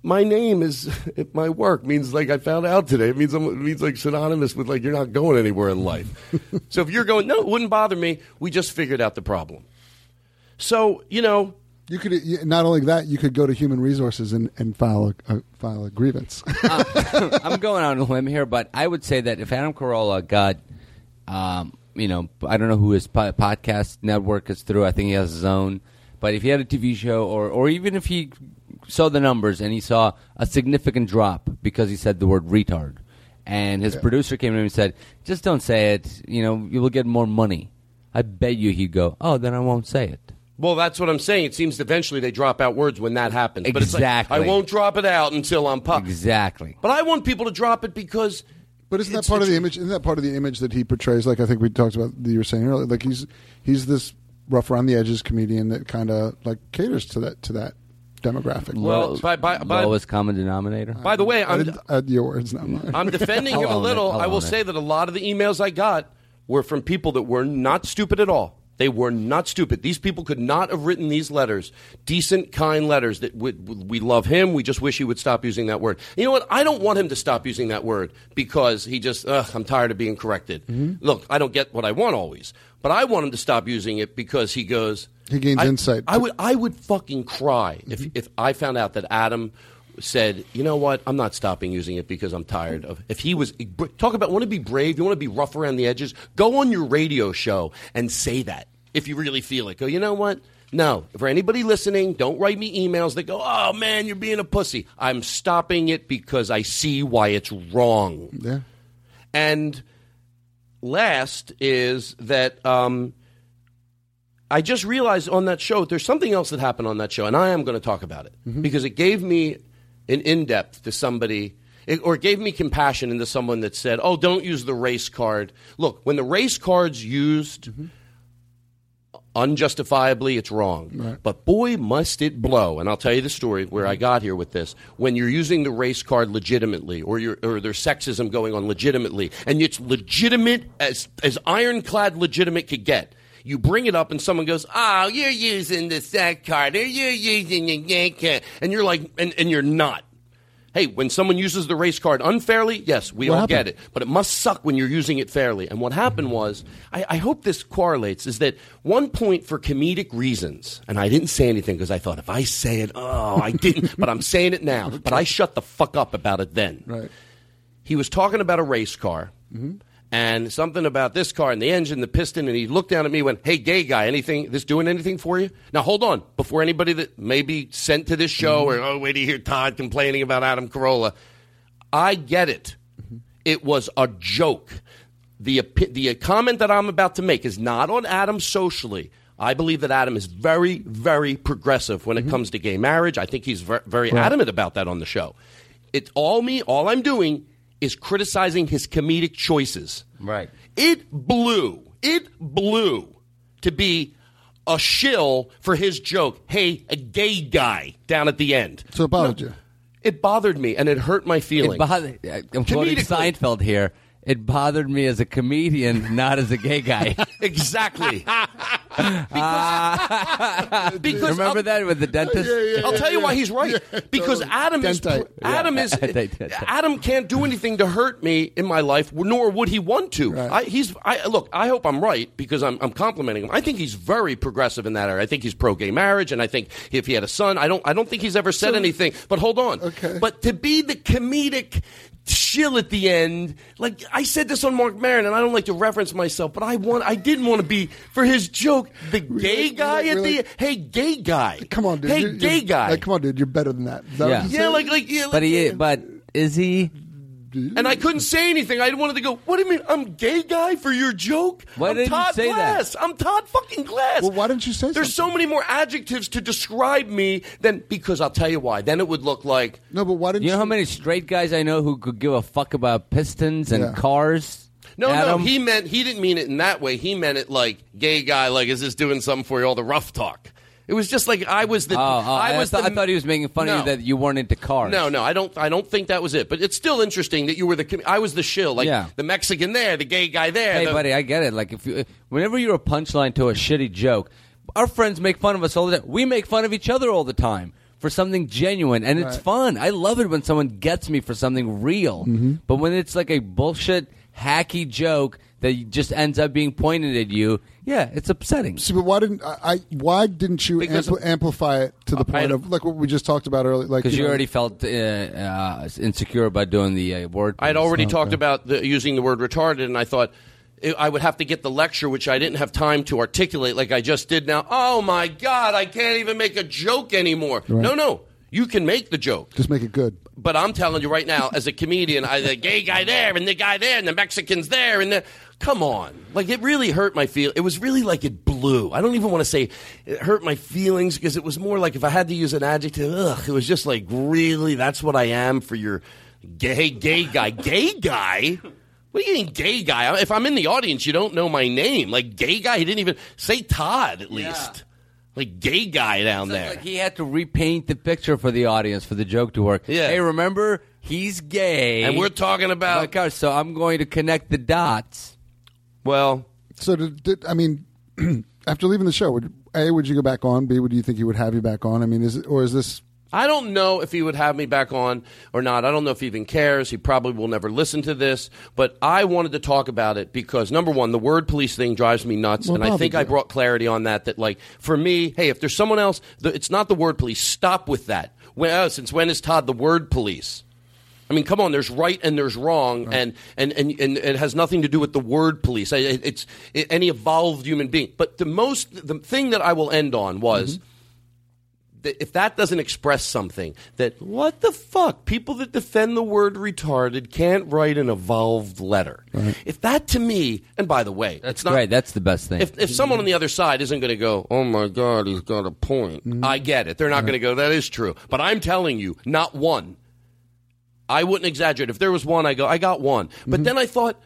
my name is at my work means like I found out today. It means I'm, it means like synonymous with like you're not going anywhere in life. So if you're going, no, it wouldn't bother me. We just figured out the problem. So, you know. You could not only that, you could go to Human Resources and, and file a, a file a grievance. uh, I'm going on a limb here, but I would say that if Adam Carolla got, um, you know, I don't know who his po- podcast network is through. I think he has his own. But if he had a T V show, or, or even if he saw the numbers and he saw a significant drop because he said the word retard, and his yeah. producer came to him and said, just don't say it, you know, you will get more money. I bet you he'd go, oh, then I won't say it. Well, that's what I'm saying. It seems eventually they drop out words when that happens. Exactly. But it's like, I won't drop it out until I'm pop. Exactly. But I want people to drop it because. But isn't that part of the image? Isn't that part of the image that he portrays? Like I think we talked about. That you were saying earlier. Like he's he's this rough around the edges comedian that kind of like caters to that to that demographic. Well, by, by, by, lowest common denominator. By the way, I'm uh, your words, not mine. I'm defending him a little. I will it. say that a lot of the emails I got were from people that were not stupid at all. They were not stupid. These people could not have written these letters, decent, kind letters that we, we love him. We just wish he would stop using that word. You know what? I don't want him to stop using that word because he just, ugh, I'm tired of being corrected. Mm-hmm. Look, I don't get what I want always, but I want him to stop using it because he goes. He gains I, insight. I would, I would fucking cry mm-hmm. if if I found out that Adam said, you know what, I'm not stopping using it because I'm tired of. If he was talk about want to be brave, you want to be rough around the edges, go on your radio show and say that if you really feel it. Go, you know what? No, for anybody listening, don't write me emails that go, oh man, you're being a pussy. I'm stopping it because I see why it's wrong. Yeah. And last is that um, I just realized on that show there's something else that happened on that show, and I am going to talk about it mm-hmm. because it gave me an in-depth to somebody, it, or it gave me compassion into someone that said, oh, don't use the race card. Look, when the race card's used mm-hmm. unjustifiably, it's wrong. Right. But boy, must it blow. And I'll tell you the story where I got here with this. When you're using the race card legitimately, or you're, or there's sexism going on legitimately, and it's legitimate as, as ironclad legitimate could get. You bring it up and someone goes, oh, you're using the sex card, or you're using the gay card. And you're like, and, and you're not. Hey, when someone uses the race card unfairly, yes, we What all happened? get it. But it must suck when you're using it fairly. And what happened was, I, I hope this correlates, is that one point for comedic reasons, and I didn't say anything because I thought if I say it, oh, I didn't, but I'm saying it now. But I shut the fuck up about it then. Right. He was talking about a race car. Mm-hmm. And something about this car and the engine, the piston, and he looked down at me and went, hey, gay guy, anything, this doing anything for you? Now, hold on. Before anybody that may be sent to this show mm-hmm. or, oh, wait to hear Todd complaining about Adam Carolla, I get it. Mm-hmm. It was a joke. The, the comment that I'm about to make is not on Adam socially. I believe that Adam is very, very progressive when it mm-hmm. comes to gay marriage. I think he's very, very right. adamant about that on the show. It's all me, all I'm doing is criticizing his comedic choices. Right. It blew, it blew to be a shill for his joke, hey, a gay guy down at the end. So it bothered no, you? It bothered me, and it hurt my feelings. It bothered, I'm quoting Seinfeld here. It bothered me as a comedian, not as a gay guy. Exactly. because, because remember I'll, that with the dentist? Yeah, yeah, yeah, I'll tell you why he's right. Yeah, because totally. Adam is Dentite. Adam is Adam can't do anything to hurt me in my life, nor would he want to. Right. I, he's I, look. I hope I'm right because I'm, I'm complimenting him. I think he's very progressive in that area. I think he's pro gay marriage, and I think if he had a son, I don't I don't think he's ever said so, anything. But hold on. Okay. But to be the comedic chill at the end, like I said this on Mark Maron, and I don't like to reference myself, but I want, I didn't want to be for his joke, the gay really, guy really, at really? the, hey, gay guy, come on, dude, hey, you're, gay you're, guy, like, come on, dude, you're better than that. Is that yeah, what you yeah, said? like, like, yeah, like, but he, but is he? And I couldn't say anything. I wanted to go, what do you mean? I'm gay guy for your joke? Why I'm didn't Todd you say Glass. that? I'm Todd fucking Glass. Well, why didn't you say There's something? so many more adjectives to describe me than, because I'll tell you why. Then it would look like. No, but why didn't you you? know how many straight guys I know who could give a fuck about pistons and Yeah. cars? No, Adam? no, he meant, he didn't mean it in that way. He meant it like, gay guy, like, is this doing something for you, all the rough talk? It was just like I was the. Oh, oh, I was. I, th- the, I thought he was making fun no. of you that you weren't into cars. No, no, I don't. I don't think that was it. But it's still interesting that you were the. I was the shill, like Yeah. the Mexican there, the gay guy there. Hey, the, buddy, I get it. Like if you, whenever you're a punchline to a shitty joke, our friends make fun of us all the time. We make fun of each other all the time for something genuine, and it's Right. fun. I love it when someone gets me for something real. Mm-hmm. But when it's like a bullshit, hacky joke that just ends up being pointed at you, yeah, it's upsetting. See, but why didn't I? I why didn't you Because ampl- amplify it to the I- point of like what we just talked about earlier? Like Because you, know, already felt uh, uh, insecure about doing the uh, word. I'd already Okay. talked about the, using the word retarded, and I thought it, I would have to get the lecture, which I didn't have time to articulate like I just did now. Oh, my God, I can't even make a joke anymore. Right. No, no, you can make the joke. just make it good. But I'm telling you right now, as a comedian, I, the gay guy there and the guy there and the Mexicans there and the, come on, like it really hurt my feel. It was really like it blew. I don't even want to say it hurt my feelings because it was more like if I had to use an adjective, ugh, it was just like really, that's what I am for your gay gay guy, gay guy. What do you mean, gay guy? If I'm in the audience, you don't know my name. Like gay guy, he didn't even say Todd at least. Like gay guy down there. Like he had to repaint the picture for the audience for the joke to work. Yeah. Hey, remember, he's gay. And we're talking about. Oh my gosh, so I'm going to connect the dots. Well, So did, did I mean after leaving the show? Would A, would you go back on? B, would you think he would have you back on? I mean, is it, or is this? I don't know if he would have me back on or not. I don't know if he even cares. He probably will never listen to this. But I wanted to talk about it because, number one, the word police thing drives me nuts. Well, and I bothered think I you. brought clarity on that. That, like, for me, hey, if there's someone else, the, it's not the word police. Stop with that. Well, since when is Todd the word police? I mean, come on. There's right and there's wrong, and, and, and, and it has nothing to do with the word police. I- It, it's it, any evolved human being. But the most, the thing that I will end on was, that if that doesn't express something, that what the fuck? People that defend the word retarded can't write an evolved letter. If that to me, and by the way, That's it's not, great. That's the best thing. if, if someone on the other side isn't going to go, oh my God, he's got a point. I get it. They're not going to go, that is true. But I'm telling you, not one. I wouldn't exaggerate. If there was one, I go, I got one. But then I thought,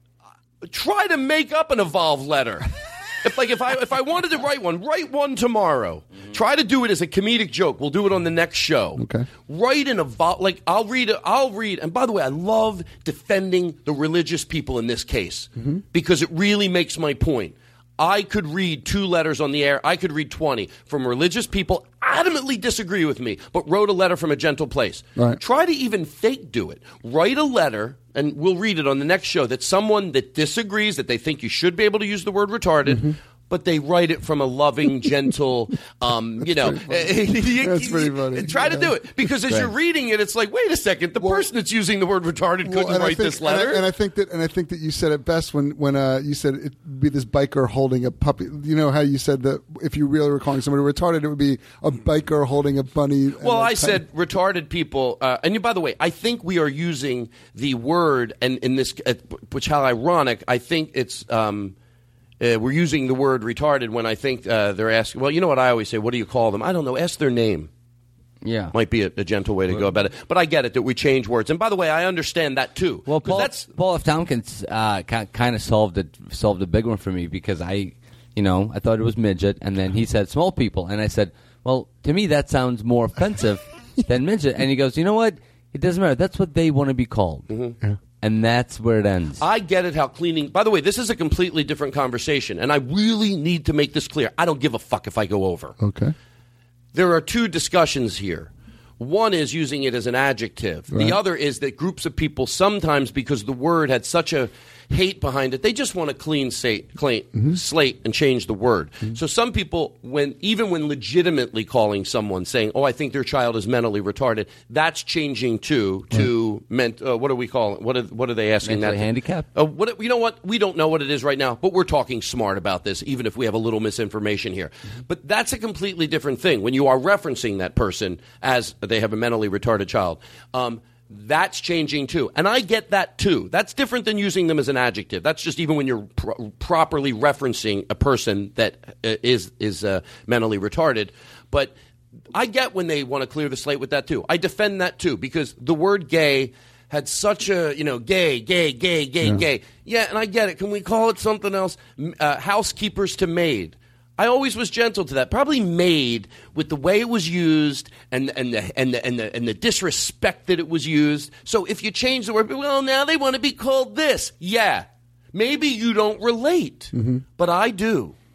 try to make up an evolved letter. If like if I if I wanted to write one, write one tomorrow. Try to do it as a comedic joke. We'll do it on the next show. Okay. Write an evol like I'll read it. I'll read. And by the way, I love defending the religious people in this case because it really makes my point. I could read two letters on the air. I could read twenty from religious people adamantly disagree with me, but wrote a letter from a gentle place. Right. Try to even fake do it. Write a letter, and we'll read it on the next show, that someone that disagrees, that they think you should be able to use the word retarded, but they write it from a loving, gentle, um, you know. That's pretty funny. Try to Yeah. do it. Because as you're reading it, it's like, wait a second, the person that's using the word retarded couldn't and I write think- this letter. And I, and I think that, and I think that you said it best when when uh, you said it'd be this biker holding a puppy. You know how you said that if you really were calling somebody retarded, it would be a biker holding a bunny. and Well, a I tiny- said retarded people, uh, and you, by the way, I think we are using the word, and in this, uh, which how ironic. I think it's um, uh, we're using the word retarded when I think uh, they're asking. Well, you know what I always say? What do you call them? I don't know. Ask their name. yeah. Might be a, a gentle way to go about it, but I get it that we change words. And by the way, I understand that too. Well, 'Cause Paul, that's Paul F. Tompkins uh, kind of solved it, solved a big one for me because I, you know, I thought it was midget, and then he said small people, and I said, well, to me that sounds more offensive than midget, and he goes, you know what? It doesn't matter. That's what they want to be called, and that's where it ends. I get it how cleaning. By the way, this is a completely different conversation, and I really need to make this clear. I don't give a fuck if I go over. Okay. There are two discussions here. One is using it as an adjective. Right. The other is that groups of people sometimes, because the word had such a hate behind it, they just want to clean slate, clean, Mm-hmm. slate and change the word. So some people, when even when legitimately calling someone, saying, "Oh, I think their child is mentally retarded," that's changing too to ment. Uh, what do we call it? What are, what are they asking Mentally that? to- handicapped? Uh, what, you know what? We don't know what it is right now, but we're talking smart about this, even if we have a little misinformation here. But that's a completely different thing when you are referencing that person as they have a mentally retarded child. Um, that's changing too. And I get that too. That's different than using them as an adjective. That's just even when you're pro- properly referencing a person that uh, is, is uh, mentally retarded. But I get when they want to clear the slate with that too. I defend that too because the word gay had such a, you know, gay, gay, gay, gay, Yeah. gay. Yeah, and I get it. Can we call it something else? M- Uh, housekeepers to maid. I always was gentle to that. Probably maid with the way it was used and and the and the and the, and the disrespect that it was used. So if you change the word, well, now they want to be called this. Yeah, maybe you don't relate, but I do.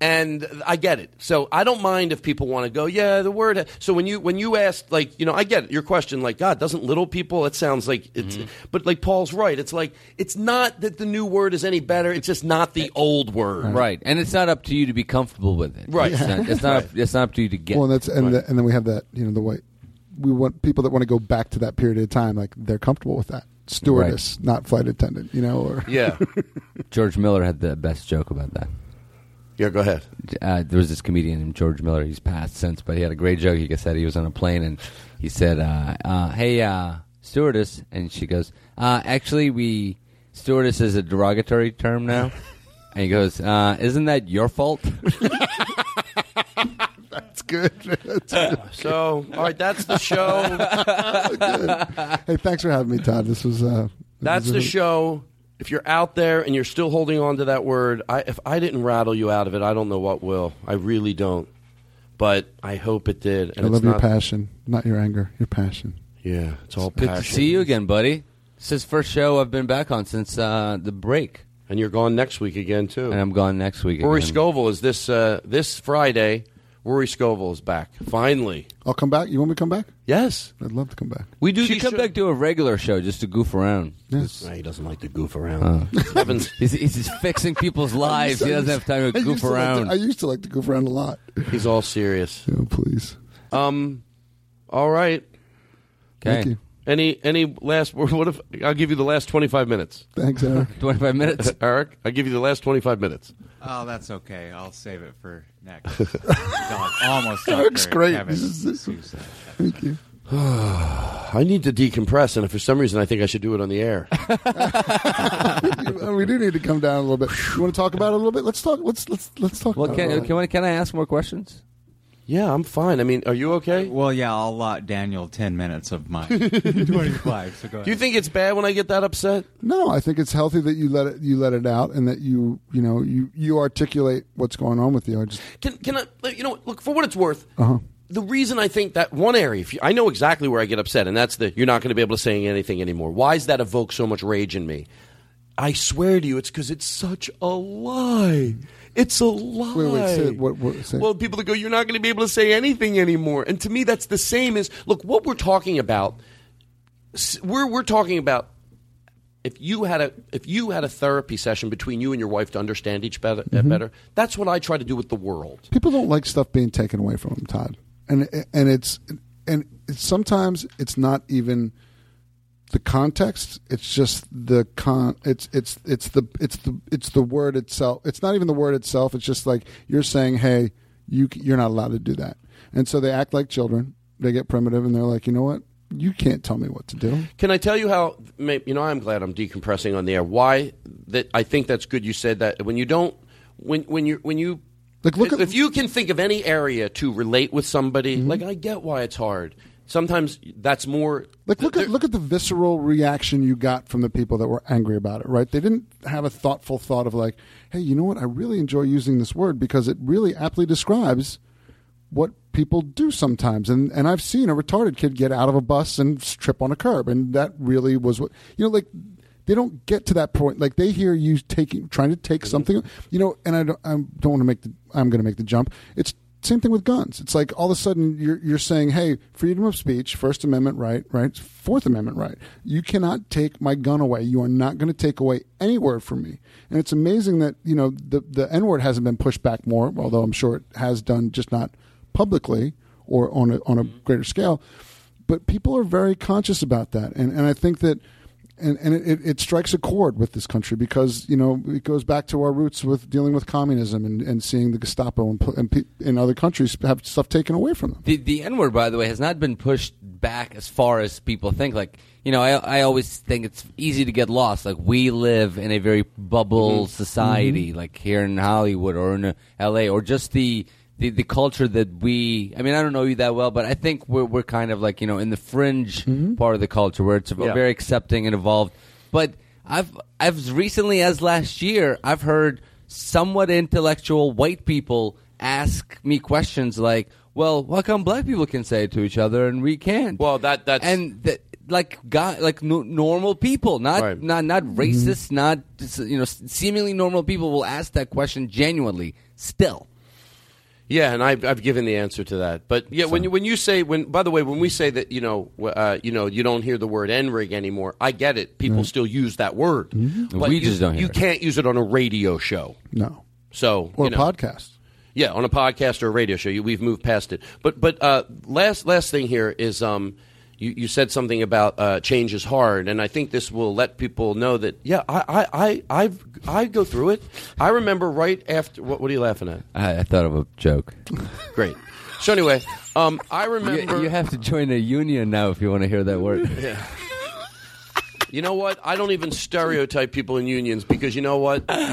And I get it. So I don't mind if people want to go, yeah, the word. So when you when you asked, like, you know, I get it, your question, like, God, doesn't little people? It sounds like it's. Mm-hmm. But like Paul's right. It's like it's not that the new word is any better. It's just not the old word. Right, and it's not up to you to be comfortable with it. Right. It's not. It's not, right. up, it's not up to you to get. Well, and that's and, Right. the, and then we have that. You know, the way we want people that want to go back to that period of time, like they're comfortable with that. Stewardess, right. not flight attendant. You know, or Yeah. George Miller had the best joke about that. Yeah, go ahead. Uh, there was this comedian named George Miller. He's passed since, but he had a great joke. He said he was on a plane and he said, uh, uh, "Hey, uh, stewardess," and she goes, uh, "Actually, we stewardess is a derogatory term now." And he goes, uh, "Isn't that your fault?" That's good. That's good. So, all right, that's the show. Hey, thanks for having me, Todd. This was. Uh, That's was the a- show. If you're out there and you're still holding on to that word, I, if I didn't rattle you out of it, I don't know what will. I really don't. But I hope it did. And I it's love not, your passion, not your anger. Your passion. Yeah, it's all Good passion. to see you again, buddy. This is the first show I've been back on since uh, the break, And you're gone next week again, too. and I'm gone next week. Rory again. Scovel is this uh, this Friday. Rory Scovel is back. Finally. I'll come back. You want me to come back? Yes. I'd love to come back. We do You should these come show- back to a regular show just to goof around. Yes. Nah, he doesn't like to goof around. Heavens. He's, he's just fixing people's lives. He doesn't have time to I used goof to like around. to- I used to like to goof around a lot. He's all serious. Oh, please. Um. All right. Thank Okay. you. Any any last word? What if I'll give you the last twenty-five minutes? Thanks, Eric. twenty-five minutes. Eric, I'll give you the last twenty-five minutes. Oh, that's okay. I'll save it for next. Doc- Almost Eric's Doctor great. Kevin This is- Sousa. Thank you. I need to decompress, and for some reason, I think I should do it on the air. we do need to come down a little bit. You want to talk about it a little bit? Let's talk. Let's let's let's talk. Well, about can, it. can, I, can I ask more questions? Yeah, I'm fine. I mean, are you okay? Well, yeah, I'll allot Daniel ten minutes of my twenty-five. So go ahead. Do you think it's bad when I get that upset? No, I think it's healthy that you let it you let it out and that you you know you you articulate what's going on with you. I just Can can I? You know, look, for what it's worth. uh-huh. The reason I think that one area, if you, I know exactly where I get upset, and that's the you're not going to be able to say anything anymore. Why does that evoke so much rage in me? I swear to you, it's because it's such a lie. It's a lie. Wait, wait, say it. What- what- say it. Well, people that go, you're not going to be able to say anything anymore. And to me, that's the same as, look, what we're talking about, s- we're, we're talking about if you had a if you had a therapy session between you and your wife to understand each better, Mm-hmm. better, that's what I try to do with the world. People don't like stuff being taken away from them, Todd. And and it's and it's, sometimes it's not even the context. It's just the con. It's it's it's the it's the it's the word itself. It's not even the word itself. It's just like you're saying, hey, you you're not allowed to do that. And so they act like children. They get primitive, and they're like, you know what? You can't tell me what to do. Can I tell you how? You know, I'm glad I'm decompressing on the air. Why? That I think that's good. You said that when you don't, when when you when you, Like, look if, at- if you can think of any area to relate with somebody, Mm-hmm. like I get why it's hard. Sometimes that's more. Like look there- at look at the visceral reaction you got from the people that were angry about it, right? They didn't have a thoughtful thought of like, hey, you know what? I really enjoy using this word because it really aptly describes what people do sometimes. And and I've seen a retarded kid get out of a bus and trip on a curb, and that really was what you know. Like they don't get to that point. Like they hear you taking trying to take something, you know. And I don't I don't want to make the I'm going to make the jump. It's same thing with guns. It's like all of a sudden you're you're saying, hey, freedom of speech, First Amendment right, right, Fourth Amendment right. You cannot take my gun away. You are not going to take away any word from me. And it's amazing that you know the the N word hasn't been pushed back more, although I'm sure it has done, just not publicly or on a on a greater scale. But people are very conscious about that, and and I think that. And, and it, it strikes a chord with this country because, you know, it goes back to our roots with dealing with communism and, and seeing the Gestapo and, and pe- in other countries have stuff taken away from them. The, the N word, by the way, has not been pushed back as far as people think. Like, you know, I, I always think it's easy to get lost. Like, we live in a very bubble society, like here in Hollywood or in L A, or just the, the, the culture that we. I mean, I don't know you that well, but I think we're we're kind of like, you know, in the fringe part of the culture where it's Yeah. very accepting and evolved. But I've I've as recently as last year, I've heard somewhat intellectual white people ask me questions like, well, how come black people can say it to each other and we can't? Well, that that's and that, like guy, like no, normal people, not Right. not not racist, not you know seemingly normal people will ask that question genuinely still. Yeah, and I've, I've given the answer to that. But yeah, when you when you say when by the way, when we say that you know uh, you know you don't hear the word N rig anymore, I get it. People Right. still use that word, Mm-hmm. but We you, just don't hear you it. can't use it on a radio show. No. So Or you know, a podcast. yeah, on a podcast or a radio show, you, we've moved past it. But but uh, last last thing here is um, you, you said something about uh, change is hard, and I think this will let people know that yeah, I I I I've, I go through it. I remember right after what, what are you laughing at? I, I thought of a joke. Great. So anyway, um, I You, remember. you have to join a union now if you want to hear that word. Yeah. You know what? I don't even stereotype people in unions because you know what? Look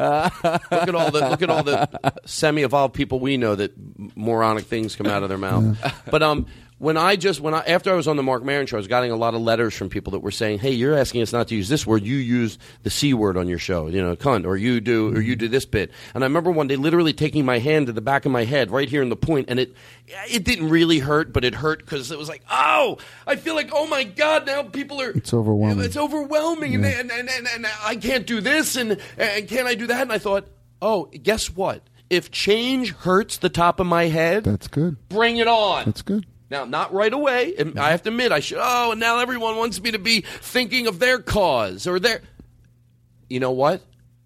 at all the look at all the semi-evolved people we know that moronic things come out of their mouth. But um, when I just when I after I was on the Mark Maron show, I was getting a lot of letters from people that were saying, "Hey, you're asking us not to use this word. You use the C word on your show, you know, cunt, or you do, or you do this bit." And I remember one day literally taking my hand to the back of my head, right here in the point, and it it didn't really hurt, but it hurt because it was like, "Oh, I feel like, oh my God, now people are." It's overwhelming. It's overwhelming, and, and, and, and, and I can't do this, and and can't I do that? And I thought, oh, guess what? If change hurts the top of my head, That's good. bring it on. That's good. Now, not right away. And I have to admit, I should. Oh, and now everyone wants me to be thinking of their cause or their. You know what?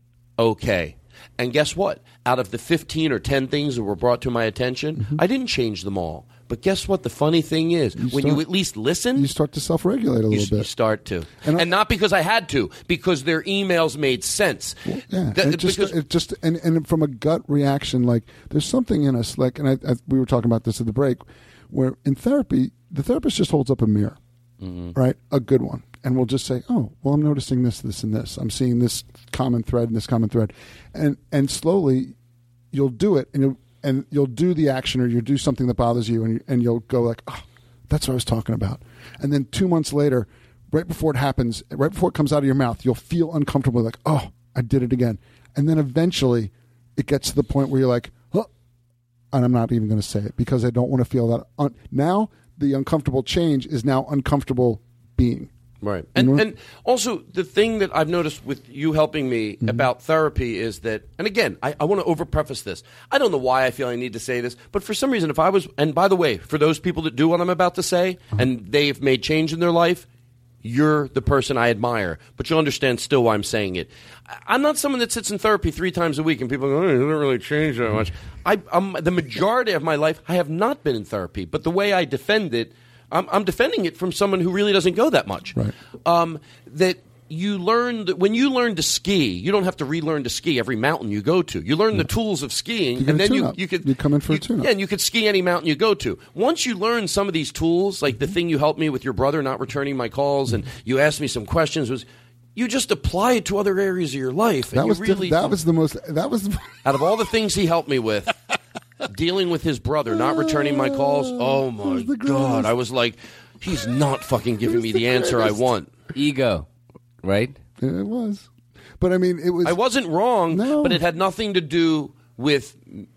Okay. And guess what? Out of the fifteen or ten things that were brought to my attention, Mm-hmm. I didn't change them all. But guess what? The funny thing is, when start- you at least listen, You start to self-regulate a you, little you bit. start to, And and, I- not because I had to, because their emails made sense. Yeah, That- it just, because- it just, and, and from a gut reaction, like there's something in us, like, and I, I, we were talking about this at the break, where in therapy, the therapist just holds up a mirror, Mm-hmm. right, a good one, and we'll just say, oh, well, I'm noticing this, this, and this. I'm seeing this common thread and this common thread, and and slowly, you'll do it, and you'll and you'll do the action, or you'll do something that bothers you, and and you'll go like, oh, that's what I was talking about, and then two months later, right before it happens, right before it comes out of your mouth, you'll feel uncomfortable, like, oh, I did it again. And then eventually it gets to the point where you're like, oh, and I'm not even going to say it because I don't want to feel that. Un- now the uncomfortable change is now uncomfortable being. Right. You know? And, and also, the thing that I've noticed with you helping me Mm-hmm. about therapy is that, and again, I, I want to overpreface this. I don't know why I feel I need to say this, but for some reason, if I was, and by the way, for those people that do what I'm about to say, Uh-huh. and they've made change in their life, you're the person I admire. But you'll understand still why I'm saying it. I- I'm not someone that sits in therapy three times a week and people go, oh, it doesn't really change that much. I, I'm, the majority of my life, I have not been in therapy. But the way I defend it, I'm, I'm defending it from someone who really doesn't go that much. Right. Um, that you learn that when you learn to ski, you don't have to relearn to ski every mountain you go to. You learn the tools of skiing, You get and a then you tune-up. you could You come in for a you- tune-up. Yeah, and you could ski any mountain you go to. Once you learn some of these tools, like the thing you helped me with your brother not returning my calls, and you asked me some questions, was you just apply it to other areas of your life. And That you was diff- really that was the most that was the, out of all the things he helped me with, dealing with his brother not returning my calls. Oh my was the God! greatest. I was like, he's not fucking giving was me the the answer I greatest. want. Ego, right? it was. But I mean, it was. I wasn't wrong, No. but it had nothing to do with.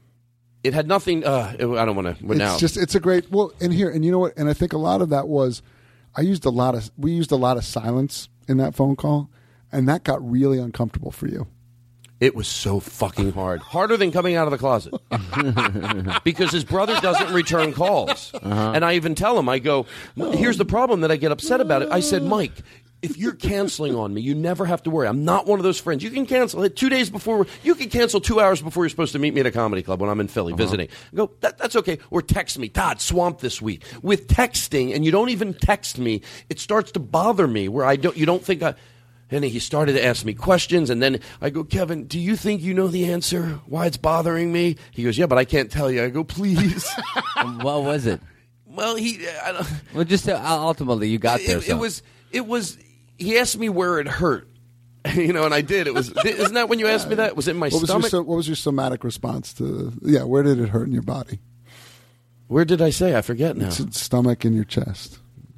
It had nothing. Uh, I don't want to. It's Now, just it's a great well, and here and you know what, and I think a lot of that was, I used a lot of we used a lot of silence in that phone call, and that got really uncomfortable for you. it was so fucking hard, harder than coming out of the closet, because his brother doesn't return calls, and I even tell him, I go, "Here's the problem that I get upset about it." I said, "Mike, if you're canceling on me, you never have to worry. I'm not one of those friends. You can cancel two days before. You can cancel two hours before you're supposed to meet me at a comedy club when I'm in Philly visiting. I go, that, that's okay. Or text me, Todd, swamped this week. With texting, and you don't even text me, it starts to bother me where I don't. You don't think I. And he started to ask me questions, and then I go, Kevin, do you think you know the answer? Why it's bothering me? He goes, yeah, but I can't tell you. I go, please. What was it? Well, he. I don't, Well, just uh, ultimately, you got there. it, so. it was. It was. He asked me where it hurt, you know, and I did. It was. Isn't that when you asked me that? Was it in my What was, your, stomach? so- what was your somatic response to? Yeah, where did it hurt in your body? Where did I say? I forget now. It's its stomach and your chest.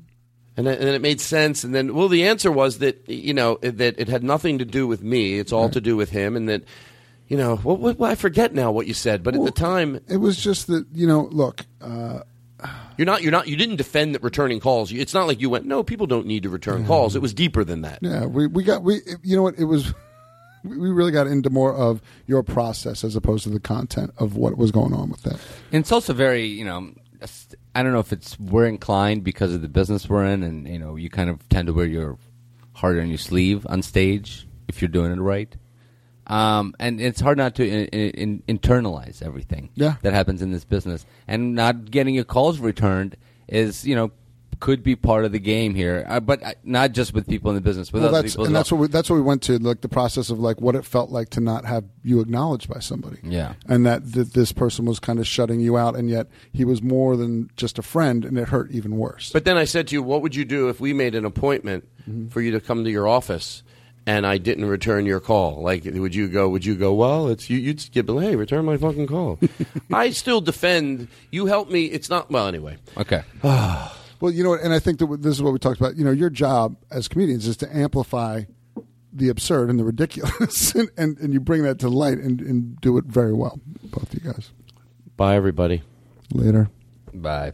And then, and then it made sense. And then, well, the answer was that you know that it had nothing to do with me. It's all Right. to do with him, and that you know, what, what, I forget now what you said, but Well, at the time, It was just that you know. Look, uh, you're not. You're not. You didn't defend that returning calls. It's not like you went, no, people don't need to return calls. It was deeper than that. yeah, we we got we. You know what? It was we we really got into more of your process as opposed to the content of what was going on with that. And it's also very, you know, I don't know if it's we're inclined because of the business we're in, and you know, you kind of tend to wear your heart on your sleeve on stage if you're doing it right. Um, and it's hard not to in, in, internalize everything yeah. that happens in this business, and not getting your calls returned is, you know, could be part of the game here, uh, but uh, not just with people in the business, with well, other that's, people. And as that's well. what we, that's what we went to, like the process of like what it felt like to not have you acknowledged by somebody. Yeah, and that th- this person was kind of shutting you out, and yet he was more than just a friend, and it hurt even worse. But then I said to you, what would you do if we made an appointment mm-hmm. for you to come to your office? And I didn't return your call. Like, would you go? Would you go? Well, it's you. You'd skip. Hey, return my fucking call. I still defend. You help me. It's not. Well, anyway. Okay. Well, you know what? And I think that this is what we talked about. You know, your job as comedians is to amplify the absurd and the ridiculous, and, and, and you bring that to light and, and do it very well. Both of you guys. Bye, everybody. Later. Bye.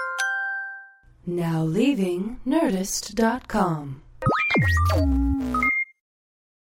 Now leaving Nerdist dot com.